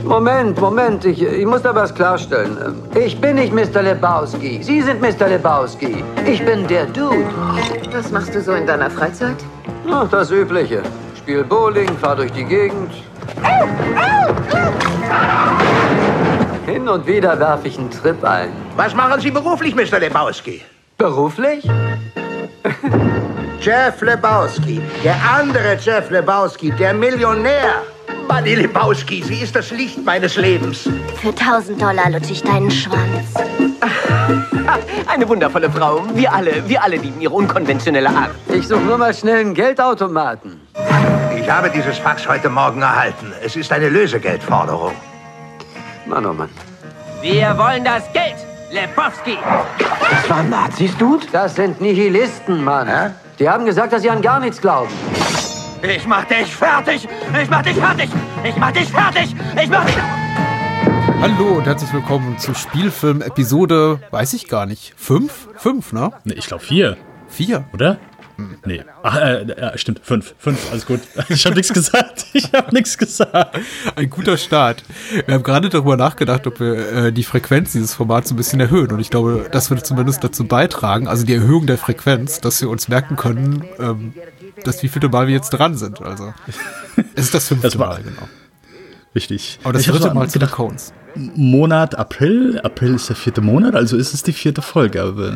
Moment, ich muss da was klarstellen. Ich bin nicht Mr. Lebowski. Sie sind Mr. Lebowski. Ich bin der Dude. Was machst du so in deiner Freizeit? Ach, das Übliche. Spiel Bowling, fahr durch die Gegend. Hin und wieder werfe ich einen Trip ein. Was machen Sie beruflich, Mr. Lebowski? Beruflich? Jeff Lebowski. Der andere Jeff Lebowski, der Millionär. Manny Lebowski, sie ist das Licht meines Lebens. Für $1000 lutsche ich deinen Schwanz. Eine wundervolle Frau. Wir alle lieben ihre unkonventionelle Art. Ich suche nur mal schnell einen Geldautomaten. Ich habe dieses Fax heute Morgen erhalten. Es ist eine Lösegeldforderung. Mann, oh Mann. Wir wollen das Geld, Lebowski. Das waren Nazis, Dude? Das sind Nihilisten, Mann. Hä? Die haben gesagt, dass sie an gar nichts glauben. Ich mach dich fertig! Ich mach dich fertig! Ich mach dich fertig! Ich mach dich... Hallo und herzlich willkommen zu Spielfilm Episode, weiß ich gar nicht, 5? 5, ne? Nee, ich glaube 4. 4? Oder? Nee. Ach, stimmt, 5. 5, alles gut. Ich habe nichts gesagt. Ein guter Start. Wir haben gerade darüber nachgedacht, ob wir die Frequenz dieses Formats ein bisschen erhöhen. Und ich glaube, das würde zumindest dazu beitragen, also die Erhöhung der Frequenz, dass wir uns merken können, dass wievielte Mal wir jetzt dran sind. Also es ist das 5. Mal, genau. Richtig. Aber das dritte Mal zu den Cones. Monat April. April ist der 4. Monat, also ist es die 4. Folge. Aber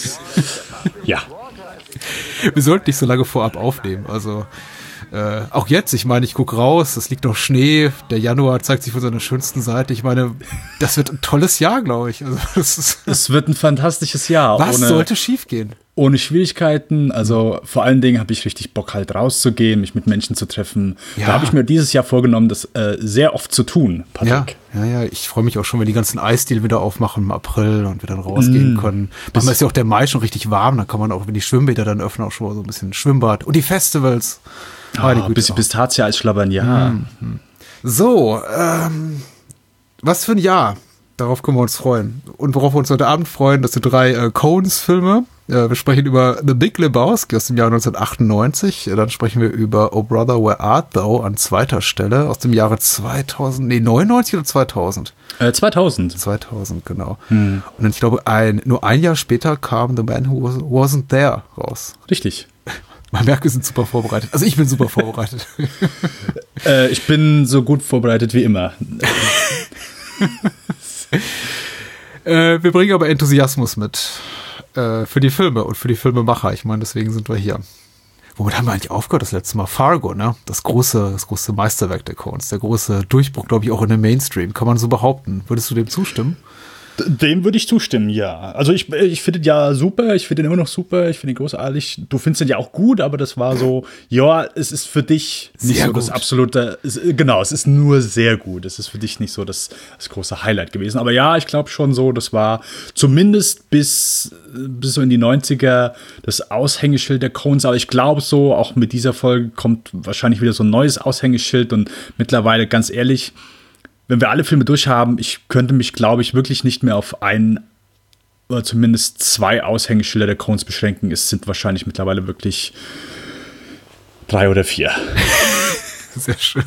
ja. Wir sollten nicht so lange vorab aufnehmen. Also auch jetzt, ich meine, ich gucke raus, es liegt noch Schnee, der Januar zeigt sich von seiner schönsten Seite. Ich meine, das wird ein tolles Jahr, glaube ich. Also, es wird ein fantastisches Jahr. Was sollte schiefgehen? Ohne Schwierigkeiten, also vor allen Dingen habe ich richtig Bock halt rauszugehen, mich mit Menschen zu treffen. Ja. Da habe ich mir dieses Jahr vorgenommen, das sehr oft zu tun, Patrick. Ja, ich freue mich auch schon, wenn die ganzen Eisdielen wieder aufmachen im April und wir dann rausgehen können. Manchmal ist ja auch der Mai schon richtig warm, dann kann man auch, wenn die Schwimmbäder dann öffnen, auch schon mal so ein bisschen Schwimmbad. Und die Festivals. Pistazie als schlabbern, ja. So, was für ein Jahr. Darauf können wir uns freuen. Und worauf wir uns heute Abend freuen, das sind 3 Coens-Filme. Wir sprechen über The Big Lebowski aus dem Jahr 1998. Dann sprechen wir über Oh Brother, Where Art Thou an zweiter Stelle aus dem Jahre 99 oder 2000? 2000. 2000, genau. Und dann, ich glaube, nur ein Jahr später kam The Man Who Wasn't There raus. Richtig. Man merkt, wir sind super vorbereitet. Also ich bin super vorbereitet. Ich bin so gut vorbereitet wie immer. Wir bringen aber Enthusiasmus mit für die Filme und für die Filmemacher. Ich meine, deswegen sind wir hier. Womit haben wir eigentlich aufgehört das letzte Mal? Fargo, ne? Das große Meisterwerk der Coens. Der große Durchbruch, glaube ich, auch in den Mainstream. Kann man so behaupten. Würdest du dem zustimmen? Dem würde ich zustimmen, ja. Also ich finde den ja super, ich finde den immer noch super, ich finde den großartig. Du findest den ja auch gut, aber das war so, ja, es ist für dich nicht sehr so gut. Das absolute, genau, es ist nur sehr gut. Es ist für dich nicht so das große Highlight gewesen. Aber ja, ich glaube schon so, das war zumindest bis so in die 90er das Aushängeschild der Coens. Aber ich glaube so, auch mit dieser Folge kommt wahrscheinlich wieder so ein neues Aushängeschild. Und mittlerweile, ganz ehrlich, wenn wir alle Filme durchhaben, ich könnte mich, glaube ich, wirklich nicht mehr auf ein oder zumindest 2 Aushängeschilder der Coens beschränken. Es sind wahrscheinlich mittlerweile wirklich 3 oder 4. Sehr schön.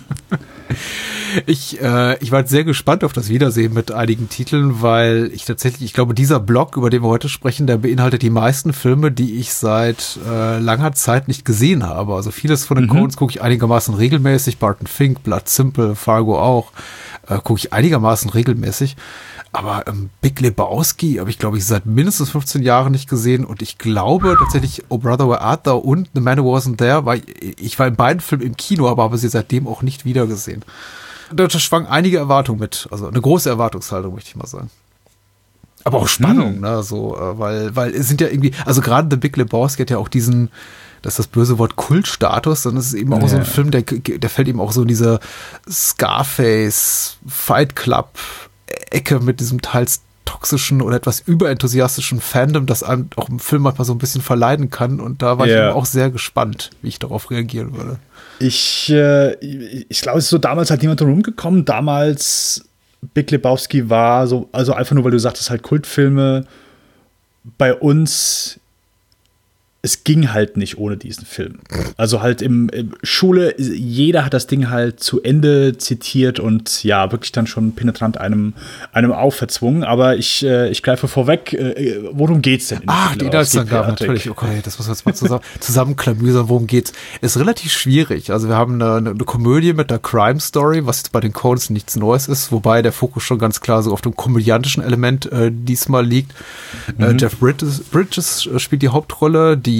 Ich war jetzt sehr gespannt auf das Wiedersehen mit einigen Titeln, weil ich glaube, dieser Blog, über den wir heute sprechen, der beinhaltet die meisten Filme, die ich seit langer Zeit nicht gesehen habe. Also vieles von den Coens gucke ich einigermaßen regelmäßig. Barton Fink, Blood Simple, Fargo auch. Gucke ich einigermaßen regelmäßig. Aber Big Lebowski habe ich, glaube ich, seit mindestens 15 Jahren nicht gesehen. Und ich glaube tatsächlich, Oh Brother, Where Art Thou und The Man Who Wasn't There, ich war in beiden Filmen im Kino, aber habe sie seitdem auch nicht wiedergesehen. Da schwang einige Erwartungen mit. Also eine große Erwartungshaltung, möchte ich mal sagen. Aber auch Spannung, ne, so, weil es sind ja irgendwie, also gerade The Big Lebowski hat ja auch diesen, das ist das böse Wort Kultstatus, dann ist es eben auch so ein Film, der fällt eben auch so in diese Scarface, Fight Club Ecke mit diesem teils toxischen oder etwas überenthusiastischen Fandom, das einem auch im Film manchmal so ein bisschen verleiden kann. Und da war ich eben auch sehr gespannt, wie ich darauf reagieren würde. Ich glaube, es ist so damals halt niemand rumgekommen. Damals Big Lebowski war so, also einfach nur, weil du sagtest, halt Kultfilme. Bei uns es ging halt nicht ohne diesen Film. Also halt im Schule, jeder hat das Ding halt zu Ende zitiert und ja, wirklich dann schon penetrant einem aufverzwungen. Aber ich greife vorweg, worum geht's denn? Die Inhaltsangabe, natürlich. Okay, das müssen wir jetzt mal zusammenklamüsern. Worum geht's? Ist relativ schwierig. Also wir haben eine Komödie mit einer Crime-Story, was jetzt bei den Coens nichts Neues ist, wobei der Fokus schon ganz klar so auf dem komödiantischen Element diesmal liegt. Jeff Bridges spielt die Hauptrolle, die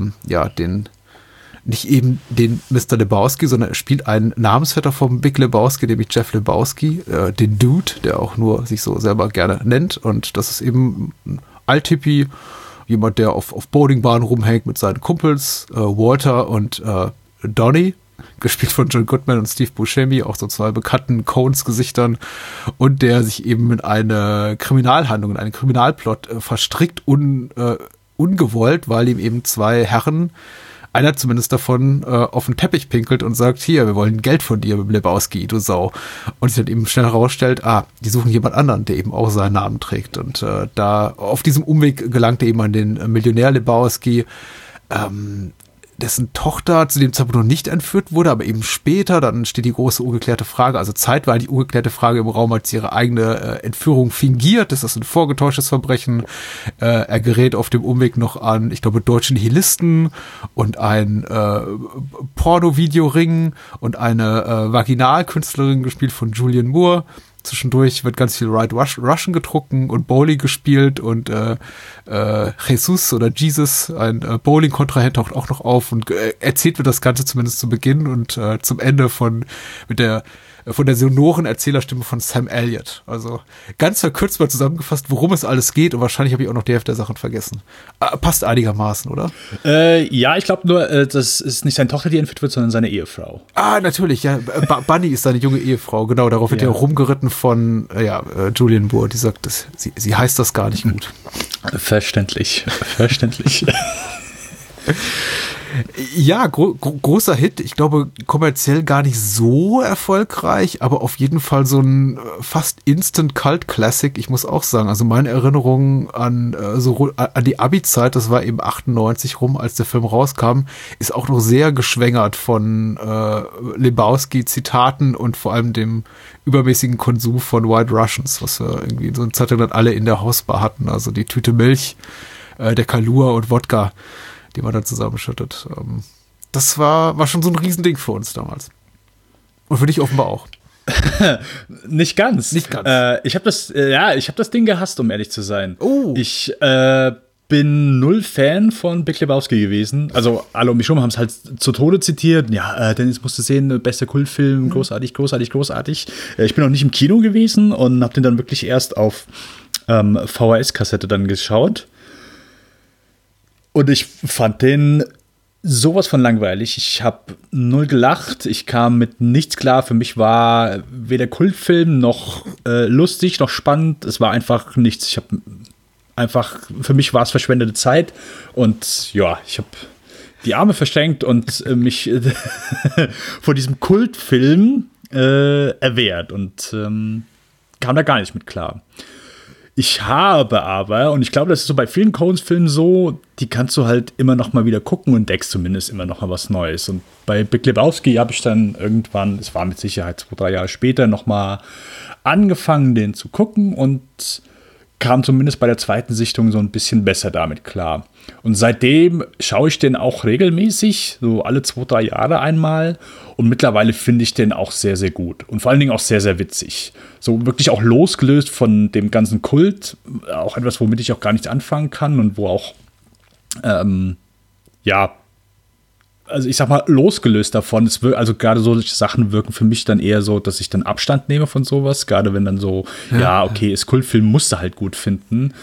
nicht eben den Mr. Lebowski, sondern er spielt einen Namensvetter vom Big Lebowski, nämlich Jeff Lebowski, den Dude, der auch nur sich so selber gerne nennt. Und das ist eben ein Althippie, jemand, der auf Bowlingbahnen rumhängt mit seinen Kumpels, Walter und Donnie, gespielt von John Goodman und Steve Buscemi, auch so zwei bekannten Coens-Gesichtern, und der sich eben in eine Kriminalhandlung, in einen Kriminalplot verstrickt, ungewollt, weil ihm eben zwei Herren, einer zumindest davon, auf den Teppich pinkelt und sagt, hier, wir wollen Geld von dir, Lebowski, du Sau. Und sich dann eben schnell herausstellt, die suchen jemand anderen, der eben auch seinen Namen trägt. Und da auf diesem Umweg gelangt er eben an den Millionär Lebowski, dessen Tochter zu dem Zeitpunkt noch nicht entführt wurde, aber eben später, dann steht die große ungeklärte Frage, also zeitweilig die ungeklärte Frage im Raum, als sie ihre eigene Entführung fingiert, ist das ein vorgetäuschtes Verbrechen, er gerät auf dem Umweg noch an, ich glaube, deutsche Nihilisten und ein Porno-Videoring und eine Vaginalkünstlerin, gespielt von Julianne Moore. Zwischendurch wird ganz viel Right Russian getrunken und Bowling gespielt und Jesus oder Jesus, ein Bowling-Kontrahent, taucht auch noch auf und erzählt wird das Ganze zumindest zu Beginn und zum Ende von der sonoren Erzählerstimme von Sam Elliott. Also ganz verkürzt mal zusammengefasst, worum es alles geht, und wahrscheinlich habe ich auch noch die Hälfte der Sachen vergessen. Passt einigermaßen, oder? Ja, ich glaube nur, das ist nicht seine Tochter, die entführt wird, sondern seine Ehefrau. Natürlich, ja. Bunny ist seine junge Ehefrau, genau. Darauf wird ja rumgeritten von Julianne Moore, die sagt, sie heißt das gar nicht gut. Verständlich. Ja, großer Hit. Ich glaube, kommerziell gar nicht so erfolgreich, aber auf jeden Fall so ein fast Instant-Cult-Classic. Ich muss auch sagen, also meine Erinnerung an die Abi-Zeit, das war eben 98 rum, als der Film rauskam, ist auch noch sehr geschwängert von Lebowski-Zitaten und vor allem dem übermäßigen Konsum von White Russians, was wir irgendwie in so einer Zeit dann alle in der Hausbar hatten. Also die Tüte Milch, der Kahlua und Wodka, die man dann zusammenschüttet. Das war schon so ein Riesending für uns damals. Und für dich offenbar auch. Nicht ganz. Ich habe das Ding gehasst, um ehrlich zu sein. Oh. Ich bin null Fan von Big Lebowski gewesen. Also alle um mich herum haben es halt zu Tode zitiert. Ja, Dennis musste sehen, bester Kultfilm, großartig. Ich bin auch nicht im Kino gewesen und habe den dann wirklich erst auf VHS-Kassette dann geschaut. Und ich fand den sowas von langweilig. Ich habe null gelacht. Ich kam mit nichts klar. Für mich war weder Kultfilm noch lustig noch spannend. Es war einfach nichts. Für mich war es verschwendete Zeit. Und ja, ich habe die Arme verschränkt und mich vor diesem Kultfilm erwehrt und kam da gar nicht mit klar. Ich habe aber, und ich glaube, das ist so bei vielen Coens-Filmen so, die kannst du halt immer noch mal wieder gucken und entdeckst zumindest immer noch mal was Neues. Und bei Big Lebowski habe ich dann irgendwann, es war mit Sicherheit 2-3 Jahre später, noch mal angefangen, den zu gucken und kam zumindest bei der zweiten Sichtung so ein bisschen besser damit klar. Und seitdem schaue ich den auch regelmäßig, so alle 2-3 Jahre einmal. Und mittlerweile finde ich den auch sehr, sehr gut. Und vor allen Dingen auch sehr, sehr witzig. So wirklich auch losgelöst von dem ganzen Kult. Auch etwas, womit ich auch gar nichts anfangen kann und wo auch, also ich sag mal, losgelöst davon. Also gerade solche Sachen wirken für mich dann eher so, dass ich dann Abstand nehme von sowas. Gerade wenn dann so, ist Kultfilm, musst du halt gut finden.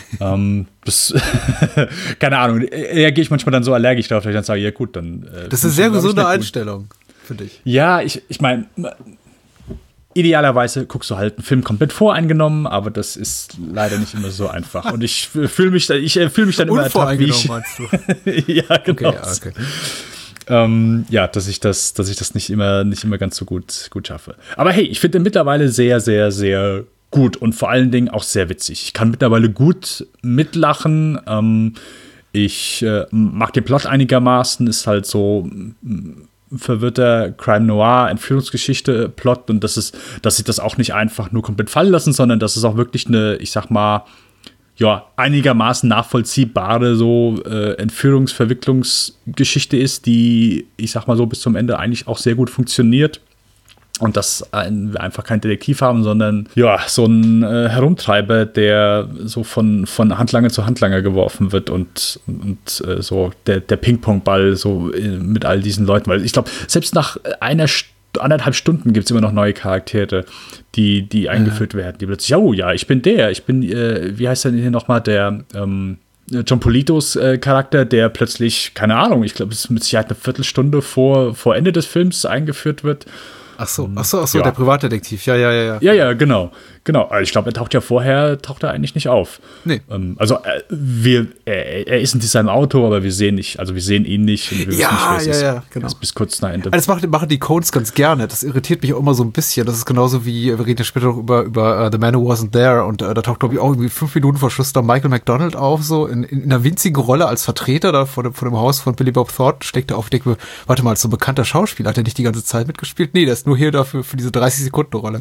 Keine Ahnung, eher gehe ich manchmal dann so allergisch drauf, dass ich dann sage, ja gut, dann. Das ist eine sehr gesunde Einstellung für dich. Ja, ich meine, idealerweise guckst du halt einen Film komplett voreingenommen, aber das ist leider nicht immer so einfach. Und ich fühle mich dann immer ertappt, wie ich. Meinst du? Ja, genau. Okay. Dass ich das nicht immer ganz so gut schaffe. Aber hey, ich finde den mittlerweile sehr, sehr, sehr gut und vor allen Dingen auch sehr witzig. Ich kann mittlerweile gut mitlachen. Ich mag den Plot einigermaßen, ist halt so verwirrter Crime Noir, Entführungsgeschichte, Plot und dass sie das auch nicht einfach nur komplett fallen lassen, sondern dass es auch wirklich eine, ich sag mal, ja, einigermaßen nachvollziehbare so Entführungsverwicklungsgeschichte ist, die, ich sag mal so, bis zum Ende eigentlich auch sehr gut funktioniert. Und dass wir einfach keinen Detektiv haben, sondern ja, so ein Herumtreiber, der so von Handlanger zu Handlanger geworfen wird und so der Ping-Pong-Ball so mit all diesen Leuten. Weil ich glaube, selbst nach 1,5 Stunden gibt es immer noch neue Charaktere, die eingeführt werden. Die plötzlich, oh ja, ich bin, wie heißt denn hier nochmal, der John Politos Charakter, der plötzlich, keine Ahnung, ich glaube, es ist mit Sicherheit eine Viertelstunde vor Ende des Films eingeführt wird. Ach so, ja. Der Privatdetektiv, ja. Ja, genau. Ich glaube, er taucht eigentlich nicht auf. Nee. Also er ist in seinem Auto, aber wir sehen ihn nicht. Und wir wissen nicht, wer es ist. Ja, genau. Bis kurz nach Ende. Das machen die Coens ganz gerne. Das irritiert mich auch immer so ein bisschen. Das ist genauso wie, wir reden ja später noch über The Man Who Wasn't There und da taucht, glaube ich, auch irgendwie 5 Minuten vor Schluss da Michael McDonald auf, so in einer winzigen Rolle als Vertreter da vor dem Haus von Billy Bob Thornton, steckt er auf, denkt mir, warte mal, so ein bekannter Schauspieler, hat er nicht die ganze Zeit mitgespielt? Nee, der ist nur hier dafür für diese 30-Sekunden-Rolle.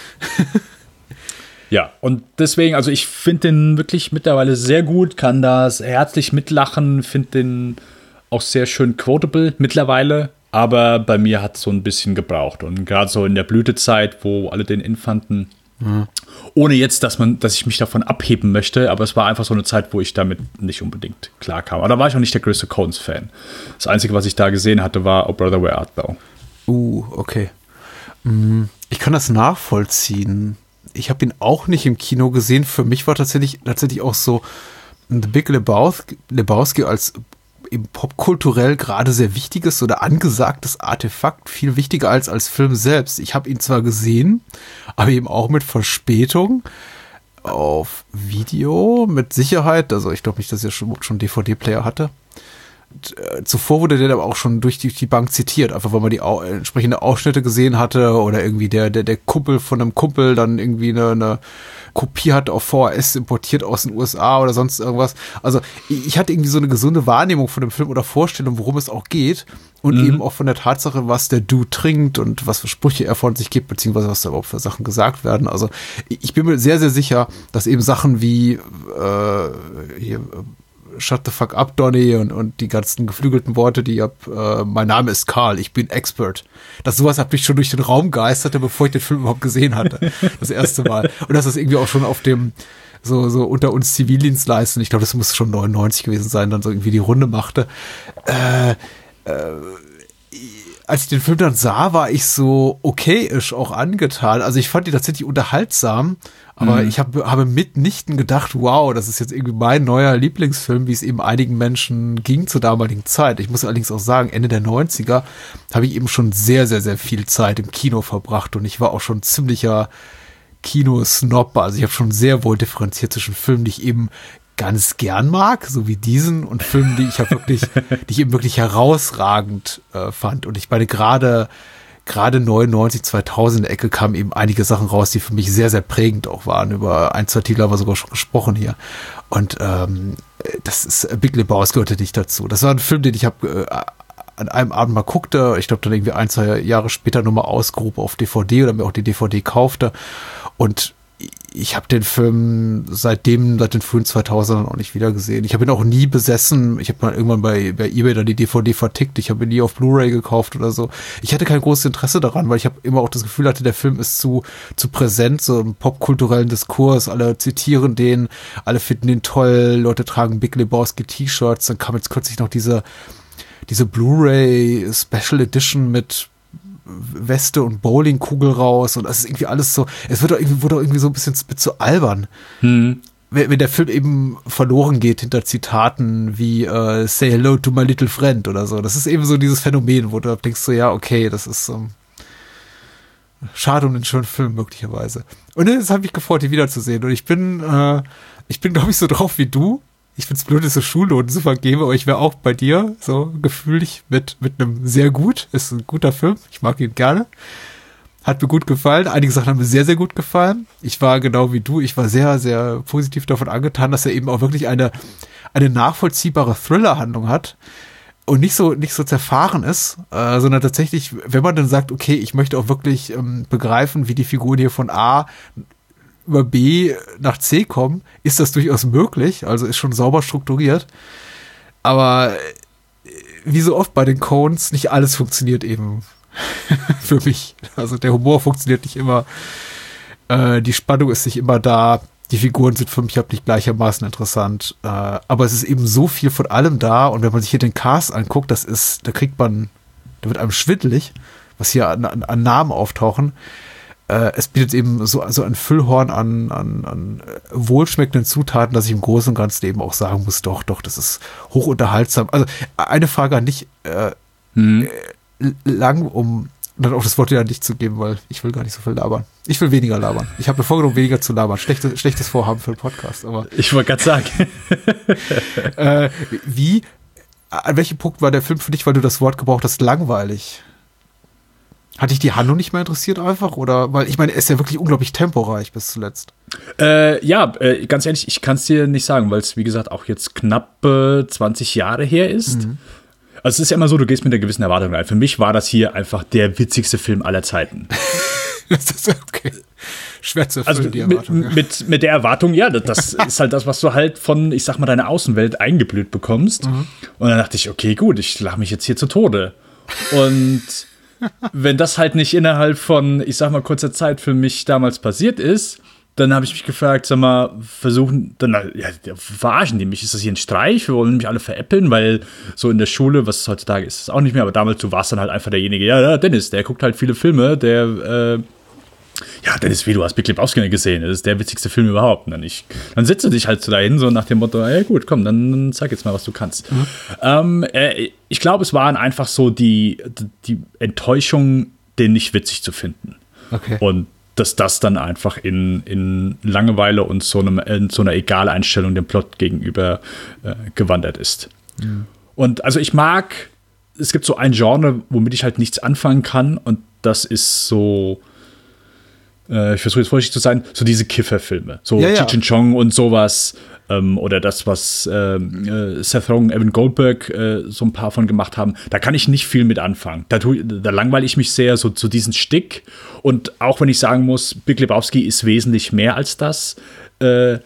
Ja, und deswegen, also ich finde den wirklich mittlerweile sehr gut, kann das herzlich mitlachen, finde den auch sehr schön quotable mittlerweile, aber bei mir hat es so ein bisschen gebraucht. Und gerade so in der Blütezeit, wo alle den fanden, ohne jetzt, dass ich mich davon abheben möchte, aber es war einfach so eine Zeit, wo ich damit nicht unbedingt klarkam. Aber da war ich auch nicht der größte Coens-Fan. Das Einzige, was ich da gesehen hatte, war Oh Brother, Where Art Thou? Okay. Ich kann das nachvollziehen. Ich habe ihn auch nicht im Kino gesehen. Für mich war tatsächlich auch so The Big Lebowski als eben popkulturell gerade sehr wichtiges oder angesagtes Artefakt, viel wichtiger als Film selbst. Ich habe ihn zwar gesehen, aber eben auch mit Verspätung auf Video, mit Sicherheit. Also ich glaube nicht, dass er schon DVD-Player hatte. Zuvor wurde der aber auch schon durch die Bank zitiert, einfach weil man die entsprechende Ausschnitte gesehen hatte oder irgendwie der Kumpel von einem Kumpel dann irgendwie eine Kopie hat auf VHS importiert aus den USA oder sonst irgendwas. Also ich hatte irgendwie so eine gesunde Wahrnehmung von dem Film oder Vorstellung, worum es auch geht und eben auch von der Tatsache, was der Dude trinkt und was für Sprüche er von sich gibt, beziehungsweise was da überhaupt für Sachen gesagt werden. Also ich bin mir sehr, sehr sicher, dass eben Sachen wie hier Shut the fuck up, Donny und die ganzen geflügelten Worte, die mein Name ist Karl, ich bin Expert. Sowas hat mich schon durch den Raum geisterte, bevor ich den Film überhaupt gesehen hatte. Das erste Mal. Und dass das irgendwie auch schon auf dem so unter uns Zivildienstleistern, ich glaube, das muss schon 99 gewesen sein, dann so irgendwie die Runde machte. Als ich den Film dann sah, war ich so okayisch auch angetan. Also ich fand ihn tatsächlich unterhaltsam, aber ich habe mitnichten gedacht, wow, das ist jetzt irgendwie mein neuer Lieblingsfilm, wie es eben einigen Menschen ging zur damaligen Zeit. Ich muss allerdings auch sagen, Ende der 90er habe ich eben schon sehr, sehr, sehr viel Zeit im Kino verbracht und ich war auch schon ziemlicher Kino-Snob. Also ich habe schon sehr wohl differenziert zwischen Filmen, die ich eben ganz gern mag, so wie diesen, und Filmen, die ich eben wirklich herausragend fand. Und ich meine, gerade 99, 2000 in der Ecke kamen eben einige Sachen raus, die für mich sehr, sehr prägend auch waren. Über 1, 2 Titel haben wir sogar schon gesprochen hier. Und das ist Big Lebowski gehörte nicht dazu. Das war ein Film, den ich an einem Abend mal guckte. Ich glaube, dann irgendwie 1, 2 Jahre später nochmal ausgrub auf DVD oder mir auch die DVD kaufte. Und ich habe den Film seit den frühen 2000ern auch nicht wieder gesehen. Ich habe ihn auch nie besessen. Ich habe mal irgendwann bei eBay dann die DVD vertickt. Ich habe ihn nie auf Blu-ray gekauft oder so. Ich hatte kein großes Interesse daran, weil ich habe immer auch das Gefühl hatte, der Film ist zu präsent, so im popkulturellen Diskurs. Alle zitieren den, alle finden den toll. Leute tragen Big Lebowski T-Shirts. Dann kam jetzt kürzlich noch diese Blu-ray Special Edition mit Weste und Bowlingkugel raus und das ist irgendwie alles so, wurde irgendwie so ein bisschen zu albern. Wenn der Film eben verloren geht hinter Zitaten wie Say hello to my little friend oder so. Das ist eben so dieses Phänomen, wo du denkst so, ja, okay, das ist schade um den schönen Film möglicherweise. Und jetzt habe ich gefreut, die wiederzusehen und ich bin glaube ich so drauf wie du. Ich find's blöd, so Schulnoten zu vergeben, aber ich wäre auch bei dir so gefühlig mit einem sehr gut. Ist ein guter Film. Ich mag ihn gerne. Hat mir gut gefallen. Einige Sachen haben mir sehr, sehr gut gefallen. Ich war genau wie du. Ich war sehr, sehr positiv davon angetan, dass er eben auch wirklich eine eine nachvollziehbare Thriller-Handlung hat und nicht so zerfahren ist, sondern tatsächlich, wenn man dann sagt, okay, ich möchte auch wirklich begreifen, wie die Figuren hier von A über B nach C kommen, ist das durchaus möglich, also ist schon sauber strukturiert, aber wie so oft bei den Coens, nicht alles funktioniert eben für mich. Also der Humor funktioniert nicht immer, die Spannung ist nicht immer da, die Figuren sind für mich halt nicht gleichermaßen interessant, aber es ist eben so viel von allem da und wenn man sich hier den Cast anguckt, da wird einem schwindelig, was hier an Namen auftauchen. Es bietet eben so ein Füllhorn an wohlschmeckenden Zutaten, dass ich im Großen und Ganzen eben auch sagen muss, doch, das ist hochunterhaltsam. Also eine Frage an dich, lang, um dann auch das Wort ja nicht zu geben, weil ich will gar nicht so viel labern. Ich will weniger labern. Ich habe mir vorgenommen, weniger zu labern. Schlechtes Vorhaben für einen Podcast. Aber ich wollte gerade sagen. An welchem Punkt war der Film für dich, weil du das Wort gebraucht hast, langweilig? Hat dich die Handlung nicht mehr interessiert einfach? Oder, weil ich meine, er ist ja wirklich unglaublich temporeich bis zuletzt. Ganz ehrlich, ich kann es dir nicht sagen, weil es, wie gesagt, auch jetzt knapp 20 Jahre her ist. Mhm. Also es ist ja immer so, du gehst mit einer gewissen Erwartung rein. Für mich war das hier einfach der witzigste Film aller Zeiten. Das ist okay. Schwer zu erfüllen, die Erwartung. Mit der Erwartung, ja, das ist halt das, was du halt von, ich sag mal, deiner Außenwelt eingeblüht bekommst. Mhm. Und dann dachte ich, okay, gut, ich lache mich jetzt hier zu Tode. Und wenn das halt nicht innerhalb von, ich sag mal, kurzer Zeit für mich damals passiert ist, dann habe ich mich gefragt, sag mal, verarschen die mich? Ist das hier ein Streich? Wir wollen mich alle veräppeln, weil so in der Schule, was heutzutage ist es auch nicht mehr, aber damals, du warst dann halt einfach derjenige, ja, Dennis, der guckt halt viele Filme, Dennis, wie, du hast Big Lebowski gesehen, das ist der witzigste Film überhaupt. Und dann setzt du dich halt so dahin, so nach dem Motto, ja gut, komm, dann sag jetzt mal, was du kannst. Mhm. Ich glaube, es waren einfach so die Enttäuschung, den nicht witzig zu finden. Okay. Und dass das dann einfach in Langeweile und so einer Egaleinstellung dem Plot gegenüber gewandert ist. Mhm. Und also es gibt so ein Genre, womit ich halt nichts anfangen kann und das ist so, ich versuche jetzt vorsichtig zu sein, so diese Kifferfilme, so Cheech and Chong und sowas, oder das, was Seth Rogen, Evan Goldberg so ein paar von gemacht haben, da kann ich nicht viel mit anfangen. Da langweile ich mich sehr so zu diesem Stick. Und auch wenn ich sagen muss, Big Lebowski ist wesentlich mehr als das, der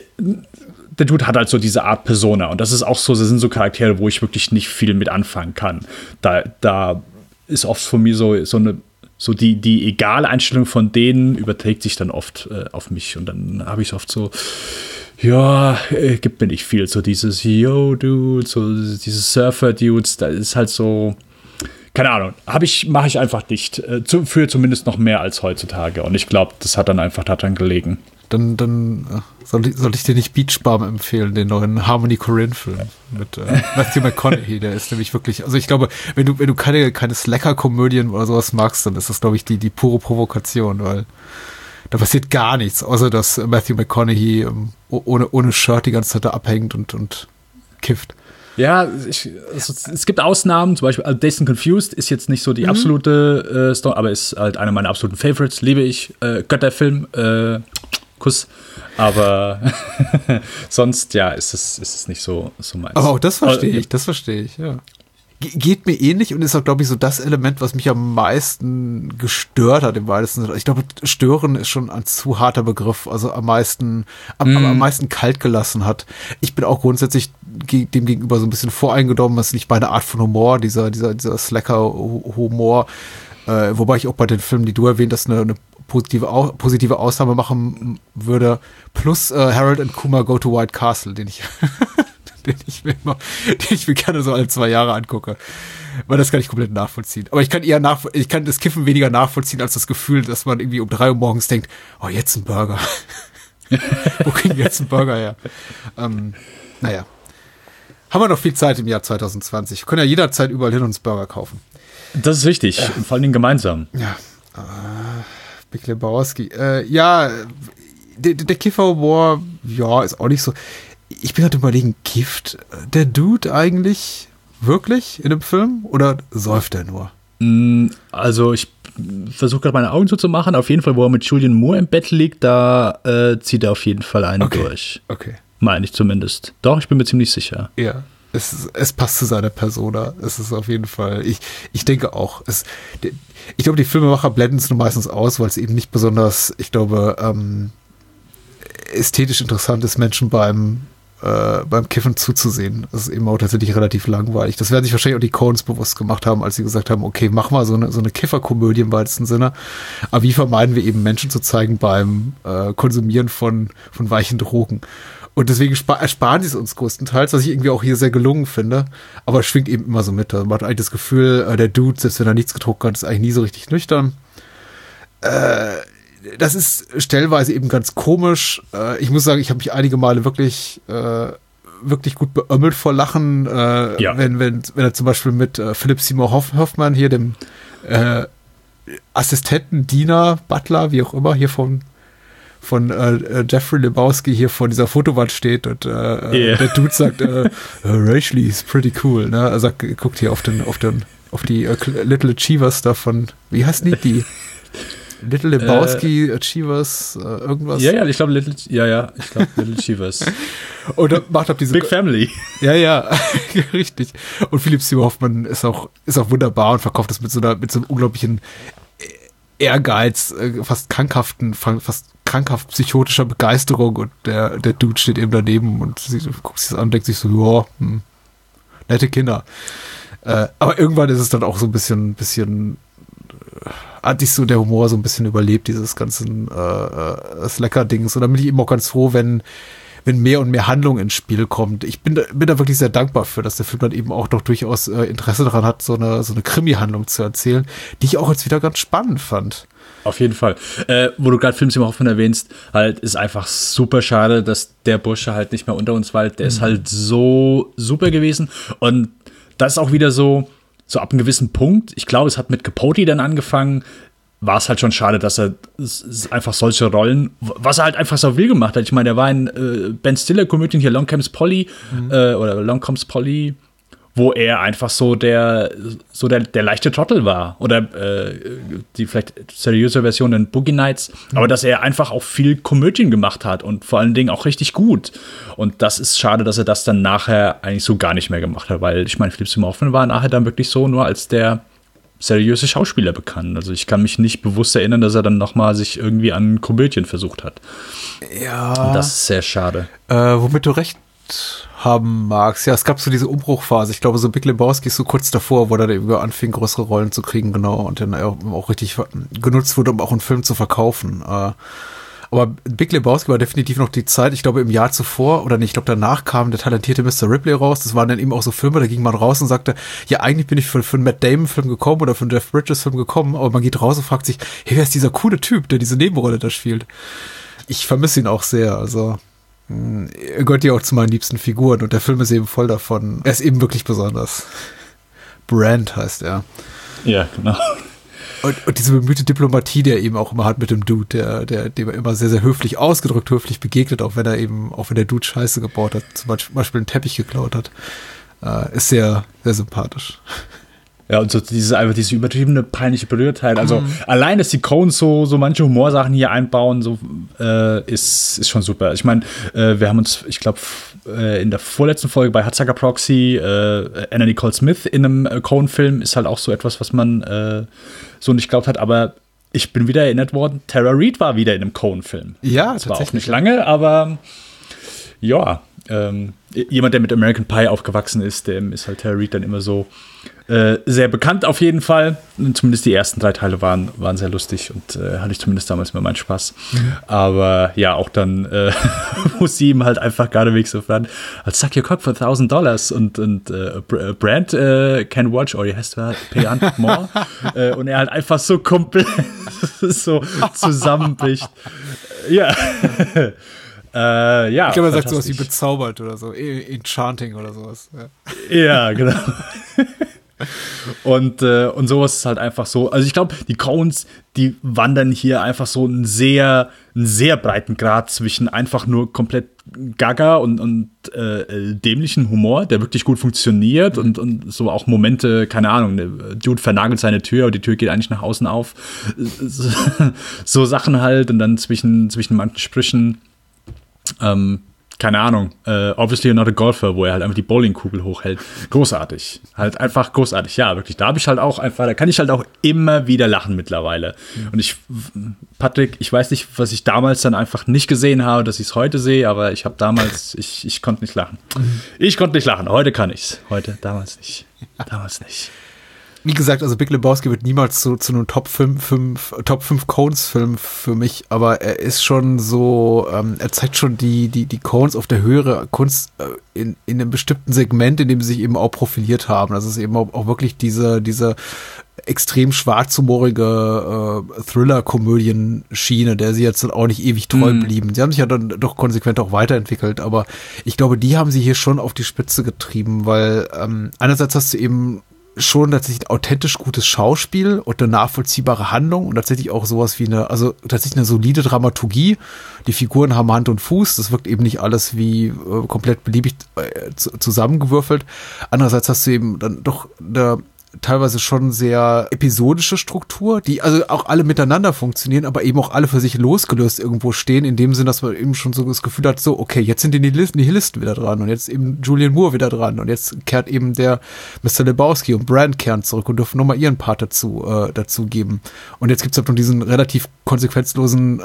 Dude hat halt so diese Art Persona. Und das ist auch so, das sind so Charaktere, wo ich wirklich nicht viel mit anfangen kann. Da ist oft von mir so die egale Einstellung von denen überträgt sich dann oft auf mich. Und dann habe ich oft so, ja, gibt mir nicht viel. So dieses Yo-Dude, so diese Surfer-Dudes, da ist halt so, keine Ahnung, mache ich einfach nicht. Für zumindest noch mehr als heutzutage. Und ich glaube, das hat dann einfach daran gelegen. Dann soll ich dir nicht Beach Bum empfehlen, den neuen Harmony Korine-Film mit Matthew McConaughey. Der ist nämlich wirklich, also ich glaube, wenn du keine Slacker-Komödien oder sowas magst, dann ist das, glaube ich, die pure Provokation, weil da passiert gar nichts, außer dass Matthew McConaughey ohne Shirt die ganze Zeit da abhängt und kifft. Ja, es gibt Ausnahmen, zum Beispiel Dazed and Confused ist jetzt nicht so die absolute Story, aber ist halt einer meiner absoluten Favorites, liebe ich. Götterfilm, Kuss. Aber sonst, ja, ist es nicht so meins. Aber auch das verstehe ich, ja. Geht mir ähnlich und ist auch, glaube ich, so das Element, was mich am meisten gestört hat im weitesten Sinne. Ich glaube, stören ist schon ein zu harter Begriff, also am meisten kalt gelassen hat. Ich bin auch grundsätzlich dem gegenüber so ein bisschen voreingenommen, das ist nicht meine Art von Humor, dieser Slacker-Humor, wobei ich auch bei den Filmen, die du erwähnt hast, eine positive Ausnahme machen würde, plus Harold and Kumar Go to White Castle, den ich mir gerne so alle 2 Jahre angucke. Weil das kann ich komplett nachvollziehen. Aber ich kann das Kiffen weniger nachvollziehen als das Gefühl, dass man irgendwie um 3 Uhr morgens denkt, oh, jetzt ein Burger. Wo kriegen wir jetzt einen Burger her? Naja. Haben wir noch viel Zeit im Jahr 2020. Wir können ja jederzeit überall hin uns Burger kaufen. Das ist wichtig. Vor allen Dingen gemeinsam. Ja. Big Lebowski. Ja, der Kiffer-Humor, ja, ist auch nicht so. Ich bin halt überlegen, kifft der Dude eigentlich wirklich in dem Film oder säuft er nur? Also ich versuche gerade meine Augen zuzumachen. Auf jeden Fall, wo er mit Julianne Moore im Bett liegt, da zieht er auf jeden Fall einen durch. Okay. Meine ich zumindest. Doch, ich bin mir ziemlich sicher. Ja, es passt zu seiner Persona. Es ist auf jeden Fall, ich denke auch, ich glaube, die Filmemacher blenden es nur meistens aus, weil es eben nicht besonders, ich glaube, ästhetisch interessant ist, Menschen beim Kiffen zuzusehen. Das ist eben auch tatsächlich relativ langweilig. Das werden sich wahrscheinlich auch die Coens bewusst gemacht haben, als sie gesagt haben, okay, mach mal so eine Kifferkomödie im weitesten Sinne. Aber wie vermeiden wir eben Menschen zu zeigen beim Konsumieren von weichen Drogen? Und deswegen ersparen sie es uns größtenteils, was ich irgendwie auch hier sehr gelungen finde. Aber es schwingt eben immer so mit. Man hat eigentlich das Gefühl, der Dude, selbst wenn er nichts getrunken hat, ist eigentlich nie so richtig nüchtern. Das ist stellenweise eben ganz komisch. Ich muss sagen, ich habe mich einige Male wirklich gut beömmelt vor Lachen, wenn er zum Beispiel mit Philip Seymour Hoffman hier, dem Assistenten, Diener, Butler, wie auch immer, hier von Jeffrey Lebowski hier vor dieser Fotowand steht und der Dude sagt, Rachel is pretty cool. Ne? Er sagt, guckt hier auf die Little Achievers davon, wie heißen die? Little Lebowski, Achievers, irgendwas. Ja, ich glaube Little Achievers. Und er macht ab diese Big Family. Ja, richtig. Und Philip Seymour Hoffman ist auch wunderbar und verkauft das mit so einem unglaublichen Ehrgeiz, fast krankhaft psychotischer Begeisterung, und der Dude steht eben daneben und guckt sich das an und denkt sich so, nette Kinder. Aber irgendwann ist es dann auch so ein bisschen hat sich so der Humor so ein bisschen überlebt, dieses ganzen Slacker-Dings. Und dann bin ich eben auch ganz froh, wenn mehr und mehr Handlung ins Spiel kommt. Ich bin da wirklich sehr dankbar für, dass der Film dann eben auch doch durchaus Interesse daran hat, so eine Krimi-Handlung zu erzählen, die ich auch jetzt wieder ganz spannend fand. Auf jeden Fall. Wo du gerade Philip Seymour Hoffman erwähnst, halt ist einfach super schade, dass der Bursche halt nicht mehr unter uns weilt. Der ist halt so super gewesen. Und das ist auch wieder so ab einem gewissen Punkt, ich glaube, es hat mit Capote dann angefangen, war es halt schon schade, dass er einfach solche Rollen, was er halt einfach so will gemacht hat. Ich meine, der war in Ben Stiller-Komödien hier, Long Comes Polly, wo er einfach so der leichte Trottel war. Oder die vielleicht seriöse Version in Boogie Nights. Aber dass er einfach auch viel Komödien gemacht hat und vor allen Dingen auch richtig gut. Und das ist schade, dass er das dann nachher eigentlich so gar nicht mehr gemacht hat. Weil ich meine, Philip Seymour Hoffman war nachher dann wirklich so nur als der seriöse Schauspieler bekannt. Also ich kann mich nicht bewusst erinnern, dass er dann nochmal sich irgendwie an Komödien versucht hat. Ja. Und das ist sehr schade. Womit du recht haben magst. Ja, es gab so diese Umbruchphase. Ich glaube, so Big Lebowski ist so kurz davor, wo er dann anfing, größere Rollen zu kriegen, genau, und dann auch richtig genutzt wurde, um auch einen Film zu verkaufen. Aber Big Lebowski war definitiv noch die Zeit, ich glaube, im Jahr zuvor, oder nicht, ich glaube, danach kam der talentierte Mr. Ripley raus. Das waren dann eben auch so Filme, da ging man raus und sagte, ja, eigentlich bin ich für einen Matt Damon-Film gekommen oder für einen Jeff Bridges-Film gekommen, aber man geht raus und fragt sich, hey, wer ist dieser coole Typ, der diese Nebenrolle da spielt? Ich vermisse ihn auch sehr, also er gehört ja auch zu meinen liebsten Figuren und der Film ist eben voll davon. Er ist eben wirklich besonders. Brand heißt er. Ja, genau. Und diese bemühte Diplomatie, die er eben auch immer hat mit dem Dude, dem er immer sehr, sehr höflich begegnet, auch wenn der Dude Scheiße gebaut hat, zum Beispiel einen Teppich geklaut hat, ist sehr, sehr sympathisch. Ja, und so diese übertriebene, peinliche Berührtheit. Also allein, dass die Coens so manche Humorsachen hier einbauen, so ist schon super. Ich meine, wir haben uns, ich glaube, in der vorletzten Folge bei Hudsucker Proxy Anna Nicole Smith in einem Coen-Film ist halt auch so etwas, was man so nicht glaubt hat. Aber ich bin wieder erinnert worden, Tara Reid war wieder in einem Coen-Film. Ja, das war auch nicht lange, aber ja, jemand, der mit American Pie aufgewachsen ist, dem ist halt Tara Reid dann immer so sehr bekannt auf jeden Fall. Und zumindest die ersten 3 Teile waren sehr lustig und hatte ich zumindest damals immer meinen Spaß. Aber ja, auch dann muss sie ihm halt einfach geradewegs so fragen, I'll suck your cock for $1,000 und Brand can watch or he has to pay $100 more. Und er halt einfach so komplett so zusammenbricht. Ja. Ja, ich glaube, er sagt sowas wie bezaubert oder so, enchanting oder sowas. Ja, genau. Und sowas ist halt einfach so. Also ich glaube, die Coens, die wandern hier einfach so einen sehr breiten Grad zwischen einfach nur komplett gaga und dämlichen Humor, der wirklich gut funktioniert und so auch Momente, keine Ahnung, der Dude vernagelt seine Tür und die Tür geht eigentlich nach außen auf. So Sachen halt und dann zwischen manchen Sprüchen keine Ahnung, Obviously You're Not a Golfer, wo er halt einfach die Bowlingkugel hochhält. Großartig. Halt einfach großartig. Ja, wirklich. Da kann ich halt auch immer wieder lachen mittlerweile. Und Patrick, ich weiß nicht, was ich damals dann einfach nicht gesehen habe, dass ich es heute sehe, aber ich habe damals, ich konnte nicht lachen. Ich konnte nicht lachen. Heute kann ich's. Damals nicht. Damals nicht. Wie gesagt, also Big Lebowski wird niemals zu einem Top 5 Coens-Film für mich, aber er ist schon so, er zeigt schon die Coens auf der höhere Kunst in einem bestimmten Segment, in dem sie sich eben auch profiliert haben. Das ist eben auch wirklich diese extrem schwarzhumorige Thriller-Komödien-Schiene, der sie jetzt dann auch nicht ewig treu blieben. Sie haben sich ja dann doch konsequent auch weiterentwickelt, aber ich glaube, die haben sie hier schon auf die Spitze getrieben, weil einerseits hast du eben schon tatsächlich authentisch gutes Schauspiel und eine nachvollziehbare Handlung und tatsächlich auch sowas wie tatsächlich eine solide Dramaturgie. Die Figuren haben Hand und Fuß, das wirkt eben nicht alles wie komplett beliebig zusammengewürfelt. Andererseits hast du eben dann doch eine teilweise schon sehr episodische Struktur, die also auch alle miteinander funktionieren, aber eben auch alle für sich losgelöst irgendwo stehen, in dem Sinn, dass man eben schon so das Gefühl hat, so, okay, jetzt sind die Nihilisten wieder dran und jetzt eben Julianne Moore wieder dran und jetzt kehrt eben der Mr. Lebowski und Brand kehren zurück und dürfen nochmal ihren Part dazu geben. Und jetzt gibt's halt noch diesen relativ konsequenzlosen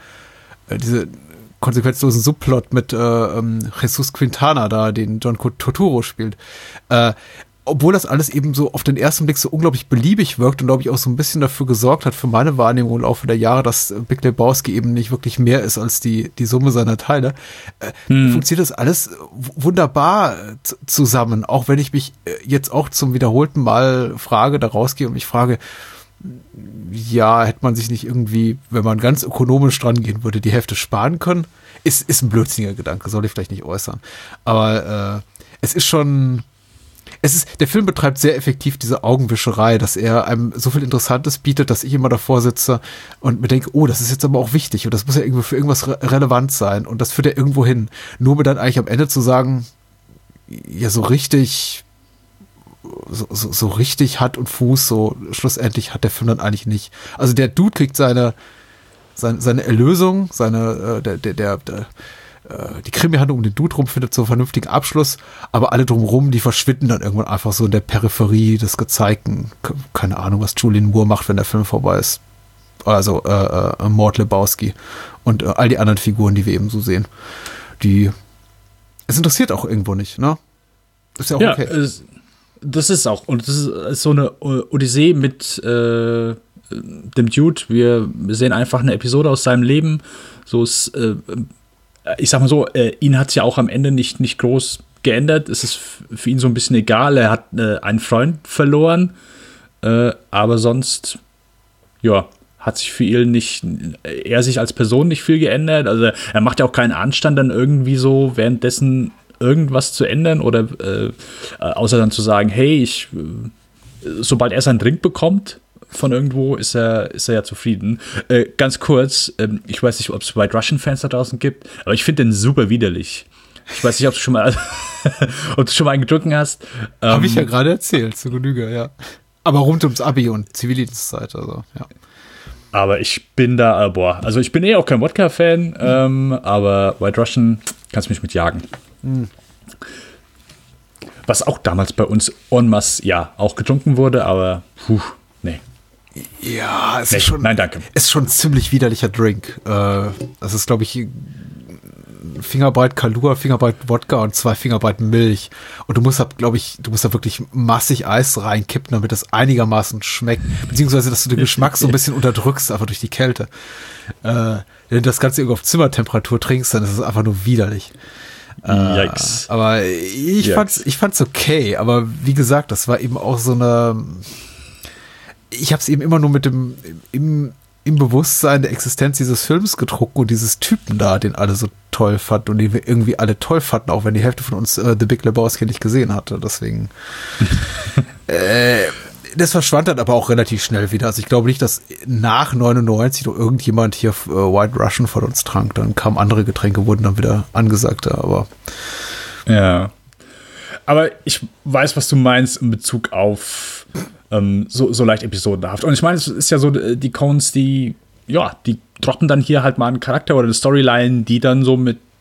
Subplot mit Jesus Quintana da, den John Turturro spielt. Obwohl das alles eben so auf den ersten Blick so unglaublich beliebig wirkt und glaube ich auch so ein bisschen dafür gesorgt hat für meine Wahrnehmung im Laufe der Jahre, dass Big Lebowski eben nicht wirklich mehr ist als die Summe seiner Teile, funktioniert das alles wunderbar zusammen. Auch wenn ich mich jetzt auch zum wiederholten Mal da rausgehe und mich frage, ja, hätte man sich nicht irgendwie, wenn man ganz ökonomisch dran gehen würde, die Hälfte sparen können? Ist ein blödsinniger Gedanke, soll ich vielleicht nicht äußern. Aber es ist schon... der Film betreibt sehr effektiv diese Augenwischerei, dass er einem so viel Interessantes bietet, dass ich immer davor sitze und mir denke, oh, das ist jetzt aber auch wichtig und das muss ja irgendwie für irgendwas relevant sein und das führt ja irgendwo hin. Nur mir dann eigentlich am Ende zu sagen, ja, so richtig Hand und Fuß, so schlussendlich hat der Film dann eigentlich nicht. Also der Dude kriegt seine Erlösung, die Krimi-Handlung um den Dude rum findet so einen vernünftigen Abschluss, aber alle drumherum, die verschwinden dann irgendwann einfach so in der Peripherie des Gezeigten. Keine Ahnung, was Julianne Moore macht, wenn der Film vorbei ist. Also Mort Lebowski und all die anderen Figuren, die wir eben so sehen. Es interessiert auch irgendwo nicht, ne? Ist ja auch okay. Das ist auch, und das ist so eine Odyssee mit dem Dude. Wir sehen einfach eine Episode aus seinem Leben. So ist ich sag mal so, ihn hat es ja auch am Ende nicht groß geändert. Es ist für ihn so ein bisschen egal. Er hat einen Freund verloren, aber sonst, ja, hat sich für ihn er sich als Person nicht viel geändert. Also er macht ja auch keinen Anstand, dann irgendwie so währenddessen irgendwas zu ändern oder außer dann zu sagen, hey, sobald er seinen Drink bekommt von irgendwo, ist er ja zufrieden. Ganz kurz, ich weiß nicht, ob es White Russian Fans da draußen gibt, aber ich finde den super widerlich. Ich weiß nicht, ob du schon mal einen getrunken hast. Habe ich ja gerade erzählt, zu Genüge, ja. Aber rund ums Abi und Zivildienstzeit, also, ja. Aber ich bin da, also ich bin auch kein Wodka-Fan, aber White Russian kannst mich mit jagen. Was auch damals bei uns en masse, ja, auch getrunken wurde, aber nee. Ja, es ist schon. Nein, danke. Es ist schon ein ziemlich widerlicher Drink. Das ist, glaube ich, Fingerbreit Kahlua, Fingerbreit Wodka und 2 Fingerbreit Milch. Und du musst da wirklich massig Eis reinkippen, damit das einigermaßen schmeckt. Beziehungsweise, dass du den Geschmack so ein bisschen unterdrückst, einfach durch die Kälte. Wenn du das Ganze irgendwo auf Zimmertemperatur trinkst, dann ist es einfach nur widerlich. Yikes. Aber ich fand's okay. Aber wie gesagt, das war eben auch so eine. Ich habe es eben immer nur mit im Bewusstsein der Existenz dieses Films getrunken und dieses Typen da, den alle so toll fanden und den wir irgendwie alle toll fanden, auch wenn die Hälfte von uns The Big Lebowski nicht gesehen hatte. Deswegen das verschwand dann aber auch relativ schnell wieder. Also ich glaube nicht, dass nach 99 noch irgendjemand hier White Russian von uns trank. Dann kamen andere Getränke, wurden dann wieder angesagter, aber ja. Aber ich weiß, was du meinst in Bezug auf so leicht episodenhaft. Und ich meine, es ist ja so, die Coens, die droppen dann hier halt mal einen Charakter oder eine Storyline, die dann so mit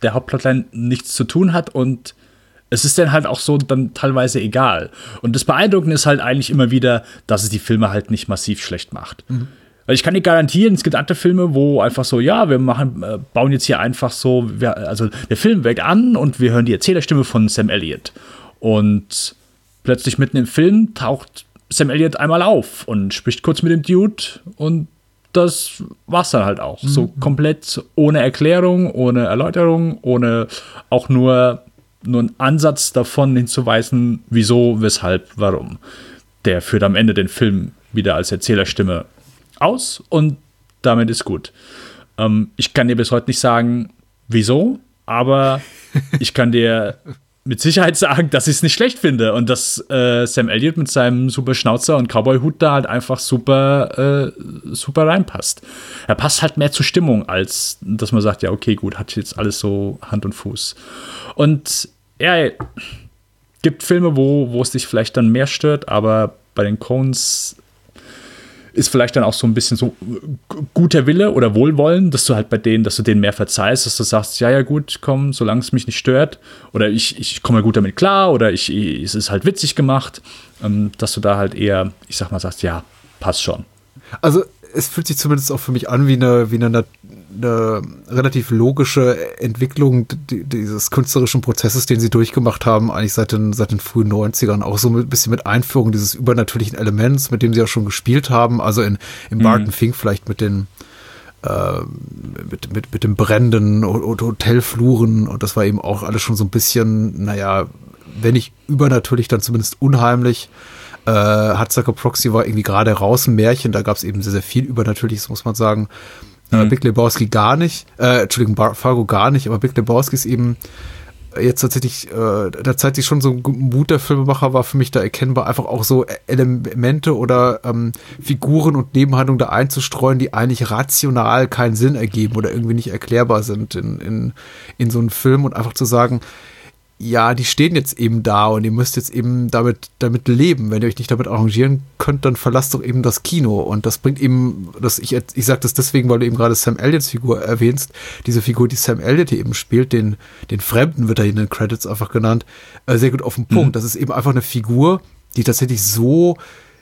der Hauptplotline nichts zu tun hat und es ist dann halt auch so dann teilweise egal. Und das Beeindruckende ist halt eigentlich immer wieder, dass es die Filme halt nicht massiv schlecht macht. Weil ich kann dir garantieren, es gibt andere Filme, wo einfach so, ja, wir bauen jetzt hier einfach so, der Film fängt an und wir hören die Erzählerstimme von Sam Elliott. Und plötzlich mitten im Film taucht Sam Elliott einmal auf und spricht kurz mit dem Dude und das war's dann halt auch. So komplett ohne Erklärung, ohne Erläuterung, ohne auch nur einen Ansatz davon hinzuweisen, wieso, weshalb, warum. Der führt am Ende den Film wieder als Erzählerstimme aus und damit ist gut. Ich kann dir bis heute nicht sagen, wieso, aber ich kann dir mit Sicherheit sagen, dass ich es nicht schlecht finde und dass Sam Elliott mit seinem super Schnauzer und Cowboy-Hut da halt einfach super reinpasst. Er passt halt mehr zur Stimmung, als dass man sagt, ja, okay, gut, hat jetzt alles so Hand und Fuß. Und ja, gibt Filme, wo es dich vielleicht dann mehr stört, aber bei den Coens ist vielleicht dann auch so ein bisschen so guter Wille oder Wohlwollen, dass du halt dass du denen mehr verzeihst, dass du sagst, ja gut, komm, solange es mich nicht stört oder ich komme gut damit klar oder es ist halt witzig gemacht, dass du da halt eher, ich sag mal, sagst, ja, passt schon. Also es fühlt sich zumindest auch für mich an wie eine relativ logische Entwicklung dieses künstlerischen Prozesses, den sie durchgemacht haben, eigentlich seit den frühen 90ern, auch so ein bisschen mit Einführung dieses übernatürlichen Elements, mit dem sie auch schon gespielt haben, also in Barton Fink vielleicht mit den mit dem brennenden Hotelfluren und das war eben auch alles schon so ein bisschen, naja, wenn nicht übernatürlich, dann zumindest unheimlich. Hudsucker Proxy war irgendwie gerade raus ein Märchen, da gab es eben sehr, sehr viel Übernatürliches, muss man sagen. Big Lebowski gar nicht, Fargo gar nicht, aber Big Lebowski ist eben jetzt tatsächlich, da zeigt sich schon so ein Mut der Filmemacher, war für mich da erkennbar, einfach auch so Elemente oder Figuren und Nebenhandlungen da einzustreuen, die eigentlich rational keinen Sinn ergeben oder irgendwie nicht erklärbar sind in so einem Film und einfach zu sagen, ja, die stehen jetzt eben da und ihr müsst jetzt eben damit leben. Wenn ihr euch nicht damit arrangieren könnt, dann verlasst doch eben das Kino. Und das bringt eben, ich sage das deswegen, weil du eben gerade Sam Elliots Figur erwähnst, diese Figur, die Sam Elliott hier eben spielt, den Fremden wird er in den Credits einfach genannt, sehr gut auf den Punkt. Das ist eben einfach eine Figur, die tatsächlich so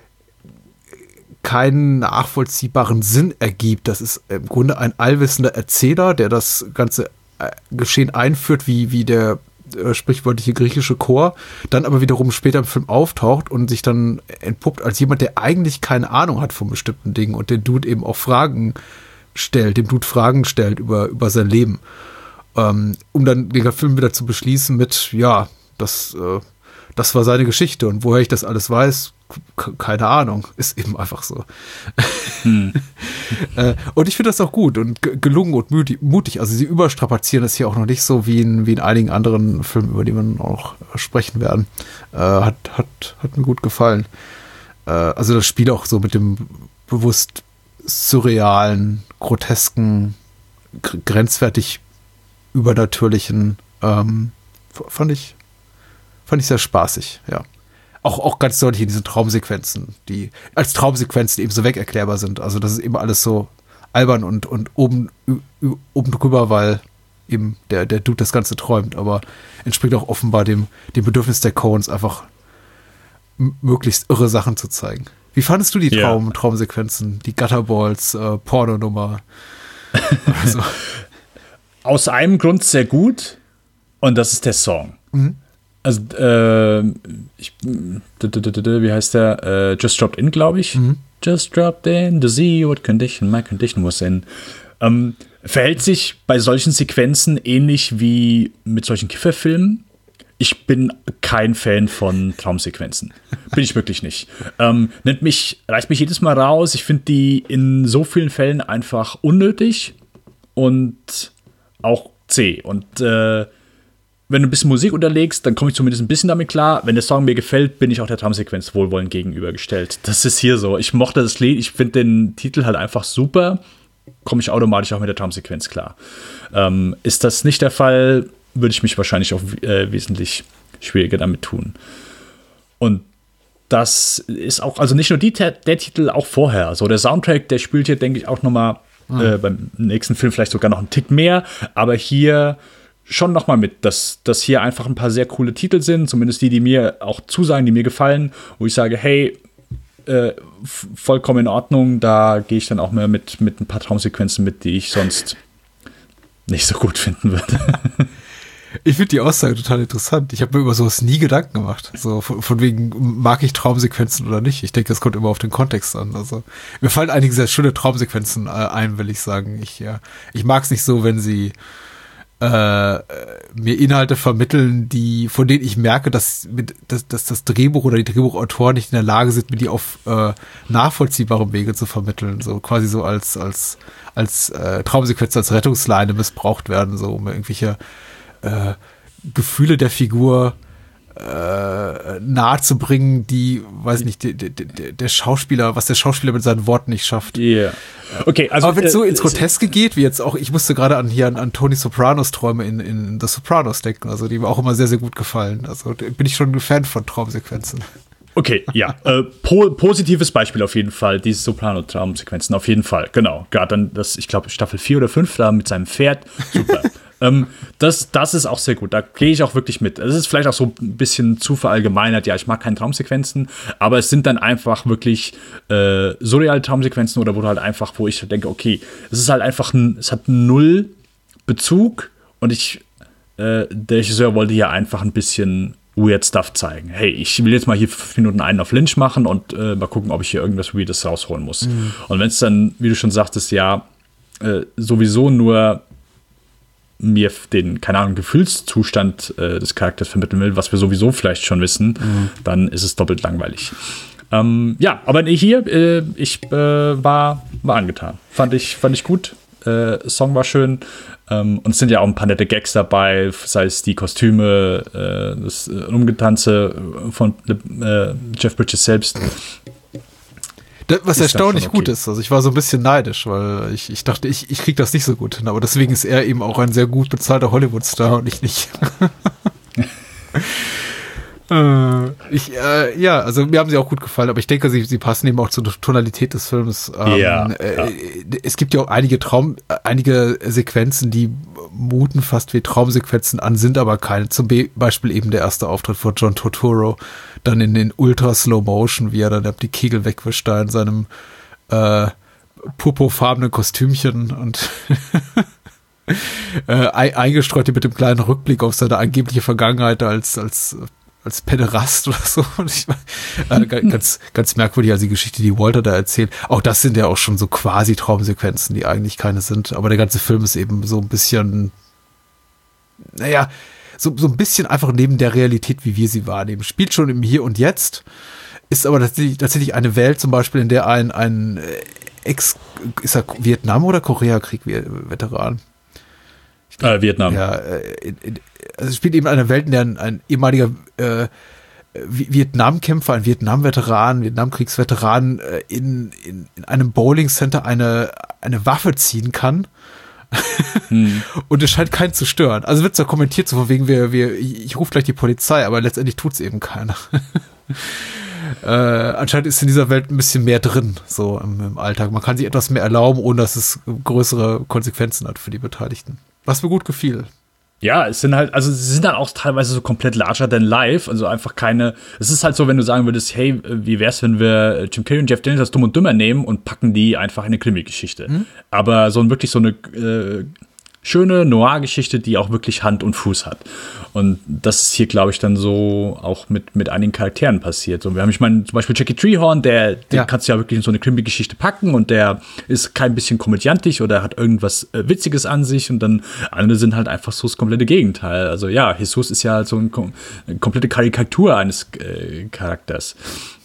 keinen nachvollziehbaren Sinn ergibt. Das ist im Grunde ein allwissender Erzähler, der das ganze Geschehen einführt, wie der sprichwörtliche griechische Chor, dann aber wiederum später im Film auftaucht und sich dann entpuppt als jemand, der eigentlich keine Ahnung hat von bestimmten Dingen und den Dude eben auch Fragen stellt über sein Leben. Um dann den Film wieder zu beschließen mit, ja, das war seine Geschichte und woher ich das alles weiß, keine Ahnung, ist eben einfach so. Und ich finde das auch gut und gelungen und mutig. Also sie überstrapazieren das hier auch noch nicht so wie in einigen anderen Filmen, über die wir noch sprechen werden. Hat mir gut gefallen. Also das Spiel auch so mit dem bewusst surrealen, grotesken, grenzwertig übernatürlichen fand ich sehr spaßig, ja. Auch ganz deutlich in diesen Traumsequenzen, die als Traumsequenzen eben so wegerklärbar sind. Also das ist eben alles so albern und oben drüber, weil eben der Dude das Ganze träumt, aber entspricht auch offenbar dem Bedürfnis der Coens, einfach möglichst irre Sachen zu zeigen. Wie fandest du die Traumsequenzen, die Gutterballs, Pornonummer? Also. Aus einem Grund sehr gut und das ist der Song. Also, wie heißt der? Just Dropped In, glaube ich. Just dropped in to see what condition my condition was in. Verhält sich bei solchen Sequenzen ähnlich wie mit solchen Kifferfilmen. Ich bin kein Fan von Traumsequenzen. Bin ich wirklich nicht. Reißt mich jedes Mal raus. Ich finde die in so vielen Fällen einfach unnötig und auch zäh. Und wenn du ein bisschen Musik unterlegst, dann komme ich zumindest ein bisschen damit klar. Wenn der Song mir gefällt, bin ich auch der Traumsequenz wohlwollend gegenübergestellt. Das ist hier so. Ich mochte das Lied, ich finde den Titel halt einfach super. Komme ich automatisch auch mit der Traumsequenz klar. Ist das nicht der Fall, würde ich mich wahrscheinlich auch wesentlich schwieriger damit tun. Und das ist auch, also nicht nur der Titel, auch vorher. Also der Soundtrack, der spielt hier, denke ich, auch noch mal beim nächsten Film vielleicht sogar noch einen Tick mehr. Aber hier schon noch mal mit, dass hier einfach ein paar sehr coole Titel sind, zumindest die mir auch zusagen, die mir gefallen, wo ich sage, hey, vollkommen in Ordnung, da gehe ich dann auch mehr mit ein paar Traumsequenzen mit, die ich sonst nicht so gut finden würde. Ich finde die Aussage total interessant. Ich habe mir über sowas nie Gedanken gemacht. So von wegen, mag ich Traumsequenzen oder nicht? Ich denke, das kommt immer auf den Kontext an. Also mir fallen einige sehr schöne Traumsequenzen ein, will ich sagen. Ich mag es nicht so, wenn sie mir Inhalte vermitteln, von denen ich merke, dass das Drehbuch oder die Drehbuchautoren nicht in der Lage sind, mir die auf nachvollziehbarem Wege zu vermitteln. So quasi so als Traumsequenz, als Rettungsleine missbraucht werden, so um irgendwelche Gefühle der Figur nahe zu bringen, die, weiß nicht, der Schauspieler mit seinen Worten nicht schafft. Yeah. Okay, also aber wenn es so ins Groteske geht, wie jetzt auch, ich musste gerade an Tony Sopranos Träume in The Sopranos denken, also die mir auch immer sehr, sehr gut gefallen. Also bin ich schon ein Fan von Traumsequenzen. Okay, ja. Positives Beispiel auf jeden Fall, diese Soprano-Traumsequenzen, auf jeden Fall, genau. Gerade dann, ich glaube, Staffel 4 oder 5 da mit seinem Pferd, super. Das ist auch sehr gut, da gehe ich auch wirklich mit. Es ist vielleicht auch so ein bisschen zu verallgemeinert, ja, ich mag keine Traumsequenzen, aber es sind dann einfach wirklich surreale Traumsequenzen oder wo ich denke, okay, es ist halt einfach, es hat null Bezug und der Regisseur wollte hier einfach ein bisschen weird Stuff zeigen. Hey, ich will jetzt mal hier 5 Minuten einen auf Lynch machen und mal gucken, ob ich hier irgendwas Weirdes rausholen muss. Mhm. Und wenn es dann, wie du schon sagtest, ja, sowieso nur mir den, keine Ahnung, Gefühlszustand des Charakters vermitteln will, was wir sowieso vielleicht schon wissen, dann ist es doppelt langweilig. Ja, aber hier, ich war angetan. Fand ich gut. Song war schön. Und es sind ja auch ein paar nette Gags dabei, sei es die Kostüme, das Umgetanze von Jeff Bridges selbst. Was erstaunlich gut ist. Also ich war so ein bisschen neidisch, weil ich dachte, ich krieg das nicht so gut hin. Aber deswegen ist er eben auch ein sehr gut bezahlter Hollywood-Star und ich nicht. Ja, also mir haben sie auch gut gefallen, aber ich denke, sie passen eben auch zur Tonalität des Films. Es gibt ja auch einige Sequenzen, die muten fast wie Traumsequenzen an, sind aber keine. Zum Beispiel eben der erste Auftritt von John Turturro, dann in den Ultra-Slow-Motion, wie er dann die Kegel wegwischt da in seinem purpurfarbenen Kostümchen und eingestreut mit dem kleinen Rückblick auf seine angebliche Vergangenheit als Päderast oder so. Ganz merkwürdig, also die Geschichte, die Walter da erzählt. Auch das sind ja auch schon so quasi Traumsequenzen, die eigentlich keine sind. Aber der ganze Film ist eben so ein bisschen, naja, so ein bisschen einfach neben der Realität, wie wir sie wahrnehmen. Spielt schon im Hier und Jetzt, ist aber tatsächlich eine Welt zum Beispiel, in der ein ist er Vietnam- oder Koreakrieg-Veteran? Vietnam. Ja, also es spielt eben eine Welt, in der ein ehemaliger Vietnam-Kämpfer, ein Vietnam-Veteran, Vietnamkriegsveteran in einem Bowling-Center eine Waffe ziehen kann. Und es scheint keinen zu stören. Also wird es ja kommentiert, so von wegen, ich rufe gleich die Polizei, aber letztendlich tut es eben keiner. Anscheinend ist in dieser Welt ein bisschen mehr drin, so im Alltag. Man kann sich etwas mehr erlauben, ohne dass es größere Konsequenzen hat für die Beteiligten. Was mir gut gefiel. Ja, sie sind dann auch teilweise so komplett larger than life, also einfach es ist halt so, wenn du sagen würdest, hey, wie wär's, wenn wir Jim Carrey und Jeff Daniels als Dumm und Dümmer nehmen und packen die einfach in eine Krimi-Geschichte. Aber wirklich so eine schöne Noir-Geschichte, die auch wirklich Hand und Fuß hat. Und das ist hier, glaube ich, dann so auch mit einigen Charakteren passiert. Und ich meine, zum Beispiel Jackie Treehorn, den kannst du ja wirklich in so eine Krimi-Geschichte packen und der ist kein bisschen komödiantisch oder hat irgendwas Witziges an sich und dann andere sind halt einfach so das komplette Gegenteil. Also ja, Jesus ist ja halt so eine komplette Karikatur eines Charakters.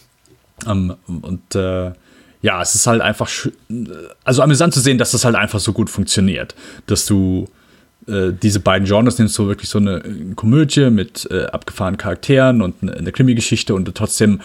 Ja, es ist halt einfach amüsant zu sehen, dass das halt einfach so gut funktioniert. Dass du diese beiden Genres nimmst, so wirklich so eine Komödie mit abgefahrenen Charakteren und eine Krimi-Geschichte und trotzdem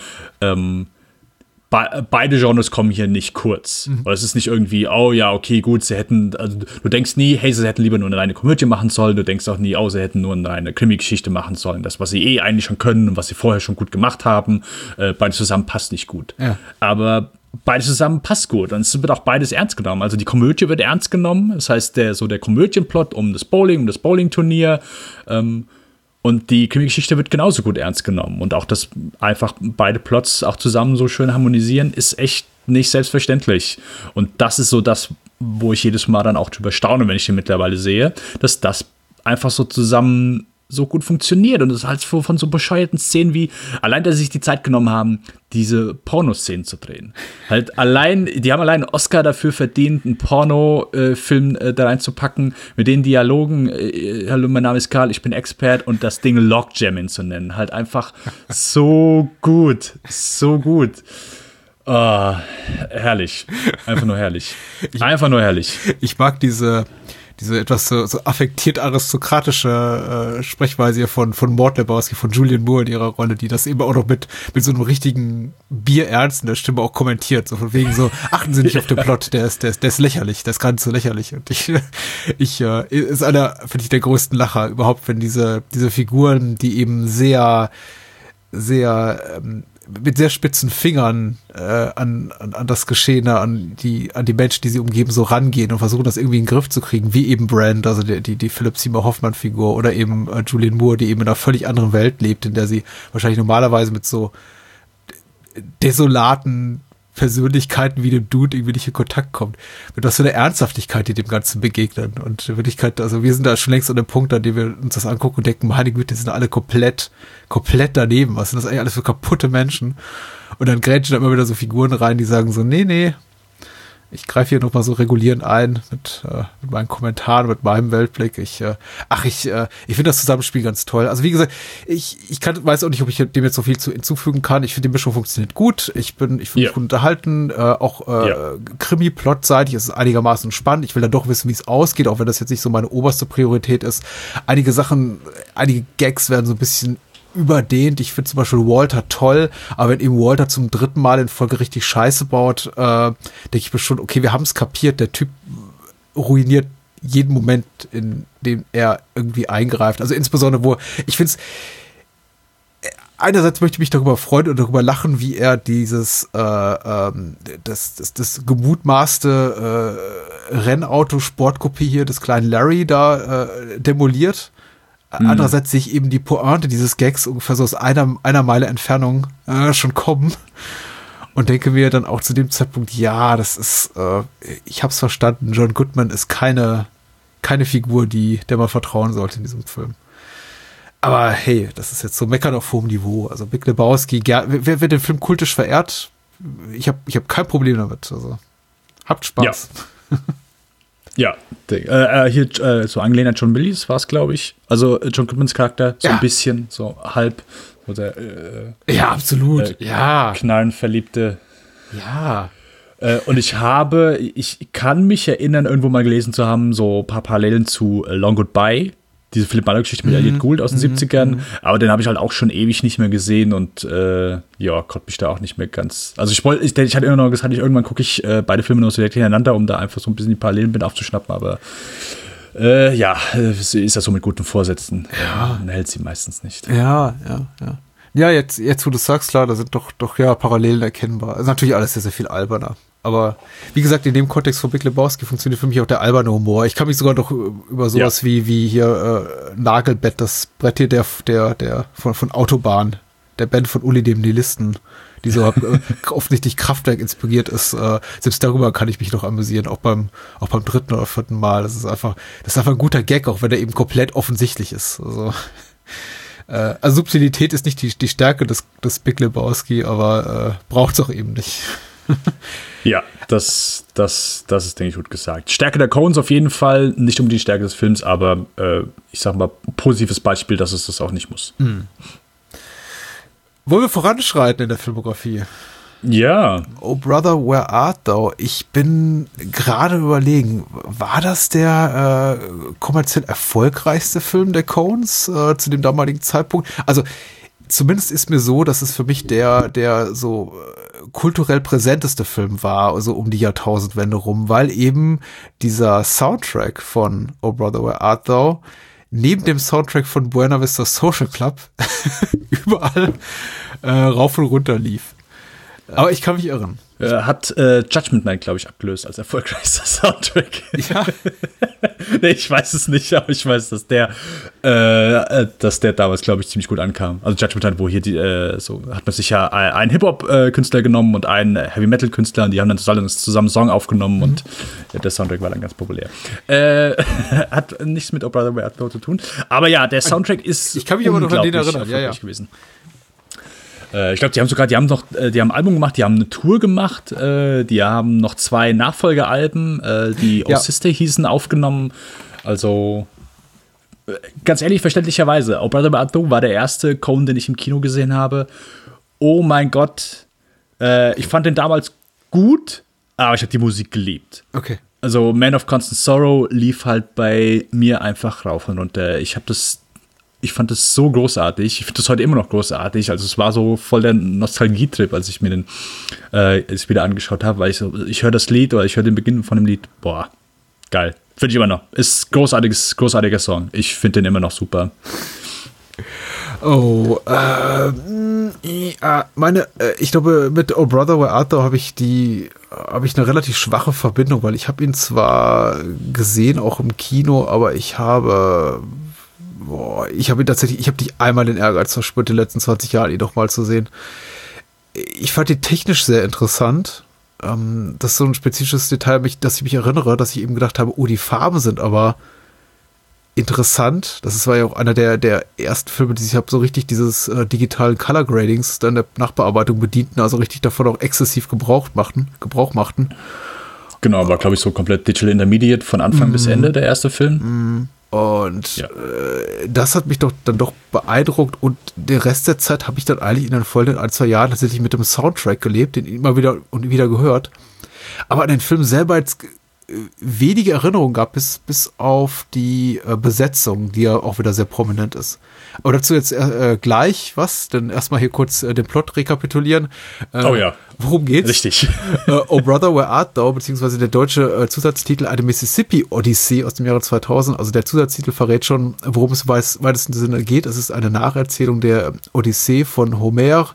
beide Genres kommen hier nicht kurz. Oder es ist nicht irgendwie, oh ja, okay, gut, du denkst nie, hey, sie hätten lieber nur eine reine Komödie machen sollen, du denkst auch nie, oh, sie hätten nur eine Krimi-Geschichte machen sollen. Das, was sie eigentlich schon können und was sie vorher schon gut gemacht haben, beides zusammen passt nicht gut. Ja. Aber beides zusammen passt gut und es wird auch beides ernst genommen. Also die Komödie wird ernst genommen, das heißt der Komödienplot um das Bowling-Turnier und die Krimi-Geschichte wird genauso gut ernst genommen und auch, dass einfach beide Plots auch zusammen so schön harmonisieren, ist echt nicht selbstverständlich und das ist so das, wo ich jedes Mal dann auch drüber staune, wenn ich den mittlerweile sehe, dass das einfach so zusammen so gut funktioniert und es halt von so bescheuerten Szenen wie, allein, dass sie sich die Zeit genommen haben, diese Pornoszenen zu drehen. Halt allein, die haben allein einen Oscar dafür verdient, einen Pornofilm da reinzupacken, mit den Dialogen, hallo, mein Name ist Karl, ich bin Expert und das Ding Lockjamming zu nennen. Halt einfach so gut, so gut. Oh, herrlich. Einfach nur herrlich. Einfach nur herrlich. Ich mag diese etwas so affektiert aristokratische Sprechweise hier von Mort Lebowski, von Julianne Moore in ihrer Rolle, die das eben auch noch mit so einem richtigen Bierernst in der Stimme auch kommentiert. So von wegen so, achten Sie nicht auf den Plot, der ist lächerlich, der ist gerade so lächerlich. Und ich ist einer, finde ich, der größten Lacher überhaupt, wenn diese Figuren, die eben sehr, sehr mit sehr spitzen Fingern an das Geschehene, an die Menschen, die sie umgeben, so rangehen und versuchen, das irgendwie in den Griff zu kriegen, wie eben Brand, also die Philip Seymour Hoffman-Figur oder eben Julianne Moore, die eben in einer völlig anderen Welt lebt, in der sie wahrscheinlich normalerweise mit so desolaten Persönlichkeiten wie dem Dude irgendwie nicht in Kontakt kommt. Mit was für eine Ernsthaftigkeit, die dem Ganzen begegnen. Und in Wirklichkeit, also wir sind da schon längst an dem Punkt, an dem wir uns das angucken und denken, meine Güte, die sind alle komplett daneben. Was sind das eigentlich alles für kaputte Menschen? Und dann grätschen da immer wieder so Figuren rein, die sagen so, nee, ich greife hier nochmal so regulierend ein mit meinen Kommentaren, mit meinem Weltblick. Ich finde das Zusammenspiel ganz toll. Also wie gesagt, ich weiß auch nicht, ob ich dem jetzt so viel zu hinzufügen kann. Ich finde, die Mischung funktioniert gut. Ich fühle mich gut unterhalten. Krimi-Plot-seitig ist es einigermaßen spannend. Ich will dann doch wissen, wie es ausgeht, auch wenn das jetzt nicht so meine oberste Priorität ist. Einige Gags werden so ein bisschen überdehnt. Ich finde zum Beispiel Walter toll, aber wenn eben Walter zum 3. Mal in Folge richtig Scheiße baut, denke ich mir schon, okay, wir haben es kapiert, der Typ ruiniert jeden Moment, in dem er irgendwie eingreift. Also insbesondere, ich finde es, einerseits möchte ich mich darüber freuen und darüber lachen, wie er dieses das gemutmaßte Rennauto-Sportkopie hier des kleinen Larry da demoliert. Andererseits sehe ich eben die Pointe dieses Gags ungefähr so aus einer Meile Entfernung schon kommen und denke mir dann auch zu dem Zeitpunkt, ja, das ist, ich hab's verstanden, John Goodman ist keine Figur, der man vertrauen sollte in diesem Film. Aber hey, das ist jetzt so meckern auf hohem Niveau. Also Big Lebowski, wer den Film kultisch verehrt, ich hab kein Problem damit. Also habt Spaß. Ja. Hier so angelehnt an John Milius war es, glaube ich. Also John Goodmans Charakter, so ein bisschen, so halb. Oder, ja, absolut. Knallenverliebte. Ja. Und ich kann mich erinnern, irgendwo mal gelesen zu haben, so ein paar Parallelen zu Long Goodbye. Diese Philipp Mahler-Geschichte mit Elliot Gould aus den 70ern. Aber den habe ich halt auch schon ewig nicht mehr gesehen und konnte mich da auch nicht mehr ganz. Also ich hatte immer noch gesagt, irgendwann gucke ich beide Filme noch so direkt hintereinander, um da einfach so ein bisschen die Parallelen mit aufzuschnappen. Aber ist ja so mit guten Vorsätzen. Ja. Man hält sie meistens nicht. Ja. Ja, jetzt wo du sagst, klar, da sind doch Parallelen erkennbar. Also natürlich alles sehr, sehr viel alberner. Aber wie gesagt, in dem Kontext von Big Lebowski funktioniert für mich auch der alberne Humor. Ich kann mich sogar noch über sowas wie hier Nagelbett, das Brett hier der von Autobahn, der Band von Uli dem Nihilisten, die so offensichtlich Kraftwerk inspiriert ist. Selbst darüber kann ich mich noch amüsieren, auch beim 3. oder 4. Mal. Das ist einfach ein guter Gag, auch wenn er eben komplett offensichtlich ist. Also Subtilität ist nicht die Stärke des Big Lebowski, aber braucht es auch eben nicht. Ja, das ist, denke ich, gut gesagt. Stärke der Coens auf jeden Fall, nicht um die Stärke des Films, aber ich sag mal, positives Beispiel, dass es das auch nicht muss. Wollen wir voranschreiten in der Filmografie? Ja. Oh Brother, Where Art Thou? Ich bin gerade überlegen, war das der kommerziell erfolgreichste Film der Coens zu dem damaligen Zeitpunkt? Also zumindest ist mir so, dass es für mich der so kulturell präsenteste Film war, also um die Jahrtausendwende rum, weil eben dieser Soundtrack von Oh Brother, Where Art Thou neben dem Soundtrack von Buena Vista Social Club überall rauf und runter lief. Aber ich kann mich irren. Hat Judgment Night, glaube ich, abgelöst als erfolgreichster Soundtrack. Ja. Nee, ich weiß es nicht, aber ich weiß, dass der damals, glaube ich, ziemlich gut ankam. Also Judgment Night, wo hier so hat man sich ja einen Hip-Hop-Künstler genommen und einen Heavy-Metal-Künstler und die haben dann zusammen einen Song aufgenommen und der Soundtrack war dann ganz populär. Hat nichts mit Oh Brother Where Art Thou zu tun. Aber ja, der Soundtrack ist ich kann mich aber noch an den erinnern, ja. gewesen. Ich glaube, die haben ein Album gemacht, die haben eine Tour gemacht, die haben noch 2 Nachfolgealben, die Oh Sister hießen, aufgenommen. Also, ganz ehrlich, verständlicherweise, Oh Brother Where Art Thou war der erste Coen, den ich im Kino gesehen habe. Oh mein Gott, ich fand den damals gut, aber ich habe die Musik geliebt. Okay. Also, Man of Constant Sorrow lief halt bei mir einfach rauf und runter. Ich fand das so großartig. Ich finde das heute immer noch großartig. Also es war so voll der Nostalgietrip, als ich mir den wieder angeschaut habe, weil ich höre das Lied oder ich höre den Beginn von dem Lied. Boah, geil. Finde ich immer noch. Ist großartiger Song. Ich finde den immer noch super. Oh, ich glaube, mit Oh Brother Where Art Thou habe ich eine relativ schwache Verbindung, weil ich habe ihn zwar gesehen, auch im Kino, aber ich habe nicht einmal den Ehrgeiz verspürt, die letzten 20 Jahre ihn doch mal zu sehen. Ich fand ihn technisch sehr interessant. Das ist so ein spezifisches Detail, dass ich mich erinnere, dass ich eben gedacht habe, die Farben sind aber interessant. Das war ja auch einer der ersten Filme, die sich so richtig dieses digitalen Color Gradings dann der Nachbearbeitung bedienten, also richtig davon auch exzessiv Gebrauch machten. Genau, war glaube ich so komplett Digital Intermediate von Anfang bis Ende, der erste Film. Und das hat mich dann doch beeindruckt und den Rest der Zeit habe ich dann eigentlich in den folgenden 1-2 Jahren tatsächlich mit dem Soundtrack gelebt, den immer wieder und wieder gehört. Aber an den Film selber jetzt wenige Erinnerungen gab, bis auf die Besetzung, die ja auch wieder sehr prominent ist. Aber dazu jetzt gleich was, denn erstmal hier kurz den Plot rekapitulieren. Worum geht's? Richtig. Oh Brother Where Art Thou, beziehungsweise der deutsche Zusatztitel Eine Mississippi Odyssey aus dem Jahre 2000. Also der Zusatztitel verrät schon, worum es im weitesten Sinne geht. Es ist eine Nacherzählung der Odyssee von Homer.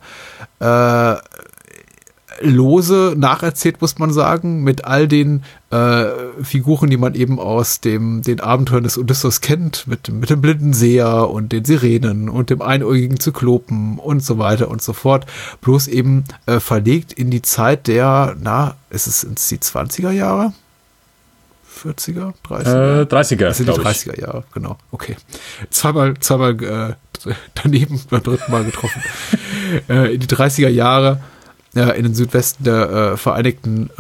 Lose nacherzählt, muss man sagen, mit all den Figuren, die man eben aus den Abenteuern des Odysseus kennt, mit dem blinden Seher und den Sirenen und dem einäugigen Zyklopen und so weiter und so fort, bloß eben verlegt in die Zeit sind die 20er Jahre? 40er? 30er? 30er, das sind die 30er Jahre, genau. Okay. Zweimal daneben beim dritten Mal getroffen. In die 30er Jahre in den Südwesten der Vereinigten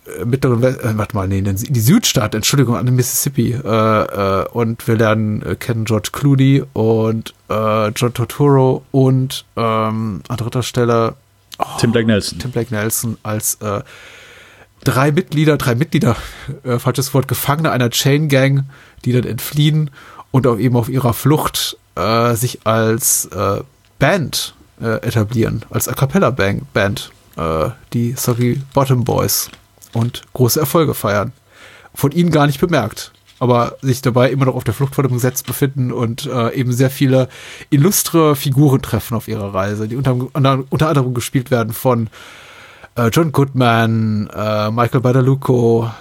in die Südstaat, Entschuldigung, an den Mississippi. Und wir lernen kennen George Clooney und John Turturro und an dritter Stelle Tim Blake Nelson als drei Mitglieder, falsches Wort, Gefangene einer Chain Gang, die dann entfliehen und auch eben auf ihrer Flucht sich als Band etablieren, als A Cappella Band, die Soggy Bottom Boys, und große Erfolge feiern. Von ihnen gar nicht bemerkt, aber sich dabei immer noch auf der Flucht vor dem Gesetz befinden und eben sehr viele illustre Figuren treffen auf ihrer Reise, die unter anderem gespielt werden von John Goodman, Michael Badalucco,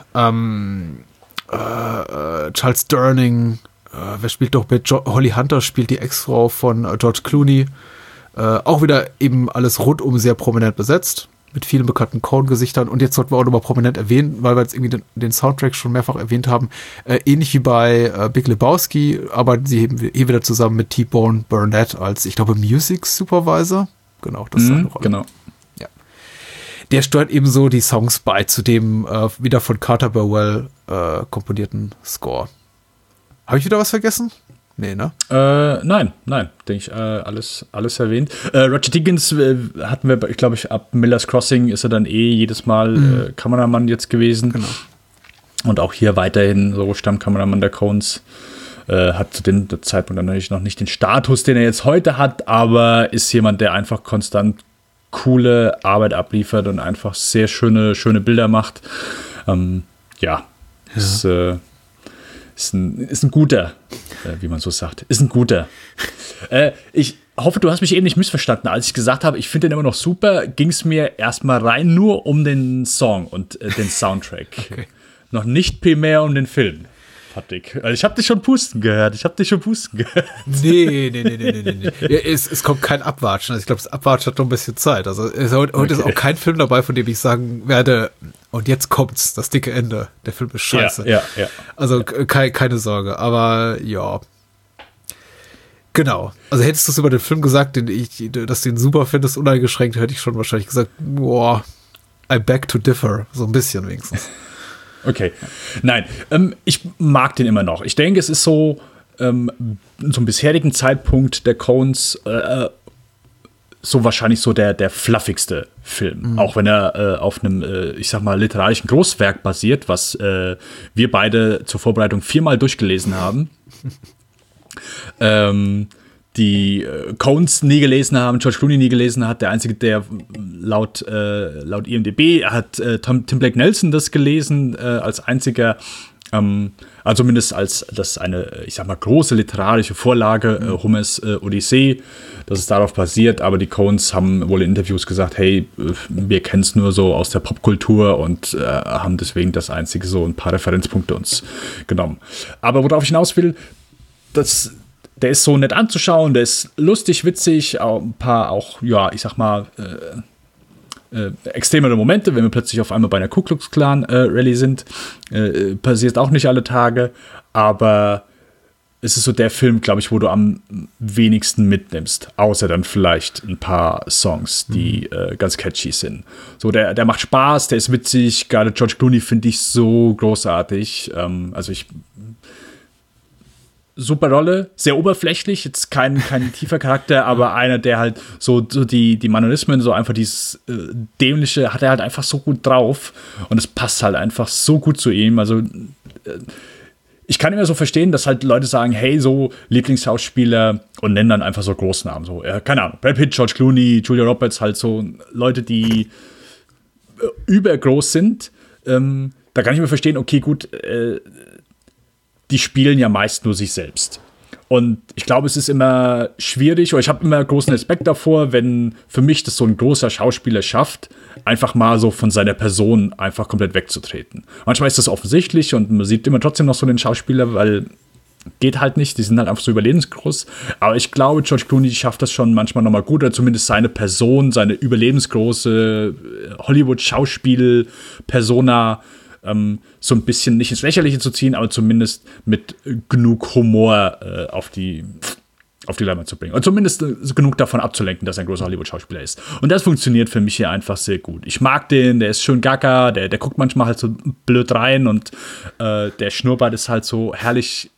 Charles Durning, wer spielt doch mit? Holly Hunter spielt die Ex-Frau von George Clooney. Auch wieder eben alles rundum sehr prominent besetzt, mit vielen bekannten Coen-Gesichtern. Und jetzt sollten wir auch nochmal prominent erwähnen, weil wir jetzt irgendwie den Soundtrack schon mehrfach erwähnt haben, ähnlich wie bei Big Lebowski, arbeiten sie eben hier wieder zusammen mit T-Bone Burnett als, ich glaube, Music Supervisor. Genau, das ist eine Rolle. Genau. Ja. Der steuert eben so die Songs bei zu dem wieder von Carter Burwell komponierten Score. Habe ich wieder was vergessen? Nee, ne? Nein, denke ich, alles erwähnt. Roger Deakins hatten wir, glaube ich, ab Miller's Crossing ist er dann jedes Mal Kameramann jetzt gewesen. Genau. Und auch hier weiterhin so Stammkameramann der Coens. Hat zu dem Zeitpunkt dann natürlich noch nicht den Status, den er jetzt heute hat, aber ist jemand, der einfach konstant coole Arbeit abliefert und einfach sehr schöne Bilder macht. Ist ein guter, wie man so sagt. Ist ein guter. Ich hoffe, du hast mich eben nicht missverstanden. Als ich gesagt habe, ich finde den immer noch super, ging es mir erstmal rein nur um den Song und den Soundtrack. Okay. Noch nicht primär um den Film. Patrick. Ich habe dich schon pusten gehört. Nee. Ja, es kommt kein Abwatschen. Also ich glaube, das Abwatschen hat noch ein bisschen Zeit. Also heute ist auch kein Film dabei, von dem ich sagen werde, und jetzt kommt's, das dicke Ende. Der Film ist scheiße. Ja. Also keine Sorge. Aber ja. Genau. Also hättest du es über den Film gesagt, dass du ihn super findest, uneingeschränkt, hätte ich schon wahrscheinlich gesagt, boah, I beg to differ. So ein bisschen wenigstens. Okay. Nein, ich mag den immer noch. Ich denke, es ist so zum bisherigen Zeitpunkt der Coens so wahrscheinlich so der fluffigste Film. Mhm. Auch wenn er auf einem, ich sag mal, literarischen Großwerk basiert, was wir beide zur Vorbereitung 4-mal durchgelesen haben. Die Coens nie gelesen haben, George Clooney nie gelesen hat. Der Einzige, der laut IMDb hat Tim Blake Nelson das gelesen, als einziger, also zumindest als das eine, ich sag mal, große literarische Vorlage, Homers Odyssee, dass es darauf basiert. Aber die Coens haben wohl in Interviews gesagt, hey, wir kennen es nur so aus der Popkultur und haben deswegen das einzige so ein paar Referenzpunkte uns genommen. Aber worauf ich hinaus will, der ist so nett anzuschauen, der ist lustig, witzig, auch ein paar auch, ja, ich sag mal, extremere Momente, wenn wir plötzlich auf einmal bei einer Ku Klux Klan Rallye sind, passiert auch nicht alle Tage, aber es ist so der Film, glaube ich, wo du am wenigsten mitnimmst, außer dann vielleicht ein paar Songs, die ganz catchy sind. So, der macht Spaß, der ist witzig, gerade George Clooney finde ich so großartig, super Rolle, sehr oberflächlich, jetzt kein tiefer Charakter, aber einer, der halt so die Manierismen, so einfach dieses Dämliche, hat er halt einfach so gut drauf und es passt halt einfach so gut zu ihm. Also ich kann immer so verstehen, dass halt Leute sagen, hey, so Lieblingsschauspieler und nennen dann einfach so Großnamen, so, keine Ahnung, Brad Pitt, George Clooney, Julia Roberts, halt so Leute, die übergroß sind. Da kann ich mir verstehen, okay, gut, die spielen ja meist nur sich selbst. Und ich glaube, es ist immer schwierig, oder ich habe immer großen Respekt davor, wenn für mich das so ein großer Schauspieler schafft, einfach mal so von seiner Person einfach komplett wegzutreten. Manchmal ist das offensichtlich und man sieht immer trotzdem noch so den Schauspieler, weil geht halt nicht, die sind halt einfach so überlebensgroß. Aber ich glaube, George Clooney schafft das schon manchmal nochmal gut, oder zumindest seine Person, seine überlebensgroße Hollywood-Schauspiel-Persona so ein bisschen nicht ins Lächerliche zu ziehen, aber zumindest mit genug Humor auf die Leinwand zu bringen. Und zumindest genug davon abzulenken, dass er ein großer Hollywood-Schauspieler ist. Und das funktioniert für mich hier einfach sehr gut. Ich mag den, der ist schön gaga, der guckt manchmal halt so blöd rein und der Schnurrbart ist halt so herrlich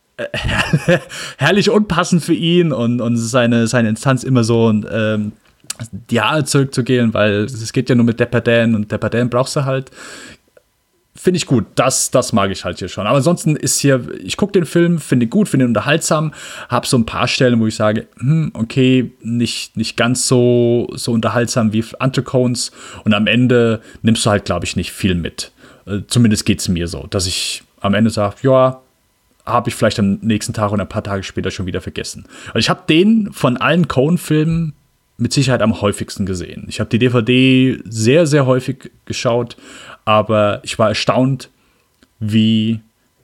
unpassend für ihn und seine Instanz immer so die Haare zurückzugehen, weil es geht ja nur mit Deppardin und Deppardin brauchst du halt. Finde ich gut, das mag ich halt hier schon. Aber ansonsten ist hier, ich gucke den Film, finde ihn gut, finde ihn unterhaltsam, habe so ein paar Stellen, wo ich sage, okay, nicht ganz so unterhaltsam wie andere Coens. Und am Ende nimmst du halt, glaube ich, nicht viel mit. Zumindest geht es mir so, dass ich am Ende sage, ja, habe ich vielleicht am nächsten Tag oder ein paar Tage später schon wieder vergessen. Also ich habe den von allen Coen-Filmen mit Sicherheit am häufigsten gesehen. Ich habe die DVD sehr, sehr häufig geschaut, aber ich war erstaunt, an wie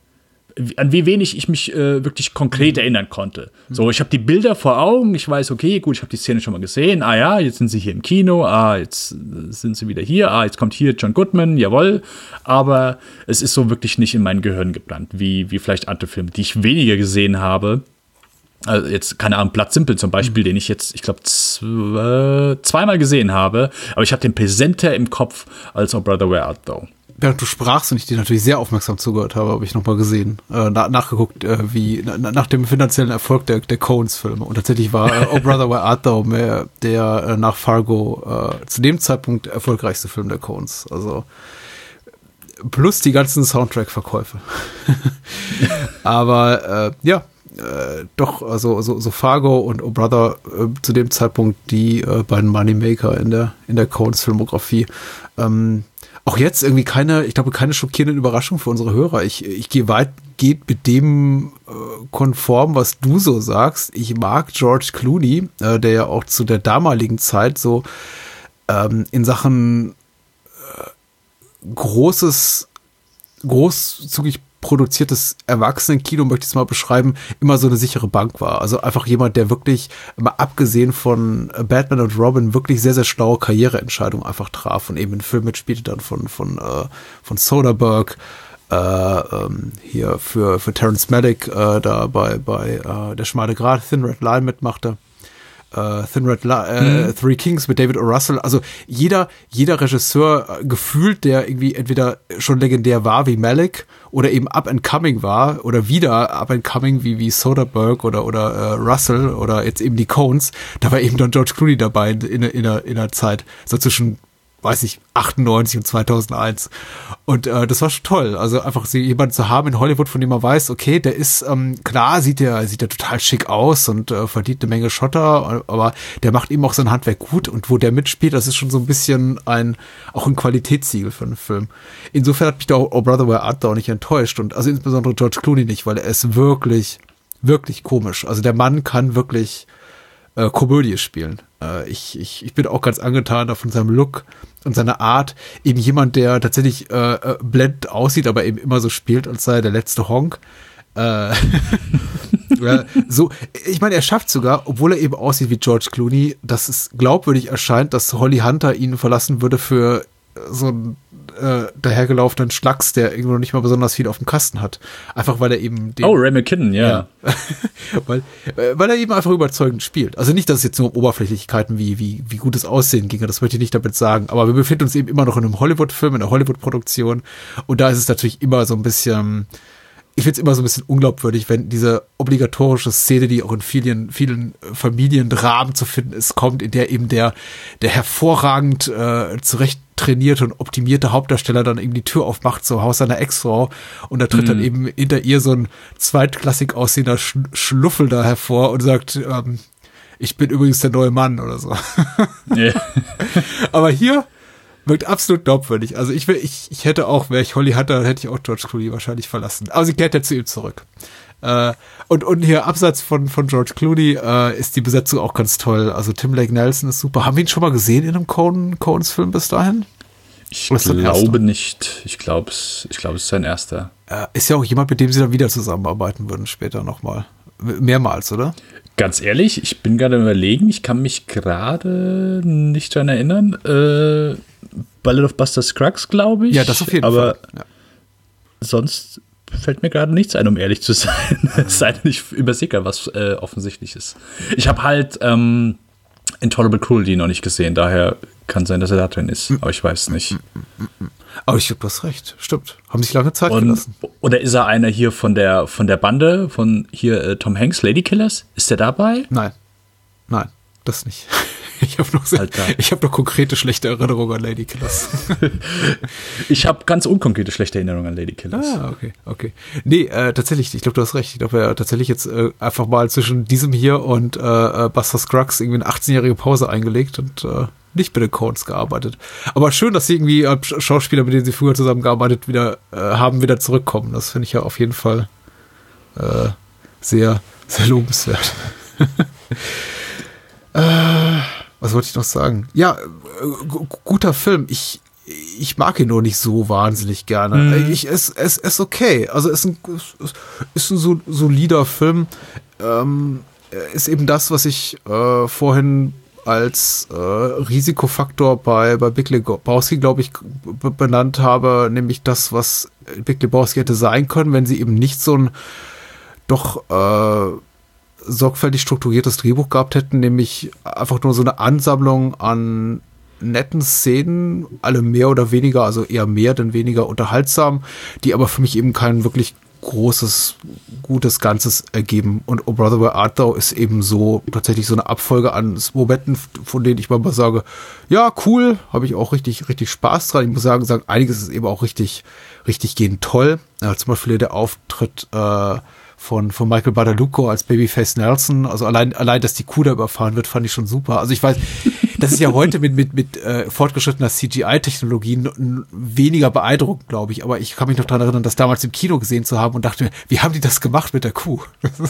wenig ich mich wirklich konkret erinnern konnte. So, ich habe die Bilder vor Augen, ich weiß, okay, gut, ich habe die Szene schon mal gesehen, ja, jetzt sind sie hier im Kino, jetzt sind sie wieder hier, jetzt kommt hier John Goodman, jawohl, aber es ist so wirklich nicht in mein Gehirn gebrannt, wie vielleicht andere Filme, die ich weniger gesehen habe. Also jetzt, keine Ahnung, Blood Simple zum Beispiel, den ich jetzt, ich glaube, zweimal gesehen habe, aber ich habe den präsenter im Kopf als Oh Brother, Where Art Thou? Während du sprachst und ich dir natürlich sehr aufmerksam zugehört habe ich nochmal gesehen, nachgeguckt, nach dem finanziellen Erfolg der Coens-Filme. Und tatsächlich war Oh Brother, Where Art Thou der nach Fargo zu dem Zeitpunkt erfolgreichste Film der Coens. Also plus die ganzen Soundtrack-Verkäufe. Aber doch, also so Fargo und Oh Brother zu dem Zeitpunkt die beiden Moneymaker in der Coens-Filmografie. Auch jetzt irgendwie keine schockierenden Überraschungen für unsere Hörer. Ich gehe weitgehend mit dem konform, was du so sagst. Ich mag George Clooney, der ja auch zu der damaligen Zeit so in Sachen großzügig produziertes Erwachsenenkino, möchte ich es mal beschreiben, immer so eine sichere Bank war. Also einfach jemand, der wirklich, mal abgesehen von Batman und Robin, wirklich sehr, sehr schlaue Karriereentscheidungen einfach traf und eben in Filmen mitspielte dann von Soderbergh, hier für Terrence Malick da bei Der schmale Grat, Thin Red Line mitmachte. Three Kings mit David O. Russell. Also jeder Regisseur gefühlt, der irgendwie entweder schon legendär war wie Malick oder eben up and coming war oder wieder up and coming wie Soderbergh oder Russell oder jetzt eben die Coens, da war eben dann George Clooney dabei in der Zeit, so zwischen, weiß ich, 98 und 2001. Und das war schon toll. Also einfach jemanden zu haben in Hollywood, von dem man weiß, okay, der ist, klar, sieht der total schick aus und verdient eine Menge Schotter, aber der macht eben auch sein Handwerk gut und wo der mitspielt, das ist schon so ein bisschen auch ein Qualitätssiegel für einen Film. Insofern hat mich da auch Oh Brother, Where Art Thou nicht enttäuscht und also insbesondere George Clooney nicht, weil er ist wirklich, wirklich komisch. Also der Mann kann wirklich Komödie spielen. Ich bin auch ganz angetan von seinem Look und seiner Art. Eben jemand, der tatsächlich blendend aussieht, aber eben immer so spielt, als sei er der letzte Honk. So, ich meine, er schafft sogar, obwohl er eben aussieht wie George Clooney, dass es glaubwürdig erscheint, dass Holly Hunter ihn verlassen würde für so einen dahergelaufenen Schlacks, der irgendwo noch nicht mal besonders viel auf dem Kasten hat. Einfach weil er eben Ray McKinnon, ja. weil er eben einfach überzeugend spielt. Also nicht, dass es jetzt nur um Oberflächlichkeiten wie gutes Aussehen ginge, das möchte ich nicht damit sagen, aber wir befinden uns eben immer noch in einem Hollywood-Film, in einer Hollywood-Produktion und da ist es natürlich immer so ein bisschen, ich finde es immer so ein bisschen unglaubwürdig, wenn diese obligatorische Szene, die auch in vielen Familiendramen zu finden ist, kommt, in der eben der hervorragend zurecht trainierte und optimierte Hauptdarsteller dann eben die Tür aufmacht zum Haus seiner Ex-Frau und da tritt dann eben hinter ihr so ein zweitklassig aussehender Schluffel da hervor und sagt, ich bin übrigens der neue Mann oder so. Yeah. Aber hier wirkt absolut glaubwürdig. Also ich hätte auch, wäre ich Holly Hunter, hätte ich auch George Clooney wahrscheinlich verlassen. Aber sie kehrt ja zu ihm zurück. Und hier abseits von George Clooney ist die Besetzung auch ganz toll. Also Tim Lake Nelson ist super. Haben wir ihn schon mal gesehen in einem Coens-Film bis dahin? Ich glaube nicht. Ich glaube, es ist sein erster. Ist ja auch jemand, mit dem sie dann wieder zusammenarbeiten würden später nochmal. Mehrmals, oder? Ganz ehrlich, ich bin gerade überlegen, ich kann mich gerade nicht daran erinnern. Ballad of Buster Scruggs, glaube ich. Ja, das auf jeden Fall. Aber sonst fällt mir gerade nichts ein, um ehrlich zu sein. Es sei denn, ich übersehe was offensichtlich ist. Ich habe halt Intolerable Cruelty noch nicht gesehen, daher kann sein, dass er da drin ist, aber ich weiß nicht. Aber ich glaube, du hast recht, stimmt. Haben sich lange Zeit gelassen. Oder ist er einer hier von der Bande, von hier Tom Hanks, Lady Killers? Ist der dabei? Nein, das nicht. Ich habe noch konkrete schlechte Erinnerungen an Lady Killers. Ich habe ganz unkonkrete schlechte Erinnerungen an Lady Killers. Okay. Nee, tatsächlich, ich glaube, du hast recht. Ich glaube, er hat tatsächlich jetzt einfach mal zwischen diesem hier und Buster Scruggs irgendwie eine 18-jährige Pause eingelegt und nicht mit den Coens gearbeitet. Aber schön, dass sie irgendwie Schauspieler, mit denen sie früher zusammengearbeitet haben, wieder zurückkommen. Das finde ich ja auf jeden Fall sehr, sehr lobenswert. Was wollte ich noch sagen? Ja, guter Film. Ich mag ihn nur nicht so wahnsinnig gerne. Es ist okay. Also es ist ein solider Film. Ist eben das, was ich vorhin als Risikofaktor bei Big Lebowski, glaube ich, benannt habe, nämlich das, was Big Lebowski hätte sein können, wenn sie eben nicht so ein doch sorgfältig strukturiertes Drehbuch gehabt hätten, nämlich einfach nur so eine Ansammlung an netten Szenen, alle mehr oder weniger, also eher mehr denn weniger unterhaltsam, die aber für mich eben kein wirklich großes, gutes Ganzes ergeben. Und Oh Brother, Where Art Thou ist eben so tatsächlich so eine Abfolge an Momenten, von denen ich mal sagen, ja, cool, habe ich auch richtig, richtig Spaß dran. Ich muss sagen, einiges ist eben auch richtig, richtig gehend toll. Zum Beispiel der Auftritt von Michael Badalucco als Babyface Nelson. Also allein, dass die Kuh da überfahren wird, fand ich schon super. Also ich weiß, das ist ja heute mit fortgeschrittener CGI-Technologie weniger beeindruckend, glaube ich. Aber ich kann mich noch daran erinnern, das damals im Kino gesehen zu haben und dachte mir, wie haben die das gemacht mit der Kuh?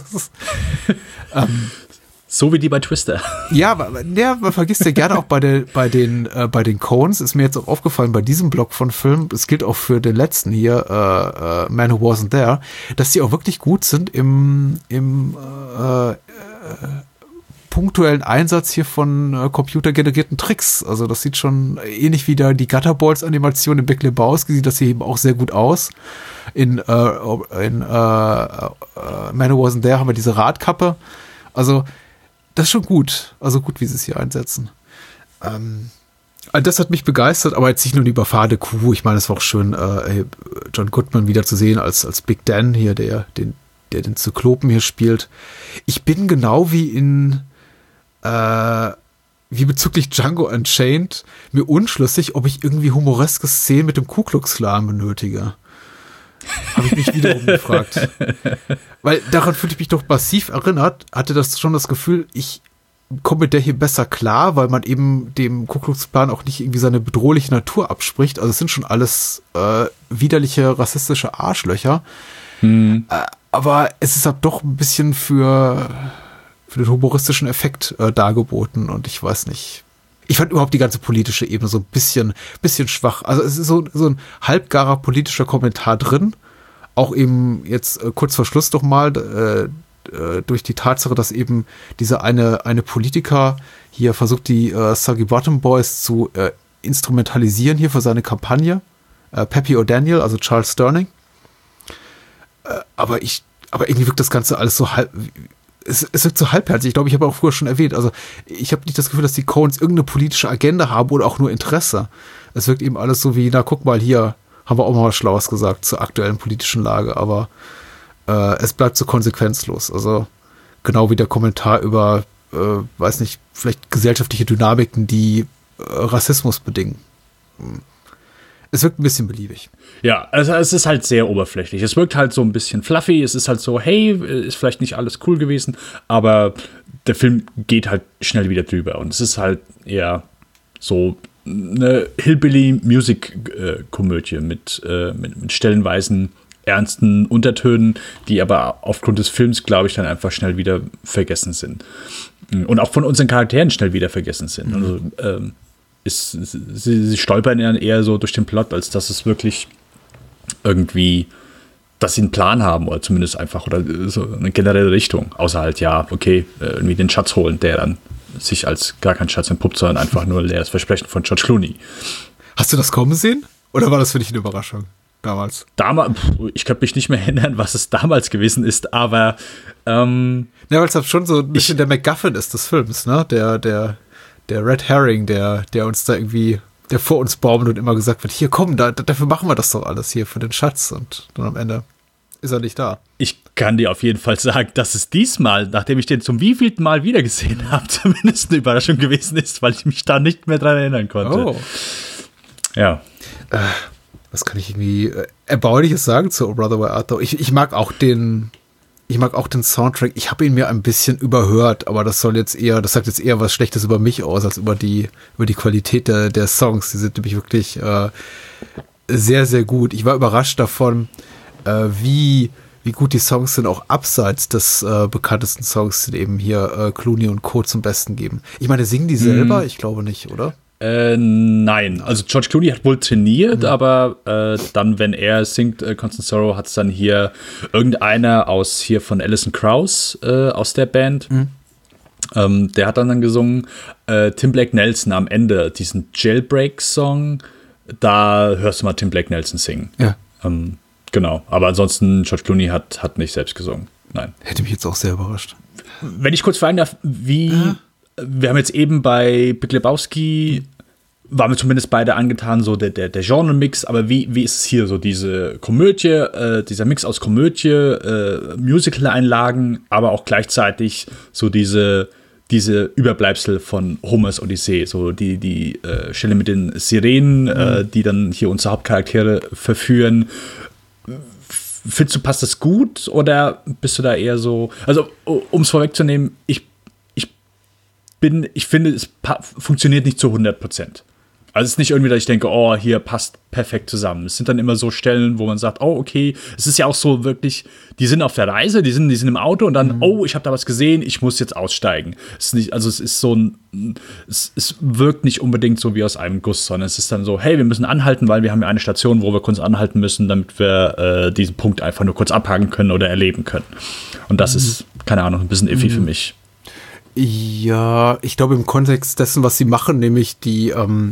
So wie die bei Twister. Ja, man vergisst ja gerne auch bei den Coens, ist mir jetzt auch aufgefallen, bei diesem Block von Filmen, es gilt auch für den letzten hier, Man Who Wasn't There, dass die auch wirklich gut sind im punktuellen Einsatz hier von computergenerierten Tricks. Also das sieht schon ähnlich wie die Gutterballs-Animation in Big Lebowski, sieht das hier eben auch sehr gut aus. In Man Who Wasn't There haben wir diese Radkappe. Also das ist schon gut. Also gut, wie sie es hier einsetzen. Das hat mich begeistert, aber jetzt nicht nur die überfahrene Kuh. Ich meine, es war auch schön, John Goodman wieder zu sehen als Big Dan hier, der den Zyklopen hier spielt. Ich bin genau wie bezüglich Django Unchained mir unschlüssig, ob ich irgendwie humoreske Szenen mit dem Ku Klux Klan benötige. Habe ich mich wiederum gefragt. Weil daran fühlte ich mich doch massiv erinnert, hatte das schon das Gefühl, ich komme mit der hier besser klar, weil man eben dem Ku Klux Klan auch nicht irgendwie seine bedrohliche Natur abspricht. Also es sind schon alles widerliche, rassistische Arschlöcher. Aber es ist halt doch ein bisschen für den humoristischen Effekt dargeboten und ich weiß nicht. Ich fand überhaupt die ganze politische Ebene so ein bisschen schwach. Also es ist so ein halbgarer politischer Kommentar drin. Auch eben jetzt kurz vor Schluss doch mal durch die Tatsache, dass eben dieser eine Politiker hier versucht, die Soggy Bottom Boys zu instrumentalisieren hier für seine Kampagne. Peppy O'Daniel, also Charles Sterling. Aber irgendwie wirkt das Ganze alles so halb. Es wirkt so halbherzig. Ich glaube, ich habe auch früher schon erwähnt. Also ich habe nicht das Gefühl, dass die Coens irgendeine politische Agenda haben oder auch nur Interesse. Es wirkt eben alles so wie, na guck mal, hier haben wir auch mal was Schlaues gesagt zur aktuellen politischen Lage. Aber es bleibt so konsequenzlos. Also genau wie der Kommentar über, weiß nicht, vielleicht gesellschaftliche Dynamiken, die Rassismus bedingen. Es wirkt ein bisschen beliebig. Ja, also es ist halt sehr oberflächlich. Es wirkt halt so ein bisschen fluffy. Es ist halt so, hey, ist vielleicht nicht alles cool gewesen, aber der Film geht halt schnell wieder drüber. Und es ist halt eher so eine Hillbilly-Music-Komödie mit stellenweisen ernsten Untertönen, die aber aufgrund des Films, glaube ich, dann einfach schnell wieder vergessen sind. Und auch von unseren Charakteren schnell wieder vergessen sind. Also, sie stolpern eher so durch den Plot, als dass es wirklich irgendwie, dass sie einen Plan haben oder zumindest einfach oder so eine generelle Richtung. Außer halt, ja, okay, irgendwie den Schatz holen, der dann sich als gar kein Schatz entpuppt, sondern einfach nur ein leeres Versprechen von George Clooney. Hast du das kommen sehen? Oder war das für dich eine Überraschung damals? Ich kann mich nicht mehr erinnern, was es damals gewesen ist, aber ja, weil es halt schon so ein bisschen der MacGuffin ist des Films, ne? Der Red Herring, der uns da irgendwie, der vor uns baumelt und immer gesagt wird, hier komm, dafür machen wir das doch alles hier für den Schatz und dann am Ende ist er nicht da. Ich kann dir auf jeden Fall sagen, dass es diesmal, nachdem ich den zum wievielten Mal wieder gesehen habe, zumindest eine Überraschung gewesen ist, weil ich mich da nicht mehr dran erinnern konnte. Oh. Ja. Was kann ich irgendwie Erbauliches sagen zu Oh Brother Where Art Thou? Ich mag auch den Soundtrack. Ich habe ihn mir ein bisschen überhört, aber das sagt jetzt eher was Schlechtes über mich aus, als über die Qualität der Songs. Die sind nämlich wirklich sehr, sehr gut. Ich war überrascht davon, wie gut die Songs sind, auch abseits des bekanntesten Songs, die eben hier Clooney und Co. zum Besten geben. Ich meine, singen die selber? Ich glaube nicht, oder? Nein, also George Clooney hat wohl trainiert, aber dann, wenn er singt, Constant Sorrow, hat es dann hier irgendeiner hier von Alison Krauss aus der Band. Der hat dann gesungen. Tim Blake Nelson am Ende, diesen Jailbreak-Song, da hörst du mal Tim Blake Nelson singen. Ja. Genau, aber ansonsten, George Clooney hat nicht selbst gesungen. Nein. Hätte mich jetzt auch sehr überrascht. Wenn ich kurz fragen darf, wir haben jetzt eben bei Big Lebowski, waren wir zumindest beide angetan, so der Genre-Mix, aber wie ist es hier so, diese Komödie, dieser Mix aus Komödie, Musical-Einlagen, aber auch gleichzeitig so diese Überbleibsel von Homers Odyssee, so die Stelle mit den Sirenen, die dann hier unsere Hauptcharaktere verführen. Findest du, passt das gut oder bist du da eher so, also um es vorwegzunehmen, ich finde, es funktioniert nicht zu 100%. Also es ist nicht irgendwie, dass ich denke, oh, hier passt perfekt zusammen. Es sind dann immer so Stellen, wo man sagt, oh, okay, es ist ja auch so wirklich, die sind auf der Reise, die sind im Auto und dann, oh, ich habe da was gesehen, ich muss jetzt aussteigen. Es ist so es wirkt nicht unbedingt so wie aus einem Guss, sondern es ist dann so, hey, wir müssen anhalten, weil wir haben ja eine Station, wo wir kurz anhalten müssen, damit wir diesen Punkt einfach nur kurz abhaken können oder erleben können. Und das ist, keine Ahnung, ein bisschen iffy für mich. Ja, ich glaube im Kontext dessen, was sie machen, nämlich die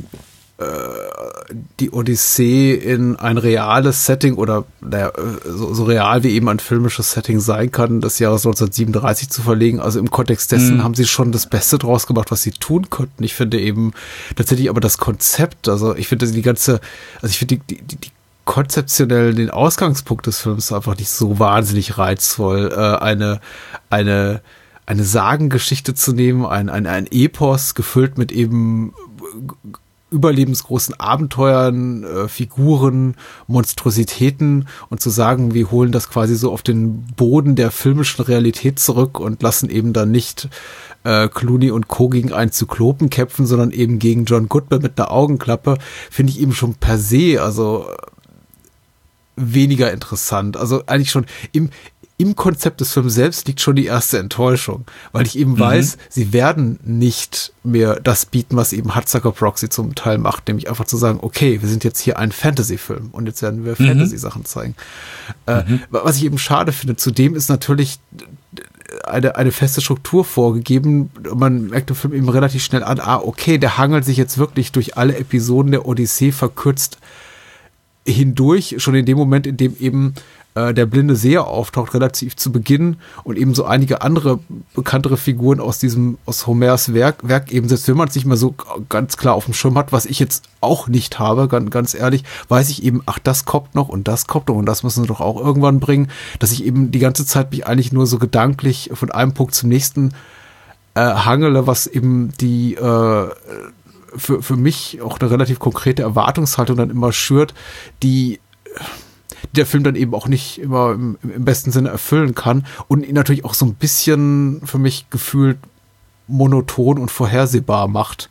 Odyssee in ein reales Setting oder so real wie eben ein filmisches Setting sein kann, das Jahres 1937 zu verlegen. Also im Kontext dessen haben sie schon das Beste draus gemacht, was sie tun konnten. Ich finde eben tatsächlich aber das Konzept, also ich finde die konzeptionell den Ausgangspunkt des Films einfach nicht so wahnsinnig reizvoll. Eine Sagengeschichte zu nehmen, ein Epos gefüllt mit eben überlebensgroßen Abenteuern, Figuren, Monstrositäten und zu sagen, wir holen das quasi so auf den Boden der filmischen Realität zurück und lassen eben dann nicht Clooney und Co. gegen einen Zyklopen kämpfen, sondern eben gegen John Goodman mit einer Augenklappe, finde ich eben schon per se, also weniger interessant. Also eigentlich schon im Konzept des Films selbst liegt schon die erste Enttäuschung, weil ich eben weiß, sie werden nicht mehr das bieten, was eben Hudsucker Proxy zum Teil macht, nämlich einfach zu sagen, okay, wir sind jetzt hier ein Fantasy-Film und jetzt werden wir Fantasy-Sachen zeigen. Was ich eben schade finde, zudem ist natürlich eine feste Struktur vorgegeben. Man merkt im Film eben relativ schnell an, okay, der hangelt sich jetzt wirklich durch alle Episoden der Odyssee verkürzt hindurch, schon in dem Moment, in dem eben der blinde Seher auftaucht, relativ zu Beginn und eben so einige andere bekanntere Figuren aus Homers Werk eben, selbst wenn man es nicht mehr so ganz klar auf dem Schirm hat, was ich jetzt auch nicht habe, ganz ehrlich, weiß ich eben, das kommt noch und das kommt noch und das müssen sie doch auch irgendwann bringen, dass ich eben die ganze Zeit mich eigentlich nur so gedanklich von einem Punkt zum nächsten hangele, was eben die für mich auch eine relativ konkrete Erwartungshaltung dann immer schürt, die der Film dann eben auch nicht immer im besten Sinne erfüllen kann und ihn natürlich auch so ein bisschen für mich gefühlt monoton und vorhersehbar macht.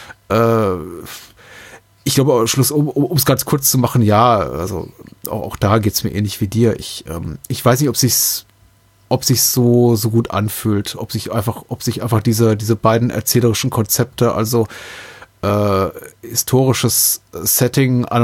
Ich glaube, am Schluss, um es ganz kurz zu machen, ja, also auch da geht's mir ähnlich wie dir. Ich weiß nicht, ob sich's so gut anfühlt, ob sich einfach diese beiden erzählerischen Konzepte, also historisches Setting anno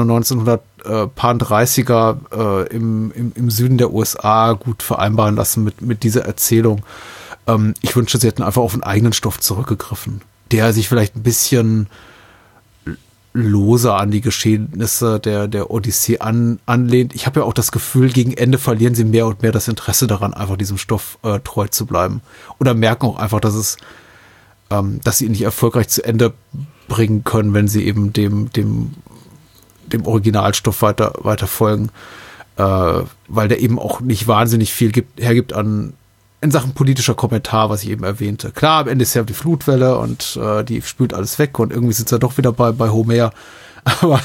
1930er im Süden der USA gut vereinbaren lassen mit dieser Erzählung. Ich wünschte, sie hätten einfach auf einen eigenen Stoff zurückgegriffen, der sich vielleicht ein bisschen loser an die Geschehnisse der Odyssee anlehnt. Ich habe ja auch das Gefühl, gegen Ende verlieren sie mehr und mehr das Interesse daran, einfach diesem Stoff treu zu bleiben. Oder merken auch einfach, dass sie ihn nicht erfolgreich zu Ende bringen können, wenn sie eben dem Originalstoff weiter folgen, weil der eben auch nicht wahnsinnig viel hergibt in Sachen politischer Kommentar, was ich eben erwähnte. Klar, am Ende ist ja die Flutwelle und die spült alles weg und irgendwie sind sie ja doch wieder bei Homer. Aber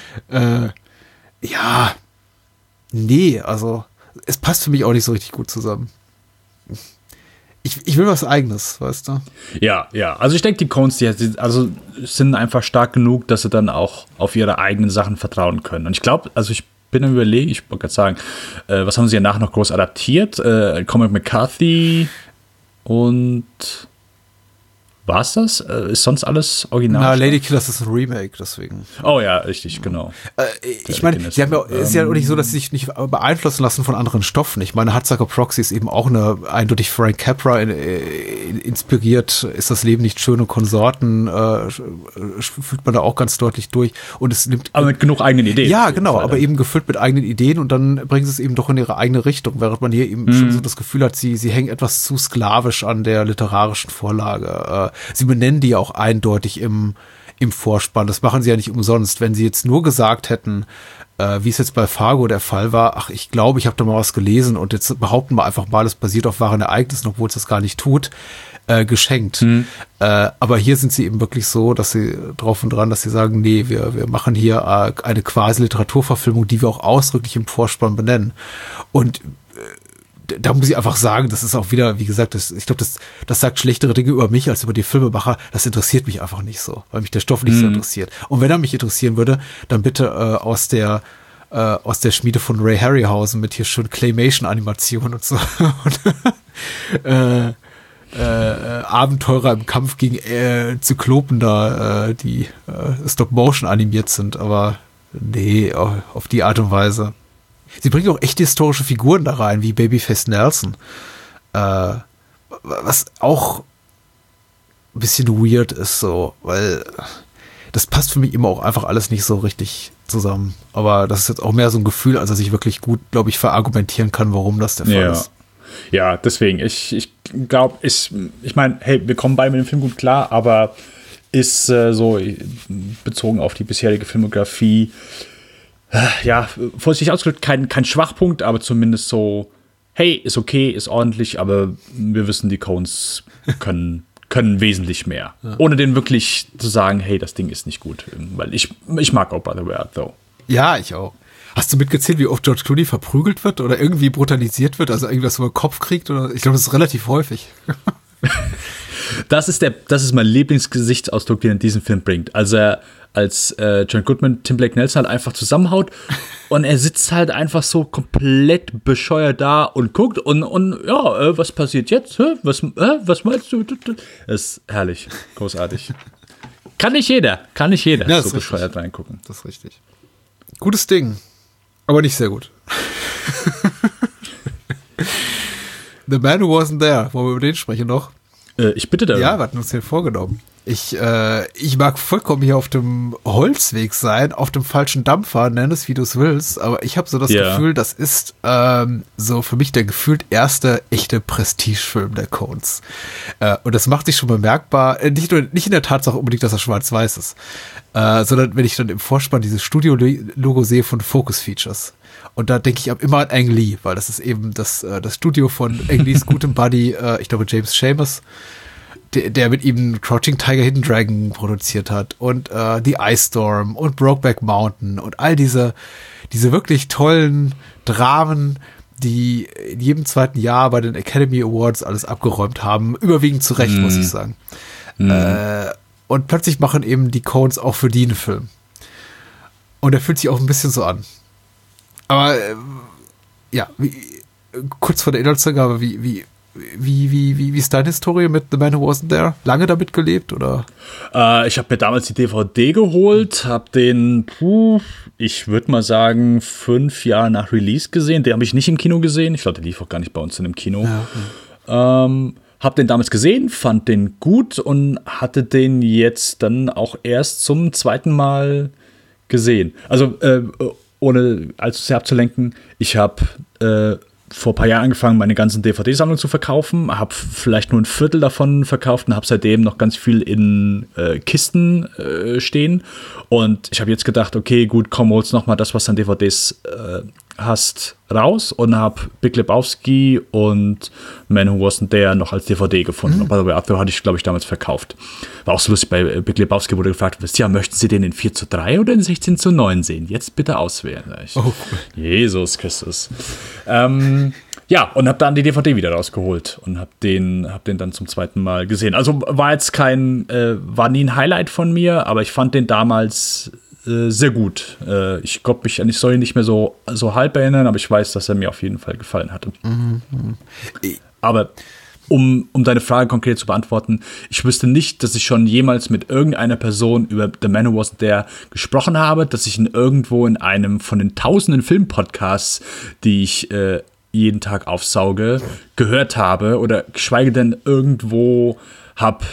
ja, nee, also es passt für mich auch nicht so richtig gut zusammen. Ich will was Eigenes, weißt du? Ja. Also ich denke, die Coens, sind einfach stark genug, dass sie dann auch auf ihre eigenen Sachen vertrauen können. Und ich glaube, also ich bin am Überlegen, ich wollte gerade sagen, was haben sie danach noch groß adaptiert? Cormac McCarthy und war's das? Ist sonst alles original? Na, Lady Killers ist ein Remake, deswegen. Oh ja, richtig, genau. Ich meine, sie haben ja, es ist ja auch nicht so, dass sie sich nicht beeinflussen lassen von anderen Stoffen. Ich meine, Hudsucker Proxy ist eben auch eindeutig Frank Capra inspiriert. Ist das Leben nicht schön und Konsorten, fühlt man da auch ganz deutlich durch. Und es nimmt. Aber mit genug eigenen Ideen. Ja, genau, aber eben gefüllt mit eigenen Ideen und dann bringen sie es eben doch in ihre eigene Richtung, während man hier eben schon so das Gefühl hat, sie hängen etwas zu sklavisch an der literarischen Vorlage. Sie benennen die ja auch eindeutig im Vorspann. Das machen sie ja nicht umsonst. Wenn sie jetzt nur gesagt hätten, wie es jetzt bei Fargo der Fall war, ich glaube, ich habe da mal was gelesen und jetzt behaupten wir einfach mal, es basiert auf wahren Ereignissen, obwohl es das gar nicht tut, geschenkt. Aber hier sind sie eben wirklich so, dass sie drauf und dran, dass sie sagen, nee, wir machen hier eine quasi Literaturverfilmung, die wir auch ausdrücklich im Vorspann benennen. Und da muss ich einfach sagen, das ist auch wieder, wie gesagt, ich glaube, das sagt schlechtere Dinge über mich als über die Filmemacher. Das interessiert mich einfach nicht so, weil mich der Stoff nicht so interessiert. Und wenn er mich interessieren würde, dann bitte aus der Schmiede von Ray Harryhausen mit hier schön Claymation-Animation und so. Und Abenteurer im Kampf gegen Zyklopen da, die Stop-Motion animiert sind, aber nee, auf die Art und Weise. Sie bringen auch echte historische Figuren da rein, wie Babyface Nelson. Was auch ein bisschen weird ist so, weil das passt für mich immer auch einfach alles nicht so richtig zusammen. Aber das ist jetzt auch mehr so ein Gefühl, als dass ich wirklich gut, glaube ich, verargumentieren kann, warum das der Fall ist. Ja, deswegen, ich glaube, ich meine, hey, wir kommen beide mit dem Film gut klar, aber ist so bezogen auf die bisherige Filmografie, ja, vorsichtig ausgedrückt, kein Schwachpunkt, aber zumindest so, hey, ist okay, ist ordentlich, aber wir wissen, die Coens können wesentlich mehr. Ja. Ohne denen wirklich zu sagen, hey, das Ding ist nicht gut. Weil ich mag auch Brother Where Art Thou. Ja, ich auch. Hast du mitgezählt, wie oft George Clooney verprügelt wird oder irgendwie brutalisiert wird, also irgendwas über den Kopf kriegt? Oder? Ich glaube, das ist relativ häufig. Das ist mein Lieblingsgesichtsausdruck, den er in diesem Film bringt. Also als John Goodman Tim Blake Nelson halt einfach zusammenhaut und er sitzt halt einfach so komplett bescheuert da und guckt und ja, was passiert jetzt? Was meinst du? Das ist herrlich, großartig. Kann nicht jeder ja, so bescheuert reingucken. Das ist richtig. Gutes Ding, aber nicht sehr gut. The Man Who Wasn't There, wollen wir über den sprechen noch? Ich bitte darum. Ja, wir hatten uns den vorgenommen. Ich mag vollkommen hier auf dem Holzweg sein, auf dem falschen Dampfer, nenn es wie du es willst, aber ich habe so das Gefühl, das ist so für mich der gefühlt erste echte Prestigefilm der Coens. Und das macht sich schon bemerkbar, nicht in der Tatsache unbedingt, dass er schwarz-weiß ist, sondern wenn ich dann im Vorspann dieses Studio-Logo sehe von Focus Features. Und da denke ich immer an Ang Lee, weil das ist eben das Studio von Ang Lees gutem Buddy, ich glaube James Schamus, der mit ihm Crouching Tiger, Hidden Dragon produziert hat und The Ice Storm und Brokeback Mountain und all diese wirklich tollen Dramen, die in jedem zweiten Jahr bei den Academy Awards alles abgeräumt haben, überwiegend zu Recht, muss ich sagen. Und plötzlich machen eben die Coens auch für die einen Film. Und er fühlt sich auch ein bisschen so an. Aber ja, kurz vor der Inhaltsangabe, wie ist deine Historie mit The Man Who Wasn't There? Lange damit gelebt, oder? Ich habe mir damals die DVD geholt, habe den, ich würde mal sagen, 5 Jahre nach Release gesehen. Den habe ich nicht im Kino gesehen. Ich glaube, der lief auch gar nicht bei uns in dem Kino. Ja. Habe den damals gesehen, fand den gut und hatte den jetzt dann auch erst zum zweiten Mal gesehen. Also, ohne allzu sehr abzulenken, ich habe vor ein paar Jahren angefangen, meine ganzen DVD-Sammlung zu verkaufen, habe vielleicht nur ein Viertel davon verkauft und habe seitdem noch ganz viel in Kisten stehen. Und ich habe jetzt gedacht, okay, gut, komm, holst noch mal das, was du an DVDs hast, raus und habe Big Lebowski und Man Who Wasn't There noch als DVD gefunden. Und By the Way, Arthur hatte ich, glaube ich, damals verkauft. War auch so lustig, bei Big Lebowski wurde gefragt, ja, möchten Sie den in 4:3 oder in 16:9 sehen? Jetzt bitte auswählen. Oh, cool. Jesus Christus. Ja, und habe dann die DVD wieder rausgeholt und hab den dann zum zweiten Mal gesehen. Also war jetzt war nie ein Highlight von mir, aber ich fand den damals sehr gut. Ich glaube, mich an die Story nicht mehr so halb erinnern, aber ich weiß, dass er mir auf jeden Fall gefallen hatte. Aber um deine Frage konkret zu beantworten, ich wüsste nicht, dass ich schon jemals mit irgendeiner Person über The Man Who Wasn't There gesprochen habe, dass ich ihn irgendwo in einem von den tausenden Filmpodcasts, die ich jeden Tag aufsauge, gehört habe oder geschweige denn irgendwo habe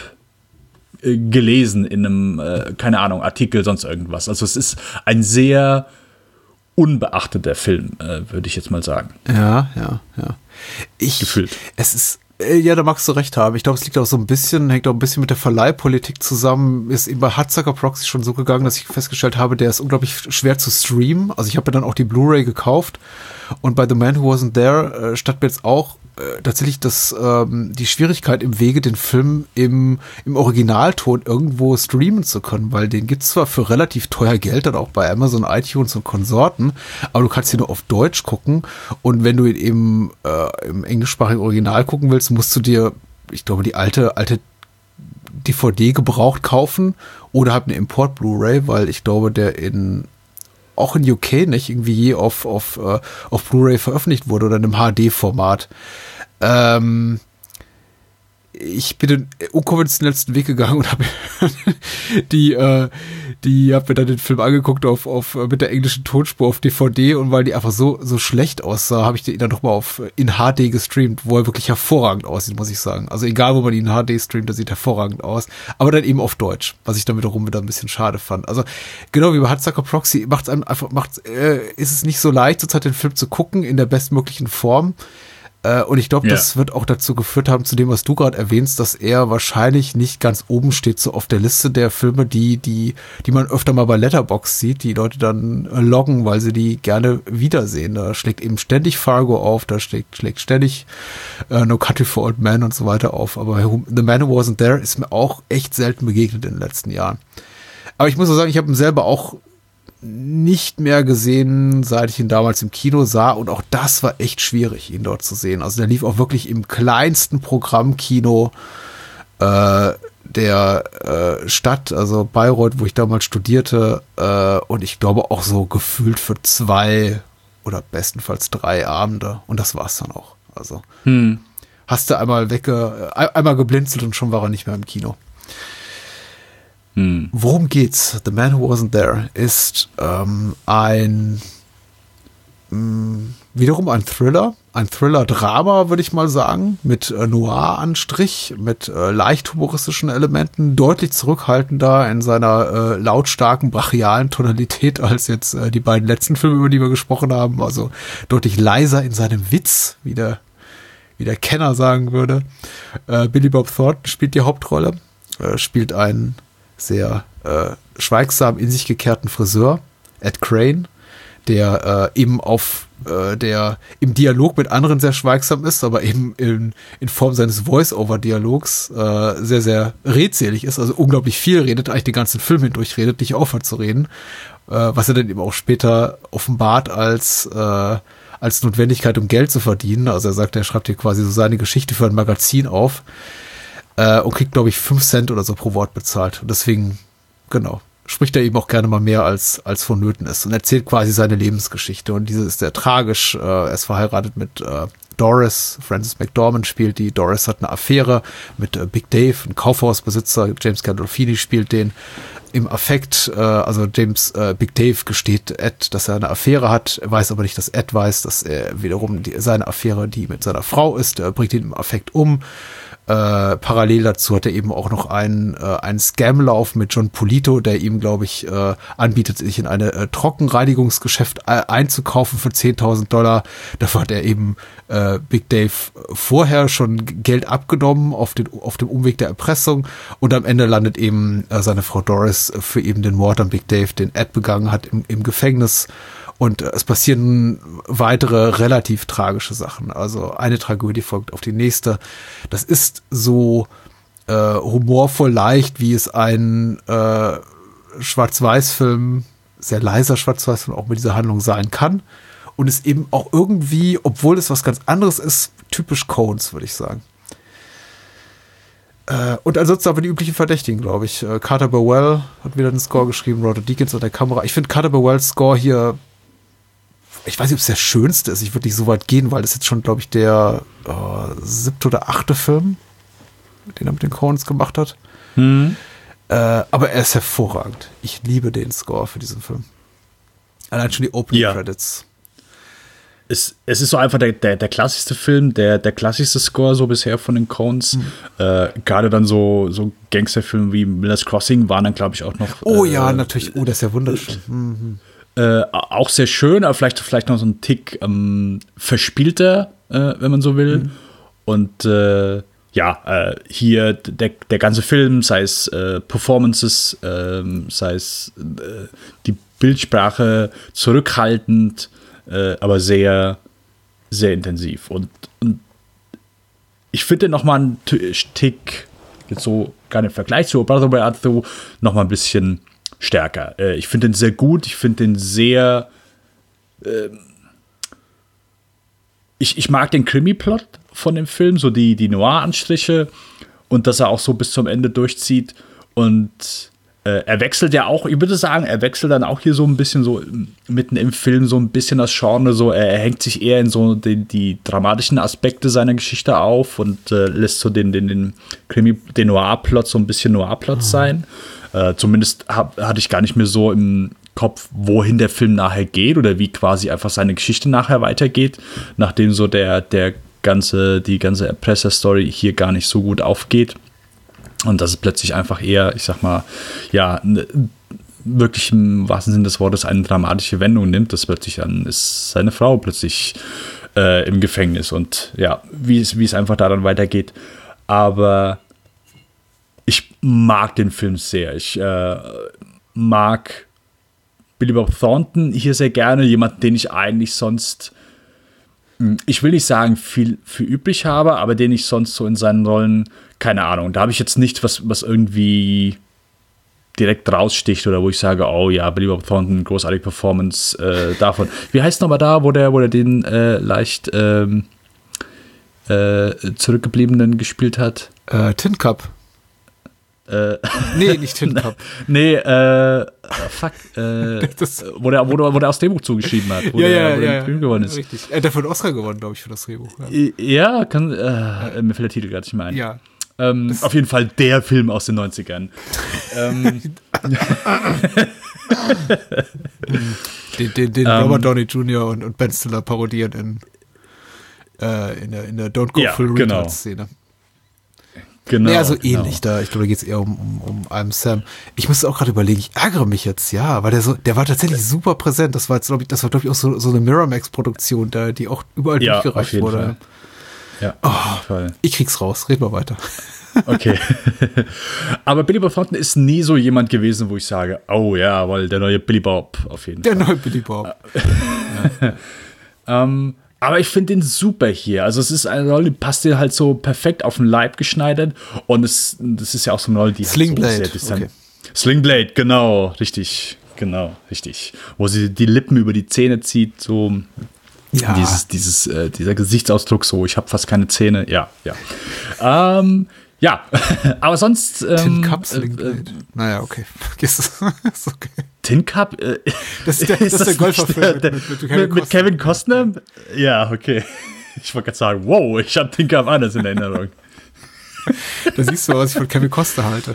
gelesen in einem, keine Ahnung, Artikel, sonst irgendwas. Also es ist ein sehr unbeachteter Film, würde ich jetzt mal sagen. Ja. Gefühlt. Es ist, ja, da magst du recht haben. Ich glaube, es hängt auch ein bisschen mit der Verleihpolitik zusammen. Ist eben bei Hudsucker Proxy schon so gegangen, dass ich festgestellt habe, der ist unglaublich schwer zu streamen. Also ich habe mir dann auch die Blu-ray gekauft und bei The Man Who Wasn't There stand mir jetzt auch tatsächlich die Schwierigkeit im Wege, den Film im Originalton irgendwo streamen zu können, weil den gibt's zwar für relativ teuer Geld dann auch bei Amazon, iTunes und Konsorten, aber du kannst ihn nur auf Deutsch gucken, und wenn du ihn eben im englischsprachigen Original gucken willst, musst du dir, ich glaube, die alte DVD gebraucht kaufen oder halt eine Import Blu-ray, weil ich glaube, der auch in UK nicht irgendwie je auf Blu-ray veröffentlicht wurde oder in einem HD-Format. Ich bin den unkonventionellsten Weg gegangen und habe hab mir dann den Film angeguckt mit der englischen Tonspur auf DVD, und weil die einfach so schlecht aussah, habe ich den dann nochmal in HD gestreamt, wo er wirklich hervorragend aussieht, muss ich sagen. Also egal, wo man ihn in HD streamt, der sieht hervorragend aus, aber dann eben auf Deutsch, was ich dann wiederum wieder ein bisschen schade fand. Also genau wie bei Hudsucker Proxy ist es nicht so leicht, zurzeit den Film zu gucken in der bestmöglichen Form. Und ich glaube, das wird auch dazu geführt haben, zu dem, was du gerade erwähnst, dass er wahrscheinlich nicht ganz oben steht, so auf der Liste der Filme, die man öfter mal bei Letterboxd sieht, die Leute dann loggen, weil sie die gerne wiedersehen. Da schlägt eben ständig Fargo auf, da schlägt ständig No Country for Old Men und so weiter auf. Aber The Man Who Wasn't There ist mir auch echt selten begegnet in den letzten Jahren. Aber ich muss auch sagen, ich habe ihn selber auch nicht mehr gesehen, seit ich ihn damals im Kino sah, und auch das war echt schwierig, ihn dort zu sehen. Also der lief auch wirklich im kleinsten Programmkino der Stadt, also Bayreuth, wo ich damals studierte, und ich glaube auch so gefühlt für 2 oder bestenfalls 3 Abende, und das war's dann auch. Also hast du einmal geblinzelt und schon war er nicht mehr im Kino. Worum geht's? The Man Who Wasn't There ist wiederum ein Thriller-Drama, würde ich mal sagen, mit Noir-Anstrich, mit leicht humoristischen Elementen, deutlich zurückhaltender in seiner lautstarken, brachialen Tonalität als jetzt die beiden letzten Filme, über die wir gesprochen haben, also deutlich leiser in seinem Witz, wie der Kenner sagen würde. Billy Bob Thornton spielt die Hauptrolle, spielt einen sehr schweigsam in sich gekehrten Friseur, Ed Crane, der eben der im Dialog mit anderen sehr schweigsam ist, aber eben in Form seines Voice-Over-Dialogs sehr, sehr redselig ist, also unglaublich viel redet, eigentlich den ganzen Film hindurch redet, nicht aufhört zu reden, was er dann eben auch später offenbart als Notwendigkeit, um Geld zu verdienen. Also er sagt, er schreibt hier quasi so seine Geschichte für ein Magazin auf, und kriegt, glaube ich, 5 Cent oder so pro Wort bezahlt. Und deswegen, genau, spricht er eben auch gerne mal mehr als vonnöten ist und erzählt quasi seine Lebensgeschichte. Und diese ist sehr tragisch. Er ist verheiratet mit Doris. Frances McDormand spielt die. Doris hat eine Affäre mit Big Dave, ein Kaufhausbesitzer. James Gandolfini spielt den. Im Affekt, also Big Dave gesteht Ed, dass er eine Affäre hat. Er weiß aber nicht, dass Ed weiß, dass er wiederum seine Affäre, die mit seiner Frau ist, bringt ihn im Affekt um. Parallel dazu hat er eben auch noch einen Scam-Lauf mit John Polito, der ihm, glaube ich, anbietet, sich in eine Trockenreinigungsgeschäft einzukaufen für $10.000. Dafür hat er eben Big Dave vorher schon Geld abgenommen auf dem Umweg der Erpressung, und am Ende landet eben seine Frau Doris für eben den Mord an Big Dave, den Ed begangen hat, im Gefängnis. Und es passieren weitere relativ tragische Sachen. Also eine Tragödie folgt auf die nächste. Das ist so humorvoll leicht, wie es ein Schwarz-Weiß-Film, sehr leiser Schwarz-Weiß-Film auch mit dieser Handlung sein kann. Und ist eben auch irgendwie, obwohl es was ganz anderes ist, typisch Coens, würde ich sagen. Und ansonsten aber die üblichen Verdächtigen, glaube ich. Carter Burwell hat wieder den Score geschrieben, Roger Deakins an der Kamera. Ich finde Carter Burwells Score hier, ich weiß nicht, ob es der schönste ist. Ich würde nicht so weit gehen, weil das jetzt schon, glaube ich, der 7. oder 8. Film, den er mit den Coens gemacht hat. Aber er ist hervorragend. Ich liebe den Score für diesen Film. Allein schon die Opening Credits. Es ist so einfach der klassischste Film, der klassischste Score so bisher von den Coens. Gerade dann so Gangsterfilme wie Miller's Crossing waren dann, glaube ich, auch noch. Oh ja, natürlich. Oh, das ist ja wunderschön. Auch sehr schön, aber vielleicht noch so ein Tick verspielter, wenn man so will. Und hier der ganze Film, sei es Performances, sei es die Bildsprache zurückhaltend, aber sehr, sehr intensiv. Und ich finde noch mal einen Tick, jetzt so gar nicht im Vergleich zu Brother Where Art Thou, noch mal ein bisschen stärker. Ich finde den sehr gut, ich finde den sehr ich mag den Krimi-Plot von dem Film, so die Noir-Anstriche und dass er auch so bis zum Ende durchzieht und er wechselt ja auch, ich würde sagen, er wechselt dann auch hier so ein bisschen so mitten im Film so ein bisschen das Genre, so er hängt sich eher in so die dramatischen Aspekte seiner Geschichte auf und lässt so den Noir-Plot so ein bisschen Noir-Plot sein. Zumindest hatte ich gar nicht mehr so im Kopf, wohin der Film nachher geht oder wie quasi einfach seine Geschichte nachher weitergeht, nachdem so die ganze Erpresser-Story hier gar nicht so gut aufgeht. Und dass es plötzlich einfach eher, ich sag mal, ja, wirklich im wahrsten Sinne des Wortes eine dramatische Wendung nimmt, dass plötzlich dann ist seine Frau plötzlich im Gefängnis und ja, wie es einfach da dann weitergeht. Aber ich mag den Film sehr. Ich mag Billy Bob Thornton hier sehr gerne, jemand, den ich eigentlich sonst, ich will nicht sagen, viel übrig habe, aber den ich sonst so in seinen Rollen, keine Ahnung, da habe ich jetzt nichts, was irgendwie direkt raussticht oder wo ich sage, oh ja, Billy Bob Thornton, großartige Performance davon. Wie heißt nochmal da, wo der den leicht Zurückgebliebenen gespielt hat? Tin Cup. Nee, nicht Tin Cup. Nee, fuck. Wo der aus Drehbuch zugeschrieben hat. Wo der Film gewonnen ist. Richtig. Der hat einen Oscar gewonnen, glaube ich, für das Drehbuch. Ja, mir fällt der Titel gerade nicht mehr ein. Ja. Auf jeden Fall der Film aus den 90ern. den Robert Downey Jr. und Ben Stiller parodieren in der Don't Go Full Retard-Szene. Genau, ja, also ähnlich da. Ich glaube, da geht es eher um I'm Sam. Ich musste auch gerade überlegen, ich ärgere mich jetzt, ja, weil der war tatsächlich super präsent. Das war glaube ich, auch so eine Miramax-Produktion, die auch überall durchgereicht wurde. Fall. Ja, auf jeden Fall. Ich krieg's raus, reden wir weiter. Okay. Aber Billy Bob Thornton ist nie so jemand gewesen, wo ich sage, oh ja, weil der neue Billy Bob auf jeden Fall. Der neue Billy Bob. Aber ich finde den super hier. Also es ist eine Rolle, die passt dir halt so perfekt auf den Leib geschneidert. Und das ist ja auch so eine Rolle, die Slingblade. Halt so sehr Slingblade, genau, richtig. Wo sie die Lippen über die Zähne zieht, so ja. Dieser Gesichtsausdruck, so ich habe fast keine Zähne. Ja. Ja, aber sonst Tin Cup Slingblade. Naja, okay. Ist okay. Tin Cup? Das ist der Golferfilm mit Kevin Costner? Ja, okay. Ich wollte gerade sagen, wow, ich habe Tin Cup anders in Erinnerung. Da siehst du, was ich von Kevin Costner halte.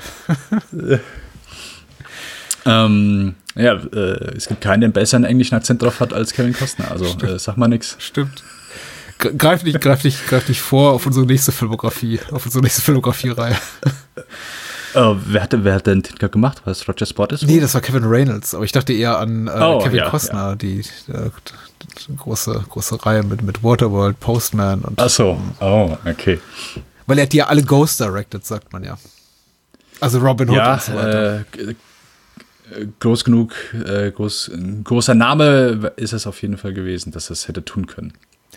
Es gibt keinen, der einen besseren englischen Akzent drauf hat als Kevin Costner. Also sag mal nix. Stimmt. Greif nicht vor auf unsere nächste Filmografie, Reihe. Wer hat denn Tin Cup gemacht? War das Roger Spottis? Nee, das war Kevin Reynolds, aber ich dachte eher an Kevin Costner, die große Reihe mit Waterworld, Postman und. Ach so, okay. Weil er hat die ja alle Ghost directed, sagt man ja. Also Robin Hood und so weiter. Groß genug, großer Name ist es auf jeden Fall gewesen, dass er es hätte tun können.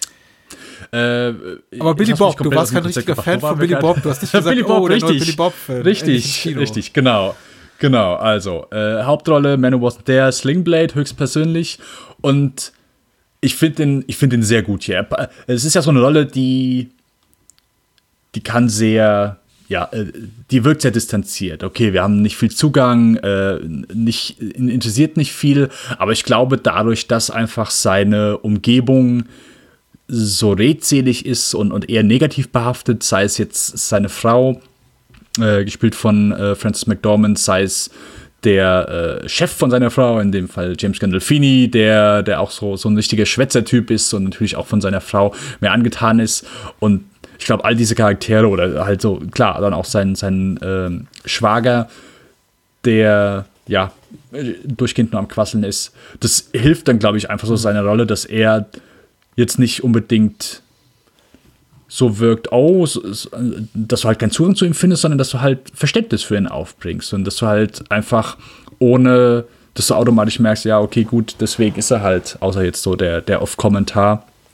Aber Billy Bob, du warst kein richtiger Fan von Billy Bob. Du hast nicht gesagt, Billy Bob, der neue Billy Bob-Fan. Richtig, genau. Also, Hauptrolle, Man Who Wasn't There, Slingblade, höchstpersönlich. Und ich finde den sehr gut hier. Es ist ja so eine Rolle, die kann sehr, die wirkt sehr distanziert. Okay, wir haben nicht viel Zugang, interessiert nicht viel, aber ich glaube, dadurch, dass einfach seine Umgebung so redselig ist und eher negativ behaftet, sei es jetzt seine Frau, gespielt von Frances McDormand, sei es der Chef von seiner Frau, in dem Fall James Gandolfini, der auch so ein richtiger Schwätzertyp ist und natürlich auch von seiner Frau mehr angetan ist. Und ich glaube, all diese Charaktere oder halt so, klar, dann auch sein Schwager, der durchgehend nur am Quasseln ist, das hilft dann, glaube ich, einfach so seiner Rolle, dass er jetzt nicht unbedingt so wirkt, dass du halt keinen Zugang zu ihm findest, sondern dass du halt Verständnis für ihn aufbringst und dass du halt einfach ohne, dass du automatisch merkst, ja, okay, gut, deswegen ist er halt, außer jetzt so der Off-Kommentar,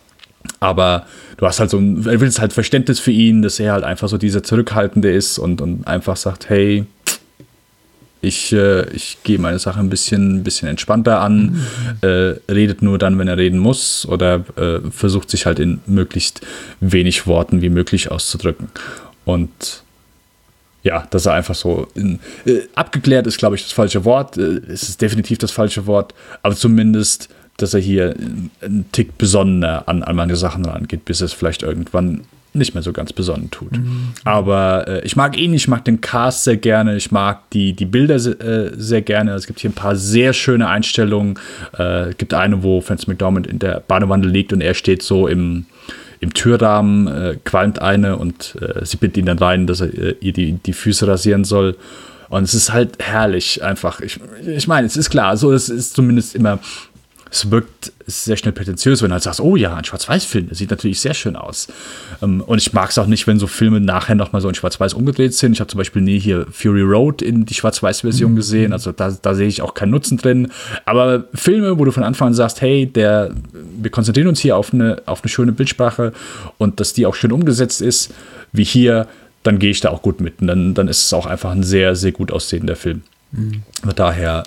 Aber du hast halt er willst halt Verständnis für ihn, dass er halt einfach so dieser Zurückhaltende ist und einfach sagt, hey, ich gehe meine Sache ein bisschen entspannter an, redet nur dann, wenn er reden muss oder versucht sich halt in möglichst wenig Worten wie möglich auszudrücken. Und ja, dass er einfach so abgeklärt ist, glaube ich, das falsche Wort. Es ist definitiv das falsche Wort, aber zumindest, dass er hier einen Tick besonnener an manche Sachen rangeht, bis es vielleicht irgendwann nicht mehr so ganz besonnen tut. Aber ich mag ihn, ich mag den Cast sehr gerne, ich mag die Bilder sehr gerne. Es gibt hier ein paar sehr schöne Einstellungen. Es gibt eine, wo Frances McDormand in der Badewanne liegt und er steht so im Türrahmen, qualmt eine und sie bittet ihn dann rein, dass er ihr die Füße rasieren soll. Und es ist halt herrlich einfach. Ich meine, es ist klar, so es ist zumindest immer. Es wirkt sehr schnell prätentiös, wenn du halt sagst, oh ja, ein Schwarz-Weiß-Film, das sieht natürlich sehr schön aus. Und ich mag es auch nicht, wenn so Filme nachher nochmal so in Schwarz-Weiß umgedreht sind. Ich habe zum Beispiel nie hier Fury Road in die Schwarz-Weiß-Version gesehen, also da sehe ich auch keinen Nutzen drin. Aber Filme, wo du von Anfang an sagst, hey, wir konzentrieren uns hier auf eine schöne Bildsprache und dass die auch schön umgesetzt ist, wie hier, dann gehe ich da auch gut mit. Und dann ist es auch einfach ein sehr, sehr gut aussehender Film. Von daher,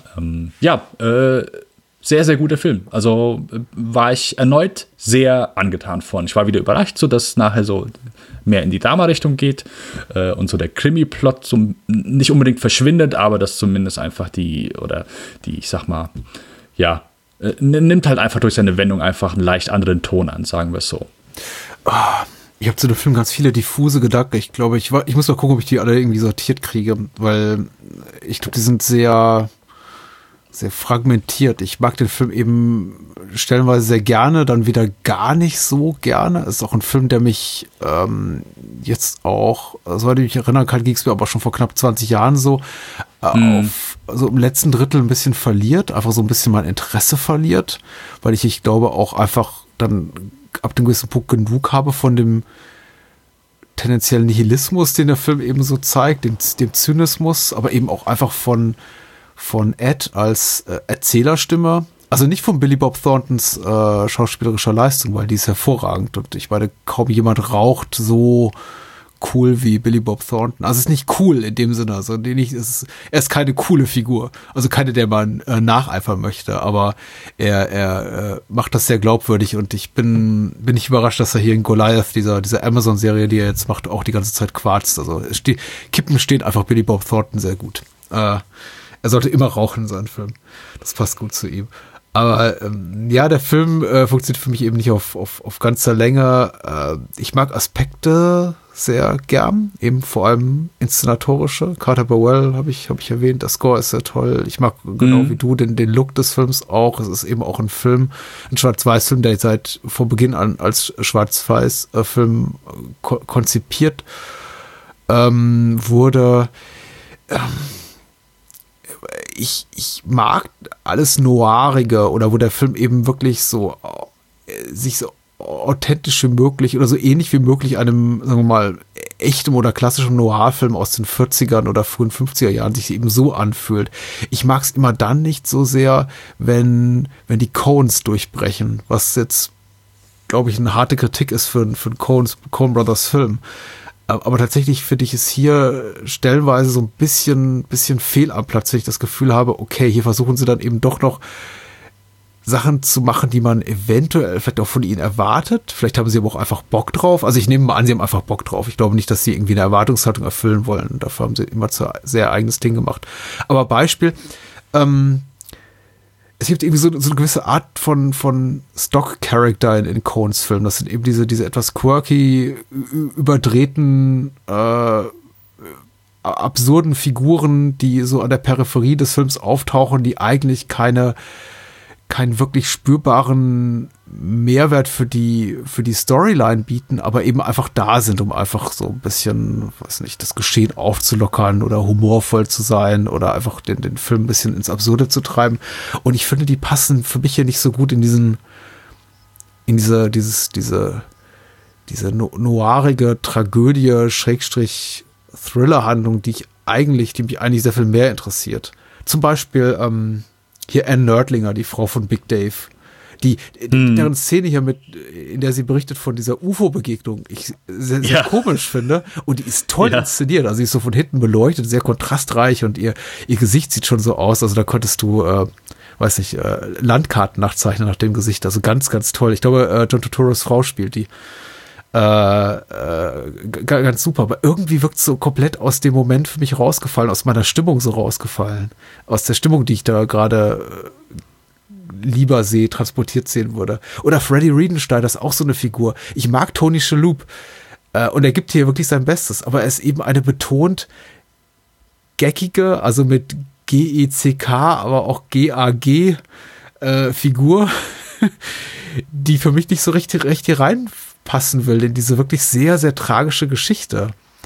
sehr, sehr guter Film. Also war ich erneut sehr angetan von. Ich war wieder überrascht, so dass nachher so mehr in die Drama-Richtung geht und so der Krimi-Plot so nicht unbedingt verschwindet, aber dass zumindest einfach ich sag mal, ja, nimmt halt einfach durch seine Wendung einfach einen leicht anderen Ton an, sagen wir es so. Ich habe zu dem Film ganz viele diffuse Gedanken. Ich glaube, ich muss mal gucken, ob ich die alle irgendwie sortiert kriege, weil ich glaube, die sind sehr fragmentiert. Ich mag den Film eben stellenweise sehr gerne, dann wieder gar nicht so gerne. Es ist auch ein Film, der mich jetzt auch, soweit ich mich erinnern kann, ging es mir aber schon vor knapp 20 Jahren so, so im letzten Drittel ein bisschen verliert, einfach so ein bisschen mein Interesse verliert, weil ich glaube auch einfach dann ab dem gewissen Punkt genug habe von dem tendenziellen Nihilismus, den der Film eben so zeigt, dem Zynismus, aber eben auch einfach von Ed als Erzählerstimme. Also nicht von Billy Bob Thorntons schauspielerischer Leistung, weil die ist hervorragend. Und ich meine, kaum jemand raucht so cool wie Billy Bob Thornton. Also es ist nicht cool in dem Sinne. Also er ist keine coole Figur. Also keine, der man nacheifern möchte. Aber er macht das sehr glaubwürdig. Und ich bin nicht überrascht, dass er hier in Goliath, dieser Amazon-Serie, die er jetzt macht, auch die ganze Zeit quarzt. Also Kippen steht einfach Billy Bob Thornton sehr gut. Er sollte immer rauchen in seinen Filmen. Das passt gut zu ihm. Aber der Film funktioniert für mich eben nicht auf ganzer Länge. Ich mag Aspekte sehr gern, eben vor allem inszenatorische. Carter Burwell habe ich erwähnt, der Score ist sehr toll. Ich mag genau wie du den Look des Films auch. Es ist eben auch ein Schwarz-Weiß-Film, der seit vor Beginn an als Schwarz-Weiß-Film konzipiert wurde. Ich mag alles Noirige oder wo der Film eben wirklich so sich so authentisch wie möglich oder so ähnlich wie möglich einem, sagen wir mal, echtem oder klassischem Noir-Film aus den 40ern oder frühen 50er Jahren sich eben so anfühlt. Ich mag es immer dann nicht so sehr, wenn die Coens durchbrechen, was jetzt, glaube ich, eine harte Kritik ist für einen Coen Brothers Film. Aber tatsächlich finde ich es hier stellenweise so ein bisschen fehl am Platz, wenn ich das Gefühl habe, okay, hier versuchen sie dann eben doch noch Sachen zu machen, die man eventuell vielleicht auch von ihnen erwartet. Vielleicht haben sie aber auch einfach Bock drauf. Also ich nehme mal an, sie haben einfach Bock drauf. Ich glaube nicht, dass sie irgendwie eine Erwartungshaltung erfüllen wollen. Dafür haben sie immer zu sehr eigenes Ding gemacht. Aber Beispiel, es gibt irgendwie so eine gewisse Art von Stock-Character in Coens Filmen. Das sind eben diese etwas quirky, überdrehten, absurden Figuren, die so an der Peripherie des Films auftauchen, die eigentlich keinen wirklich spürbaren Mehrwert für die Storyline bieten, aber eben einfach da sind, um einfach so ein bisschen, weiß nicht, das Geschehen aufzulockern oder humorvoll zu sein oder einfach den Film ein bisschen ins Absurde zu treiben. Und ich finde, die passen für mich hier nicht so gut in diese noirige Tragödie, Thriller-Handlung, die mich eigentlich sehr viel mehr interessiert. Zum Beispiel, hier Anne Nördlinger, die Frau von Big Dave, deren Szene hier in der sie berichtet von dieser UFO-Begegnung, ich sehr komisch finde. Und die ist toll inszeniert. Also sie ist so von hinten beleuchtet, sehr kontrastreich und ihr Gesicht sieht schon so aus. Also da konntest du, Landkarten nachzeichnen nach dem Gesicht. Also ganz, ganz toll. Ich glaube, John Turturros Frau spielt die. Ganz super, aber irgendwie wirkt es so komplett aus dem Moment für mich rausgefallen, aus meiner Stimmung so rausgefallen, aus der Stimmung, die ich da gerade lieber transportiert sehen würde. Oder Freddie Riedenstein, das ist auch so eine Figur. Ich mag Tony Shalhoub und er gibt hier wirklich sein Bestes, aber er ist eben eine betont geckige, also mit G-E-C-K, aber auch G-A-G Figur, die für mich nicht so richtig hier reinpassen will in diese wirklich sehr, sehr tragische Geschichte.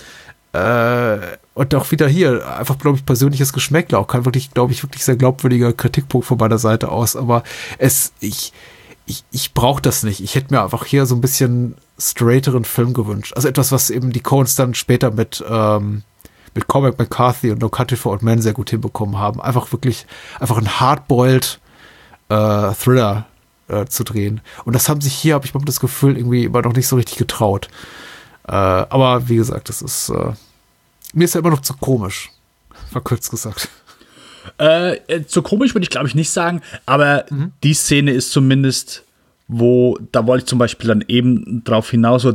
Und auch wieder hier, einfach, glaube ich, persönliches Geschmäckle, auch kein wirklich, glaube ich, wirklich sehr glaubwürdiger Kritikpunkt von meiner Seite aus, aber ich brauche das nicht. Ich hätte mir einfach hier so ein bisschen straighteren Film gewünscht. Also etwas, was eben die Coens dann später mit Cormac McCarthy und No Country for Old Men sehr gut hinbekommen haben. Einfach ein hardboiled Thriller zu drehen. Und das haben sich hier, habe ich mal das Gefühl, irgendwie immer noch nicht so richtig getraut. Aber wie gesagt, das ist mir ist ja immer noch zu komisch, verkürzt gesagt. Zu komisch würde ich, glaube ich, nicht sagen, aber die Szene ist zumindest, da wollte ich zum Beispiel dann eben drauf hinaus,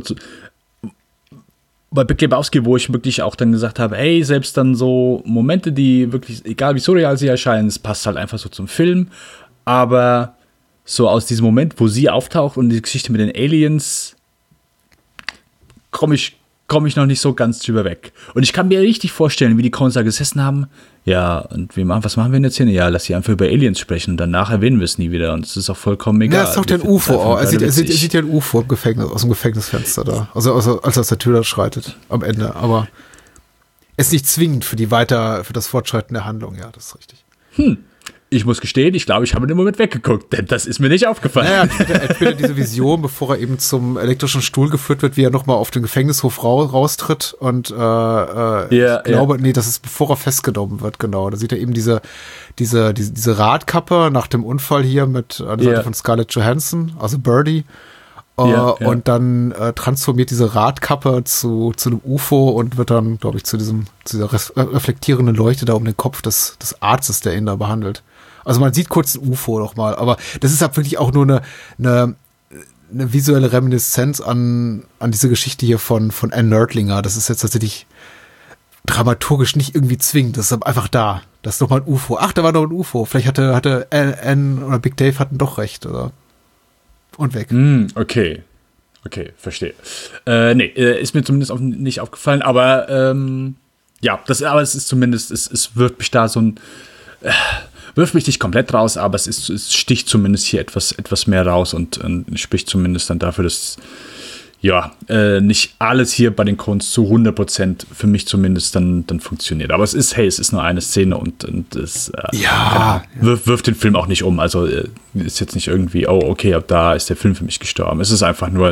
bei Big Lebowski, wo ich wirklich auch dann gesagt habe, ey, selbst dann so Momente, die wirklich, egal wie surreal sie erscheinen, es passt halt einfach so zum Film, aber so aus diesem Moment, wo sie auftaucht und die Geschichte mit den Aliens, komme ich noch nicht so ganz drüber weg. Und ich kann mir richtig vorstellen, wie die Coens da gesessen haben. Ja, und was machen wir in der Szene? Ja, lass sie einfach über Aliens sprechen. Danach erwähnen wir es nie wieder. Und es ist auch vollkommen egal. Ja, es ist doch der UFO. Er sieht ja ein UFO im Gefängnis, aus dem Gefängnisfenster da. Also als er aus der Tür da schreitet am Ende. Aber es ist nicht zwingend für das Fortschreiten der Handlung. Ja, das ist richtig. Ich muss gestehen, ich glaube, ich habe in dem Moment weggeguckt, denn das ist mir nicht aufgefallen. Naja, er spielt diese Vision, bevor er eben zum elektrischen Stuhl geführt wird, wie er nochmal auf den Gefängnishof raustritt und ich glaube, nee, das ist bevor er festgenommen wird, genau. Da sieht er eben diese Radkappe nach dem Unfall hier mit an der Seite von Scarlett Johansson, also Birdie. Und dann transformiert diese Radkappe zu einem UFO und wird dann, glaube ich, zu dieser reflektierenden Leuchte da um den Kopf des Arztes, der ihn da behandelt. Also man sieht kurz ein UFO noch mal, aber das ist halt wirklich auch nur eine visuelle Reminiszenz an diese Geschichte hier von Anne Nördlinger. Das ist jetzt tatsächlich dramaturgisch nicht irgendwie zwingend. Das ist einfach da. Das ist noch mal ein UFO. Ach, da war doch ein UFO. Vielleicht hatte Anne oder Big Dave hatten doch recht, oder? Und weg. Okay, verstehe. Ist mir zumindest auch nicht aufgefallen, aber es ist zumindest, es wirft mich da wirft mich nicht komplett raus, aber es sticht zumindest hier etwas mehr raus und spricht zumindest dann dafür, dass nicht alles hier bei den Coens zu 100% für mich zumindest dann funktioniert. Aber es ist nur eine Szene und es wirft den Film auch nicht um. Also ist jetzt nicht irgendwie, ab da ist der Film für mich gestorben. Es ist einfach nur,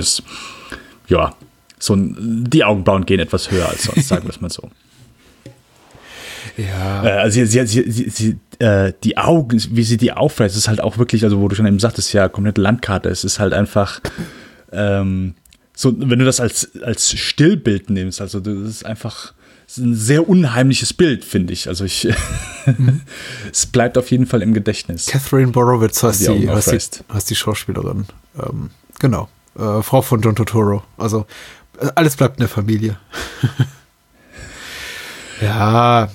die Augenbrauen gehen etwas höher als sonst, sagen wir es mal so. Ja. Also die Augen, wie sie die aufreißt, ist halt auch wirklich, also wo du schon eben sagtest, ja, komplette Landkarte, es ist halt einfach so, wenn du das als Stillbild nimmst, also das ist einfach ein sehr unheimliches Bild, finde ich. Also es bleibt auf jeden Fall im Gedächtnis. Catherine Borowitz heißt die Schauspielerin. Genau. Frau von John Turturro. Also alles bleibt in der Familie. Ja.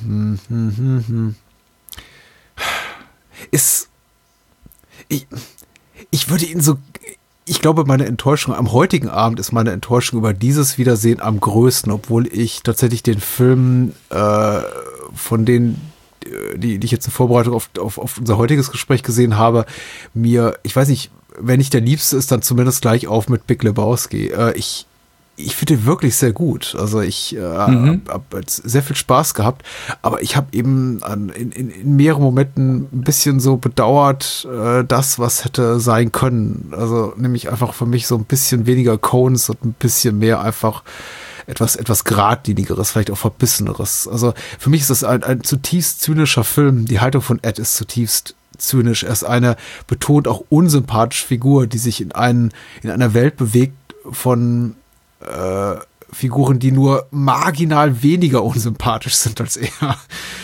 Ich würde ihn so. Ich glaube, meine Enttäuschung am heutigen Abend ist meine Enttäuschung über dieses Wiedersehen am größten, obwohl ich tatsächlich den Film von denen, die ich jetzt in Vorbereitung auf unser heutiges Gespräch gesehen habe, ich weiß nicht, wenn nicht der Liebste ist, dann zumindest gleich auf mit Big Lebowski. Ich finde den wirklich sehr gut. Also ich habe sehr viel Spaß gehabt, aber ich habe eben in mehreren Momenten ein bisschen so bedauert, das, was hätte sein können. Also nämlich einfach für mich so ein bisschen weniger Coens und ein bisschen mehr einfach etwas Geradlinigeres, vielleicht auch Verbisseneres. Also für mich ist das ein zutiefst zynischer Film. Die Haltung von Ed ist zutiefst zynisch. Er ist eine betont auch unsympathische Figur, die sich in einer Welt bewegt von Figuren, die nur marginal weniger unsympathisch sind als er.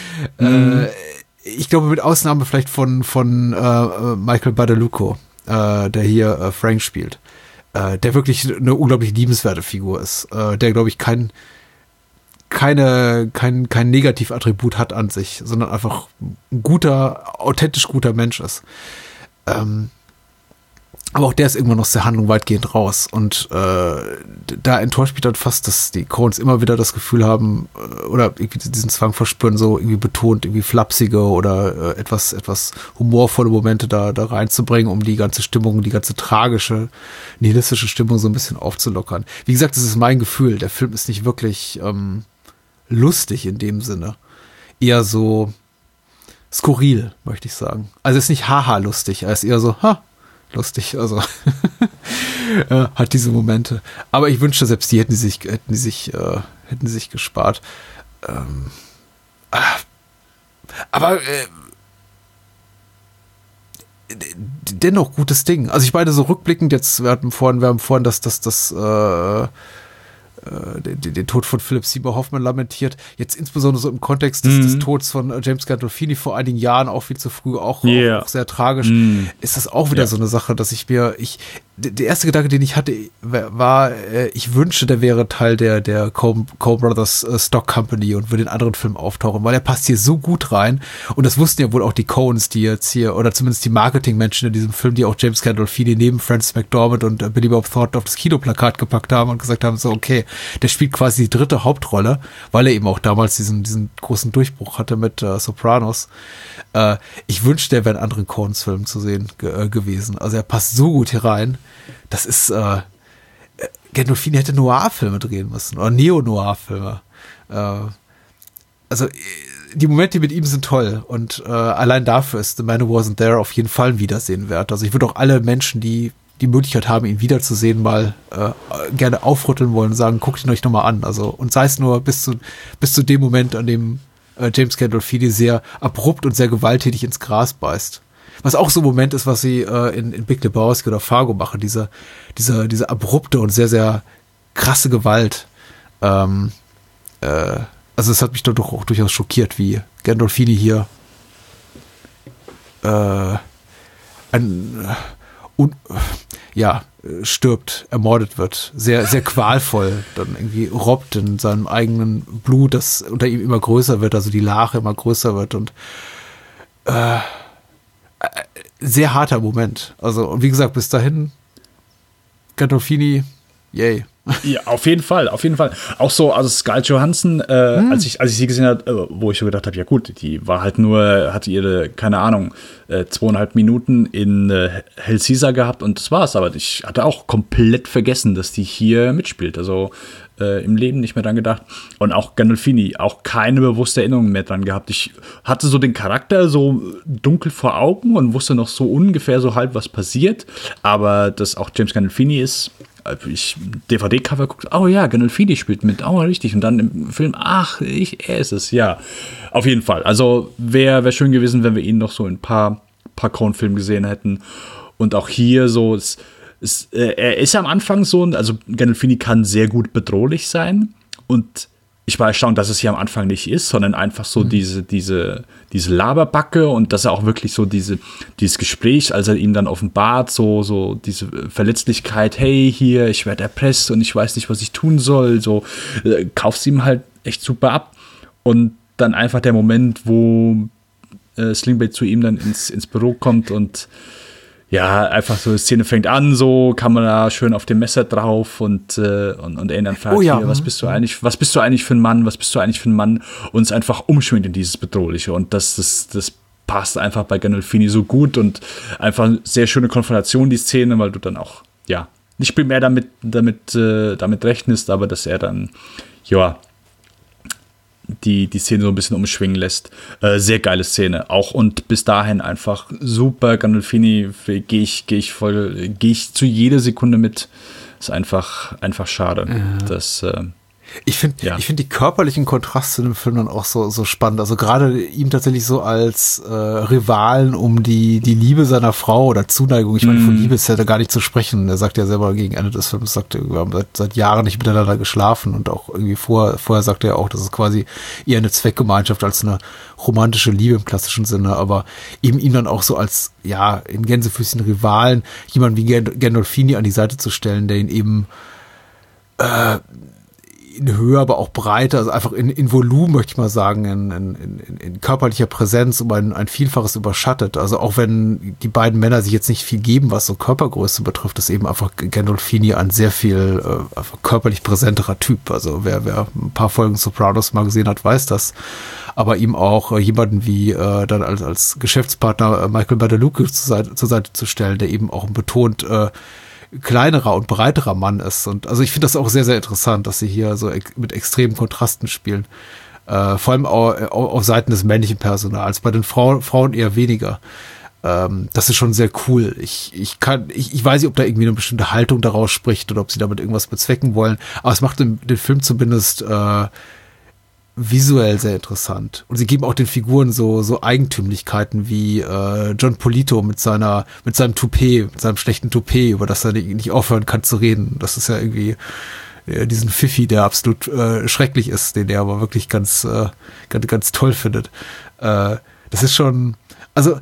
Ich glaube, mit Ausnahme vielleicht von Michael Badalucco, der hier Frank spielt, der wirklich eine unglaublich liebenswerte Figur ist, der, glaube ich, kein Negativattribut hat an sich, sondern einfach ein authentisch guter Mensch ist. Aber auch der ist irgendwann aus der Handlung weitgehend raus. Und da enttäuscht mich dann fast, dass die Coens immer wieder das Gefühl haben, oder irgendwie diesen Zwang verspüren, so irgendwie betont, irgendwie flapsige oder etwas humorvolle Momente da reinzubringen, um die ganze Stimmung, die ganze tragische, nihilistische Stimmung so ein bisschen aufzulockern. Wie gesagt, das ist mein Gefühl. Der Film ist nicht wirklich lustig in dem Sinne. Eher so skurril, möchte ich sagen. Also es ist nicht haha lustig, er ist eher so, lustig, also hat diese Momente. Aber ich wünschte, selbst die hätten sie sich gespart. Aber dennoch gutes Ding. Also ich meine, so rückblickend jetzt, wir haben vorhin den Tod von Philip Seymour Hoffman lamentiert. Jetzt insbesondere so im Kontext des Todes von James Gandolfini vor einigen Jahren, auch viel zu früh, auch sehr tragisch, ist das auch wieder so eine Sache, dass der erste Gedanke, den ich hatte, war, ich wünschte, der wäre Teil der Coen Brothers Stock Company und würde in anderen Filmen auftauchen, weil er passt hier so gut rein. Und das wussten ja wohl auch die Coens, die jetzt hier, oder zumindest die Marketingmenschen in diesem Film, die auch James Gandolfini neben Frances McDormand und Billy Bob Thornton auf das Kinoplakat gepackt haben und gesagt haben, so, okay, der spielt quasi die dritte Hauptrolle, weil er eben auch damals diesen großen Durchbruch hatte mit Sopranos. Ich wünschte, der wäre in anderen Coens-Filmen zu sehen gewesen. Also er passt so gut hier rein. Das ist, Gandolfini hätte Noir-Filme drehen müssen oder Neo-Noir-Filme. Also die Momente mit ihm sind toll und allein dafür ist The Man Who Wasn't There auf jeden Fall ein Wiedersehen wert. Also ich würde auch alle Menschen, die die Möglichkeit haben, ihn wiederzusehen, mal gerne aufrütteln wollen und sagen, guckt ihn euch nochmal an. Also, und sei es nur bis zu dem Moment, an dem James Gandolfini sehr abrupt und sehr gewalttätig ins Gras beißt. Was auch so ein Moment ist, was sie in Big Lebowski oder Fargo machen, diese abrupte und sehr, sehr krasse Gewalt. Also es hat mich doch auch durchaus schockiert, wie Gandolfini hier stirbt, ermordet wird, sehr, sehr qualvoll, dann irgendwie robbt in seinem eigenen Blut, das unter ihm immer größer wird, also die Lache immer größer wird und sehr harter Moment. Also, und wie gesagt, bis dahin Gandolfini, yay. Ja, auf jeden Fall. Auch so, also Scarlett Johansson, als ich sie gesehen habe, wo ich so gedacht habe, ja gut, die war halt hatte ihre, keine Ahnung, 2,5 Minuten in Hell Caesar gehabt und das war's. Aber ich hatte auch komplett vergessen, dass die hier mitspielt. Also im Leben nicht mehr dran gedacht. Und auch Gandolfini, auch keine bewusste Erinnerung mehr dran gehabt. Ich hatte so den Charakter so dunkel vor Augen und wusste noch so ungefähr so halb, was passiert. Aber dass auch James Gandolfini ist, ich DVD-Cover guckt, oh ja, Gandolfini spielt mit, oh richtig, und dann im Film, er ist es, ja. Auf jeden Fall, also wäre schön gewesen, wenn wir ihn noch so in ein paar Coen-Filmen gesehen hätten. Und auch hier so, er ist am Anfang so, also Gandolfini kann sehr gut bedrohlich sein und ich war erstaunt, dass es hier am Anfang nicht ist, sondern einfach so diese Laberbacke und dass er auch wirklich so dieses Gespräch, als er ihm dann offenbart, so diese Verletzlichkeit, hey, hier, ich werde erpresst und ich weiß nicht, was ich tun soll, so kaufst ihm halt echt super ab. Und dann einfach der Moment, wo Sling Blade zu ihm dann ins Büro kommt und ja, einfach so, die Szene fängt an, so Kamera schön auf dem Messer drauf und er dann fragt, hier, was bist du eigentlich für ein Mann, und es einfach umschwingt in dieses Bedrohliche und das passt einfach bei Gandolfini so gut und einfach eine sehr schöne Konfrontation, die Szene, weil du dann auch, ja, nicht primär damit rechnest, aber dass er dann, ja, die Szene so ein bisschen umschwingen lässt. Sehr geile Szene. Auch und bis dahin einfach super. Gandolfini gehe ich zu jeder Sekunde mit. Ist einfach schade. Ja. Das, Ich finde die körperlichen Kontraste in dem Film dann auch so spannend. Also gerade ihm tatsächlich so als Rivalen um die Liebe seiner Frau oder Zuneigung. Ich meine, von Liebe ist ja da gar nicht zu sprechen. Er sagt ja selber gegen Ende des Films, wir haben seit Jahren nicht miteinander geschlafen und auch irgendwie vorher sagte er auch, das ist quasi eher eine Zweckgemeinschaft als eine romantische Liebe im klassischen Sinne. Aber eben ihm dann auch so als, ja, in Gänsefüßchen Rivalen, jemanden wie Gandolfini an die Seite zu stellen, der ihn eben in Höhe, aber auch breiter, also einfach in Volumen, möchte ich mal sagen, in körperlicher Präsenz um ein Vielfaches überschattet. Also auch wenn die beiden Männer sich jetzt nicht viel geben, was so Körpergröße betrifft, ist eben einfach Gandolfini ein sehr viel einfach körperlich präsenterer Typ. Also wer ein paar Folgen Sopranos mal gesehen hat, weiß das. Aber ihm auch jemanden wie dann als Geschäftspartner Michael Badalucci zur Seite zu stellen, der eben auch betont kleinerer und breiterer Mann ist. Und also ich finde das auch sehr, sehr interessant, dass sie hier so mit extremen Kontrasten spielen. Vor allem auch auf Seiten des männlichen Personals. Bei den Frauen eher weniger. Das ist schon sehr cool. Ich weiß nicht, ob da irgendwie eine bestimmte Haltung daraus spricht oder ob sie damit irgendwas bezwecken wollen. Aber es macht den Film zumindest visuell sehr interessant. Und sie geben auch den Figuren so Eigentümlichkeiten wie John Polito mit seinem Toupet, mit seinem schlechten Toupet, über das er nicht aufhören kann zu reden. Das ist ja irgendwie diesen Pfiffi, der absolut schrecklich ist, den er aber wirklich ganz toll findet. Das ist schon, also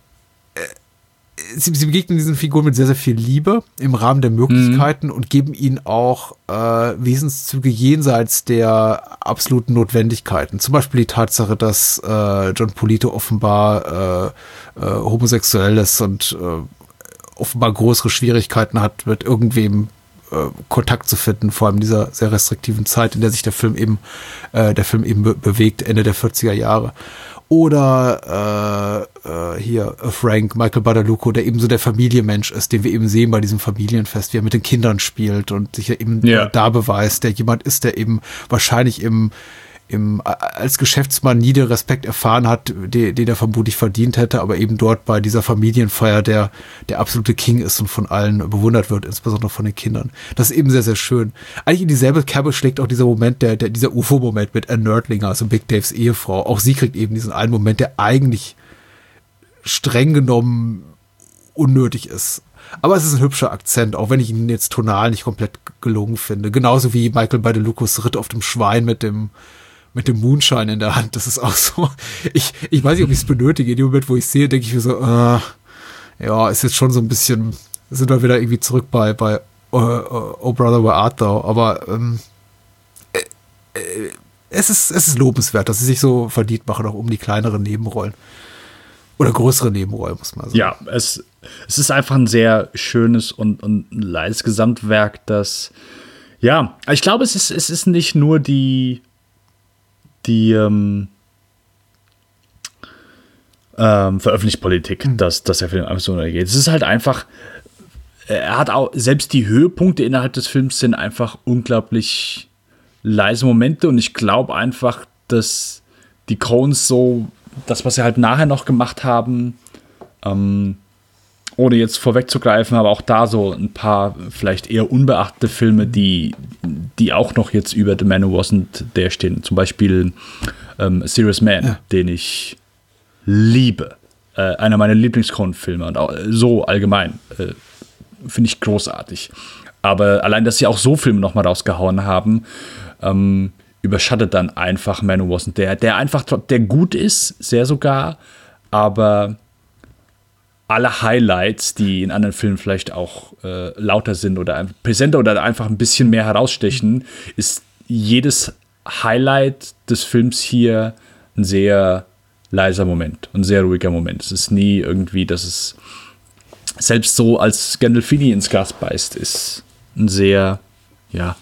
sie begegnen diesen Figuren mit sehr, sehr viel Liebe im Rahmen der Möglichkeiten und geben ihnen auch Wesenszüge jenseits der absoluten Notwendigkeiten. Zum Beispiel die Tatsache, dass John Polito offenbar homosexuell ist und offenbar größere Schwierigkeiten hat, mit irgendwem Kontakt zu finden, vor allem in dieser sehr restriktiven Zeit, in der sich der Film eben bewegt, Ende der 40er Jahre. Oder Frank, Michael Badalucci, der eben so der Familienmensch ist, den wir eben sehen bei diesem Familienfest, wie er mit den Kindern spielt und sich ja eben da beweist, der jemand ist, der eben wahrscheinlich als Geschäftsmann nie den Respekt erfahren hat, den er vermutlich verdient hätte, aber eben dort bei dieser Familienfeier der absolute King ist und von allen bewundert wird, insbesondere von den Kindern. Das ist eben sehr, sehr schön. Eigentlich in dieselbe Kerbe schlägt auch dieser Moment, dieser UFO-Moment mit Ann Nördlinger, also Big Daves Ehefrau. Auch sie kriegt eben diesen einen Moment, der eigentlich streng genommen unnötig ist. Aber es ist ein hübscher Akzent, auch wenn ich ihn jetzt tonal nicht komplett gelungen finde. Genauso wie Michael Badalucci's Ritt auf dem Schwein mit dem Moonshine in der Hand. Das ist auch so, ich weiß nicht, ob ich es benötige. In dem Moment, wo ich sehe, denke ich mir so, ja, ist jetzt schon so ein bisschen, sind wir wieder irgendwie zurück bei Oh Brother, Where Art Thou? Aber es ist lobenswert, dass sie sich so verdient machen, auch um die kleineren Nebenrollen. Oder größere Nebenrollen, muss man sagen. Ja, es ist einfach ein sehr schönes und leises Gesamtwerk, das, ja, ich glaube, es ist nicht nur die veröffentlichte Politik, dass der Film einfach so geht. Es ist halt einfach, er hat auch, selbst die Höhepunkte innerhalb des Films sind einfach unglaublich leise Momente und ich glaube einfach, dass die Coens so, das, was sie halt nachher noch gemacht haben, ohne jetzt vorwegzugreifen, aber auch da so ein paar vielleicht eher unbeachtete Filme, die auch noch jetzt über The Man Who Wasn't There stehen. Zum Beispiel Serious Man, den ich liebe. Einer meiner Lieblings-Coen-Filme und auch so allgemein finde ich großartig. Aber allein, dass sie auch so Filme noch mal rausgehauen haben, überschattet dann einfach Man Who Wasn't There, der gut ist, sehr sogar, aber alle Highlights, die in anderen Filmen vielleicht auch lauter sind oder präsenter oder einfach ein bisschen mehr herausstechen, ist jedes Highlight des Films hier ein sehr leiser Moment, ein sehr ruhiger Moment. Es ist nie irgendwie, dass es selbst so, als Gandolfini ins Glas beißt, ist ein sehr, ja,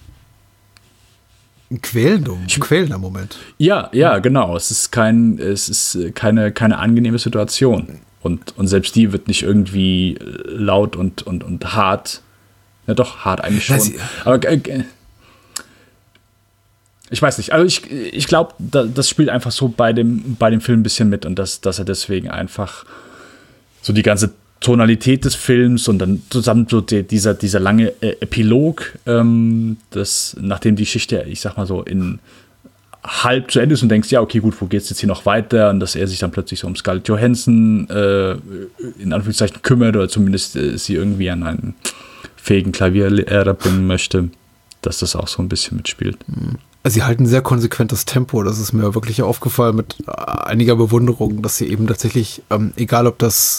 ein quälender Moment. Ja, genau. Es ist keine angenehme Situation. Und selbst die wird nicht irgendwie laut und hart. Ja, doch, hart eigentlich schon. Aber ich weiß nicht. Also ich glaube, das spielt einfach so bei dem Film ein bisschen mit und dass er deswegen einfach so die ganze Tonalität des Films und dann zusammen so dieser lange Epilog, nachdem die Geschichte, ich sag mal so, in halb zu Ende ist und denkst, ja, okay, gut, wo geht's jetzt hier noch weiter? Und dass er sich dann plötzlich so um Scarlett Johansson in Anführungszeichen kümmert oder zumindest sie irgendwie an einen fähigen Klavierlehrer bringen möchte, dass das auch so ein bisschen mitspielt. Also sie halten sehr konsequent das Tempo, das ist mir wirklich aufgefallen mit einiger Bewunderung, dass sie eben tatsächlich, egal ob das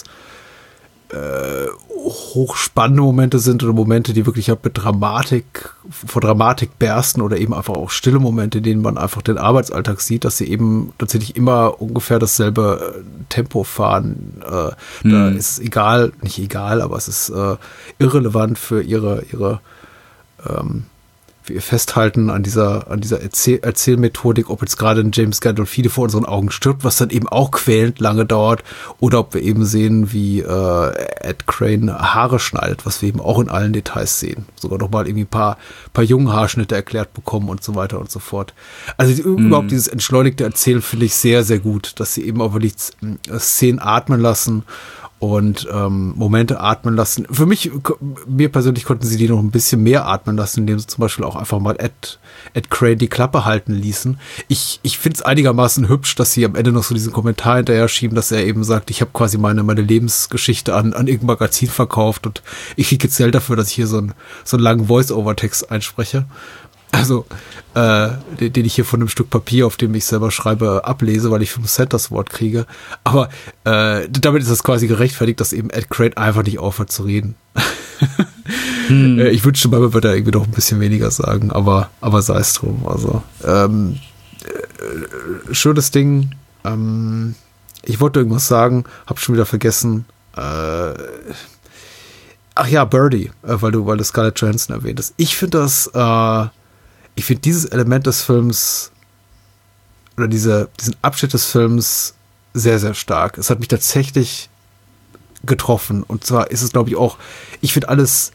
hochspannende Momente sind oder Momente, die wirklich vor Dramatik bersten oder eben einfach auch stille Momente, in denen man einfach den Arbeitsalltag sieht, dass sie eben tatsächlich immer ungefähr dasselbe Tempo fahren. Da ist es egal, nicht egal, aber es ist irrelevant für ihr Festhalten an dieser Erzählmethodik, ob jetzt gerade ein James Gandolfini vor unseren Augen stirbt, was dann eben auch quälend lange dauert, oder ob wir eben sehen, wie Ed Crane Haare schneidet, was wir eben auch in allen Details sehen. Sogar noch mal irgendwie ein paar jungen Haarschnitte erklärt bekommen und so weiter und so fort. Also überhaupt dieses entschleunigte Erzählen finde ich sehr, sehr gut, dass sie eben auch wirklich Szenen atmen lassen und Momente atmen lassen. Für mir persönlich konnten sie die noch ein bisschen mehr atmen lassen, indem sie zum Beispiel auch einfach mal Ed Crane die Klappe halten ließen. Ich finde es einigermaßen hübsch, dass sie am Ende noch so diesen Kommentar hinterher schieben, dass er eben sagt, ich habe quasi meine Lebensgeschichte an irgendein Magazin verkauft und ich kriege jetzt Geld dafür, dass ich hier so einen langen Voice-Over-Text einspreche. Also, den ich hier von einem Stück Papier, auf dem ich selber schreibe, ablese, weil ich 5 Cent das Wort kriege. Aber damit ist das quasi gerechtfertigt, dass eben Ed Crane einfach nicht aufhört zu reden. Ich wünschte, man würde da irgendwie noch ein bisschen weniger sagen, aber sei es drum. Also, schönes Ding. Ich wollte irgendwas sagen, hab schon wieder vergessen. Ach ja, Birdie, weil du Scarlett Johansson erwähntest. Ich finde dieses Element des Films oder diesen Abschnitt des Films sehr, sehr stark. Es hat mich tatsächlich getroffen. Und zwar ist es, glaube ich, auch, ich finde alles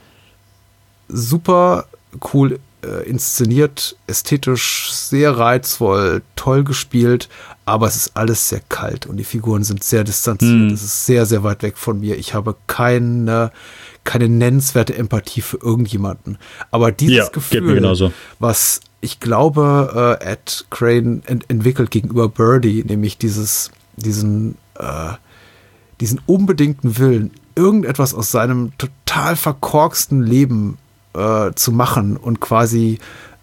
super cool inszeniert, ästhetisch sehr reizvoll, toll gespielt, aber es ist alles sehr kalt und die Figuren sind sehr distanziert. Es ist sehr, sehr weit weg von mir. Ich habe keine nennenswerte Empathie für irgendjemanden. Aber dieses Gefühl, was ich glaube, Ed Crane entwickelt gegenüber Birdie, nämlich diesen unbedingten Willen, irgendetwas aus seinem total verkorksten Leben zu machen und quasi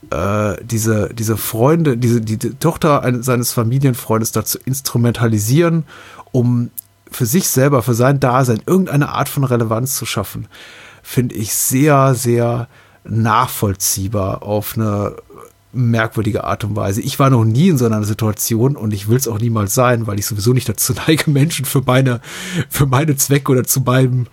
diese Freunde, die Tochter seines Familienfreundes dazu instrumentalisieren, um für sich selber, für sein Dasein irgendeine Art von Relevanz zu schaffen, finde ich sehr, sehr nachvollziehbar auf eine merkwürdige Art und Weise. Ich war noch nie in so einer Situation und ich will es auch niemals sein, weil ich sowieso nicht dazu neige, Menschen für meine Zwecke oder zu meinem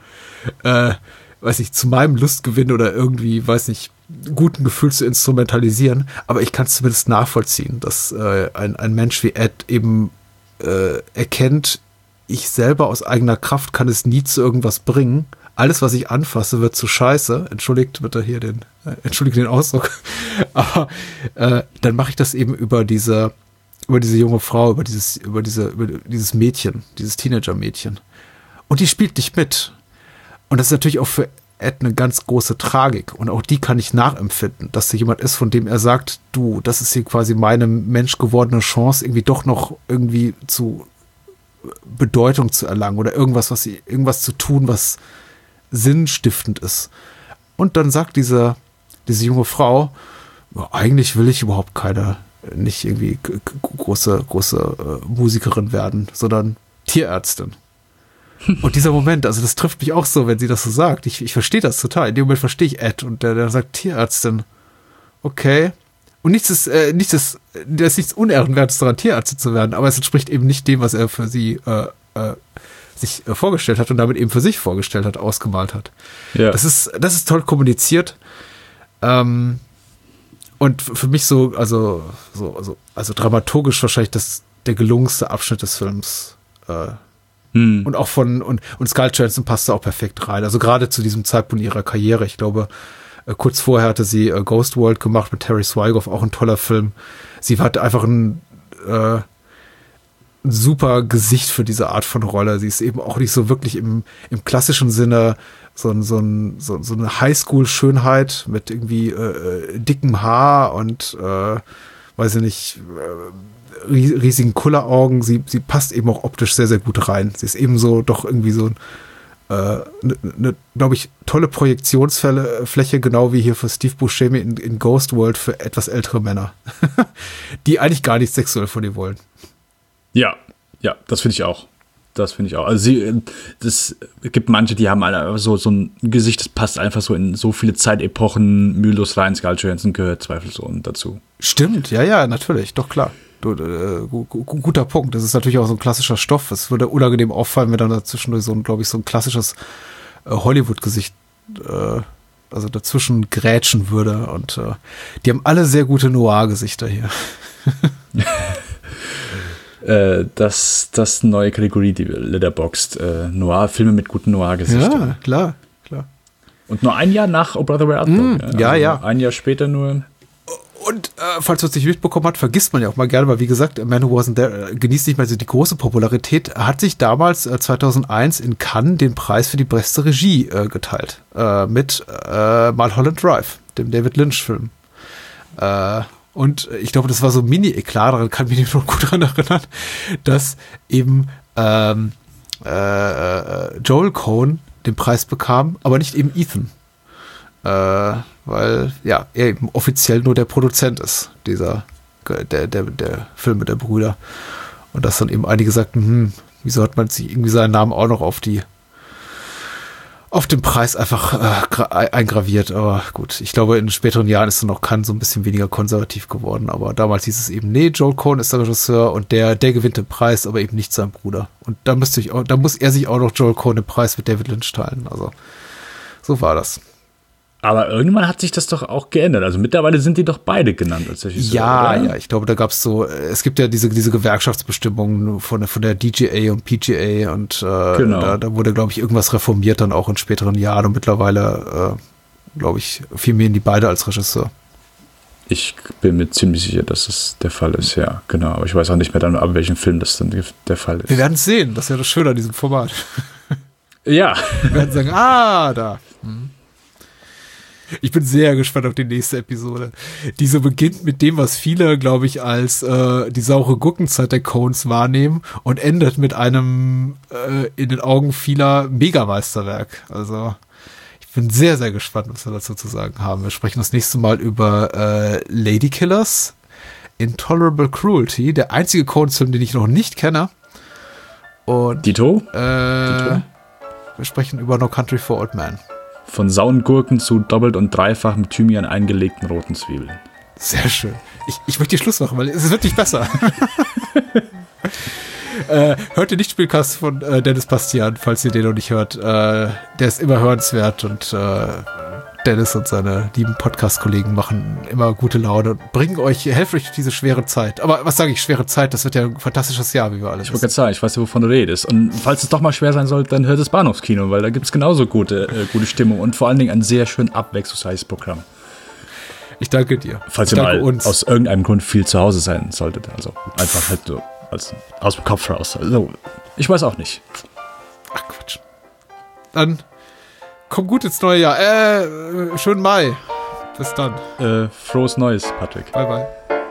zu meinem Lustgewinn oder irgendwie, guten Gefühl zu instrumentalisieren, aber ich kann es zumindest nachvollziehen, dass ein Mensch wie Ed eben erkennt, ich selber aus eigener Kraft kann es nie zu irgendwas bringen. Alles, was ich anfasse, wird zu Scheiße. Entschuldigt bitte hier den Ausdruck. Aber dann mache ich das eben über diese junge Frau, über dieses Mädchen, dieses Teenager-Mädchen. Und die spielt nicht mit. Und das ist natürlich auch für Ed eine ganz große Tragik. Und auch die kann ich nachempfinden, dass da jemand ist, von dem er sagt, du, das ist hier quasi meine menschgewordene Chance, irgendwie doch noch irgendwie zu Bedeutung zu erlangen oder irgendwas zu tun, was sinnstiftend ist. Und dann sagt diese junge Frau, eigentlich will ich überhaupt nicht irgendwie große Musikerin werden, sondern Tierärztin. Und dieser Moment, also das trifft mich auch so, wenn sie das so sagt. Ich verstehe das total. In dem Moment verstehe ich Ed und der sagt Tierärztin. Okay. Und da ist nichts Unehrenwertes daran, Tierärztin zu werden, aber es entspricht eben nicht dem, was er für sie sich vorgestellt hat und damit eben für sich vorgestellt hat, ausgemalt hat. Ja. Das ist toll kommuniziert. Und für mich also dramaturgisch wahrscheinlich der gelungenste Abschnitt des Films. Und auch und Scarlett Johansson passt da auch perfekt rein. Also gerade zu diesem Zeitpunkt ihrer Karriere. Ich glaube, kurz vorher hatte sie Ghost World gemacht mit Terry Swigoff, auch ein toller Film. Sie hatte einfach ein super Gesicht für diese Art von Rolle. Sie ist eben auch nicht so wirklich im klassischen Sinne so eine Highschool-Schönheit mit irgendwie dickem Haar und weiß ich nicht, riesigen Kulleraugen. Sie passt eben auch optisch sehr, sehr gut rein. Sie ist eben so doch irgendwie so eine, glaube ich, tolle Projektionsfläche, genau wie hier für Steve Buscemi in Ghost World für etwas ältere Männer, die eigentlich gar nichts sexuell von ihr wollen. Ja, das finde ich auch. Also es gibt manche, die haben einfach so ein Gesicht, das passt einfach so in so viele Zeitepochen mühelos rein. Scarlett Johansson gehört zweifelsohne dazu. Stimmt, ja, natürlich, doch klar. Guter Punkt. Das ist natürlich auch so ein klassischer Stoff. Es würde unangenehm auffallen, wenn dann dazwischen so ein klassisches Hollywood-Gesicht also dazwischen grätschen würde. Und die haben alle sehr gute Noir-Gesichter hier. Das neue Kategorie, die Letterboxd. Noir-Filme mit guten Noir-Gesichtern. Ja, klar. Und nur ein Jahr nach Oh Brother Where Art Thou. Ja. Ein Jahr später nur. Und falls man es nicht mitbekommen hat, vergisst man ja auch mal gerne, weil wie gesagt, A Man Who Wasn't There genießt nicht mehr so die große Popularität, hat sich damals 2001 in Cannes den Preis für die beste Regie geteilt mit Mulholland Drive, dem David Lynch-Film. Und ich glaube, das war so ein Mini-Eklat, daran kann ich mich noch gut daran erinnern, dass eben Joel Coen den Preis bekam, aber nicht eben Ethan. Weil ja, er eben offiziell nur der Produzent ist, der Filme der Brüder. Und dass dann eben einige sagten, wieso hat man sich irgendwie seinen Namen auch noch auf den Preis einfach eingraviert. Aber gut, ich glaube, in späteren Jahren ist dann auch Cannes so ein bisschen weniger konservativ geworden. Aber damals hieß es eben, nee, Joel Coen ist der Regisseur und der gewinnt den Preis, aber eben nicht sein Bruder. Und da muss er sich auch noch Joel Coen den Preis mit David Lynch teilen. Also so war das. Aber irgendwann hat sich das doch auch geändert. Also mittlerweile sind die doch beide genannt als Regisseur. Ja, ich glaube, da gab es es gibt ja diese Gewerkschaftsbestimmungen von der DGA und PGA und genau. Da wurde, glaube ich, irgendwas reformiert dann auch in späteren Jahren und mittlerweile, glaube ich, firmieren die beide als Regisseur. Ich bin mir ziemlich sicher, dass es der Fall ist, ja, genau. Aber ich weiß auch nicht mehr dann, ab welchem Film das dann der Fall ist. Wir werden es sehen, das ist ja das Schöne an diesem Format. Ja. Wir werden sagen, da. Ich bin sehr gespannt auf die nächste Episode. Die so beginnt mit dem, was viele, glaube ich, als die saure Gurkenzeit der Coens wahrnehmen und endet mit einem in den Augen vieler Megameisterwerk. Also ich bin sehr, sehr gespannt, was wir dazu zu sagen haben. Wir sprechen das nächste Mal über Ladykillers, Intolerable Cruelty, der einzige Coens-Film, den ich noch nicht kenne. Und Dito? Wir sprechen über No Country for Old Men. Von sauren Gurken zu doppelt und dreifach mit Thymian eingelegten roten Zwiebeln. Sehr schön. Ich möchte hier Schluss machen, weil es ist wirklich besser. Hört den Lichtspielcast von Dennis Bastian, falls ihr den noch nicht hört. Der ist immer hörenswert und Dennis und seine lieben Podcast-Kollegen machen immer gute Laune und helfen euch durch diese schwere Zeit. Aber was sage ich, schwere Zeit? Das wird ja ein fantastisches Jahr, wie wir alle wissen. Ich wollte gerade sagen, ich weiß ja, wovon du redest. Und falls es doch mal schwer sein sollte, dann hört das Bahnhofskino, weil da gibt es genauso gute Stimmung und vor allen Dingen ein sehr schön abwechslungsreiches Programm. Ich danke dir. Falls ihr mal aus irgendeinem Grund viel zu Hause sein solltet. Also einfach halt so aus dem Kopf raus. Also, ich weiß auch nicht. Ach Quatsch. Dann komm gut ins neue Jahr. Schönen Mai. Bis dann. Frohes Neues, Patrick. Bye, bye.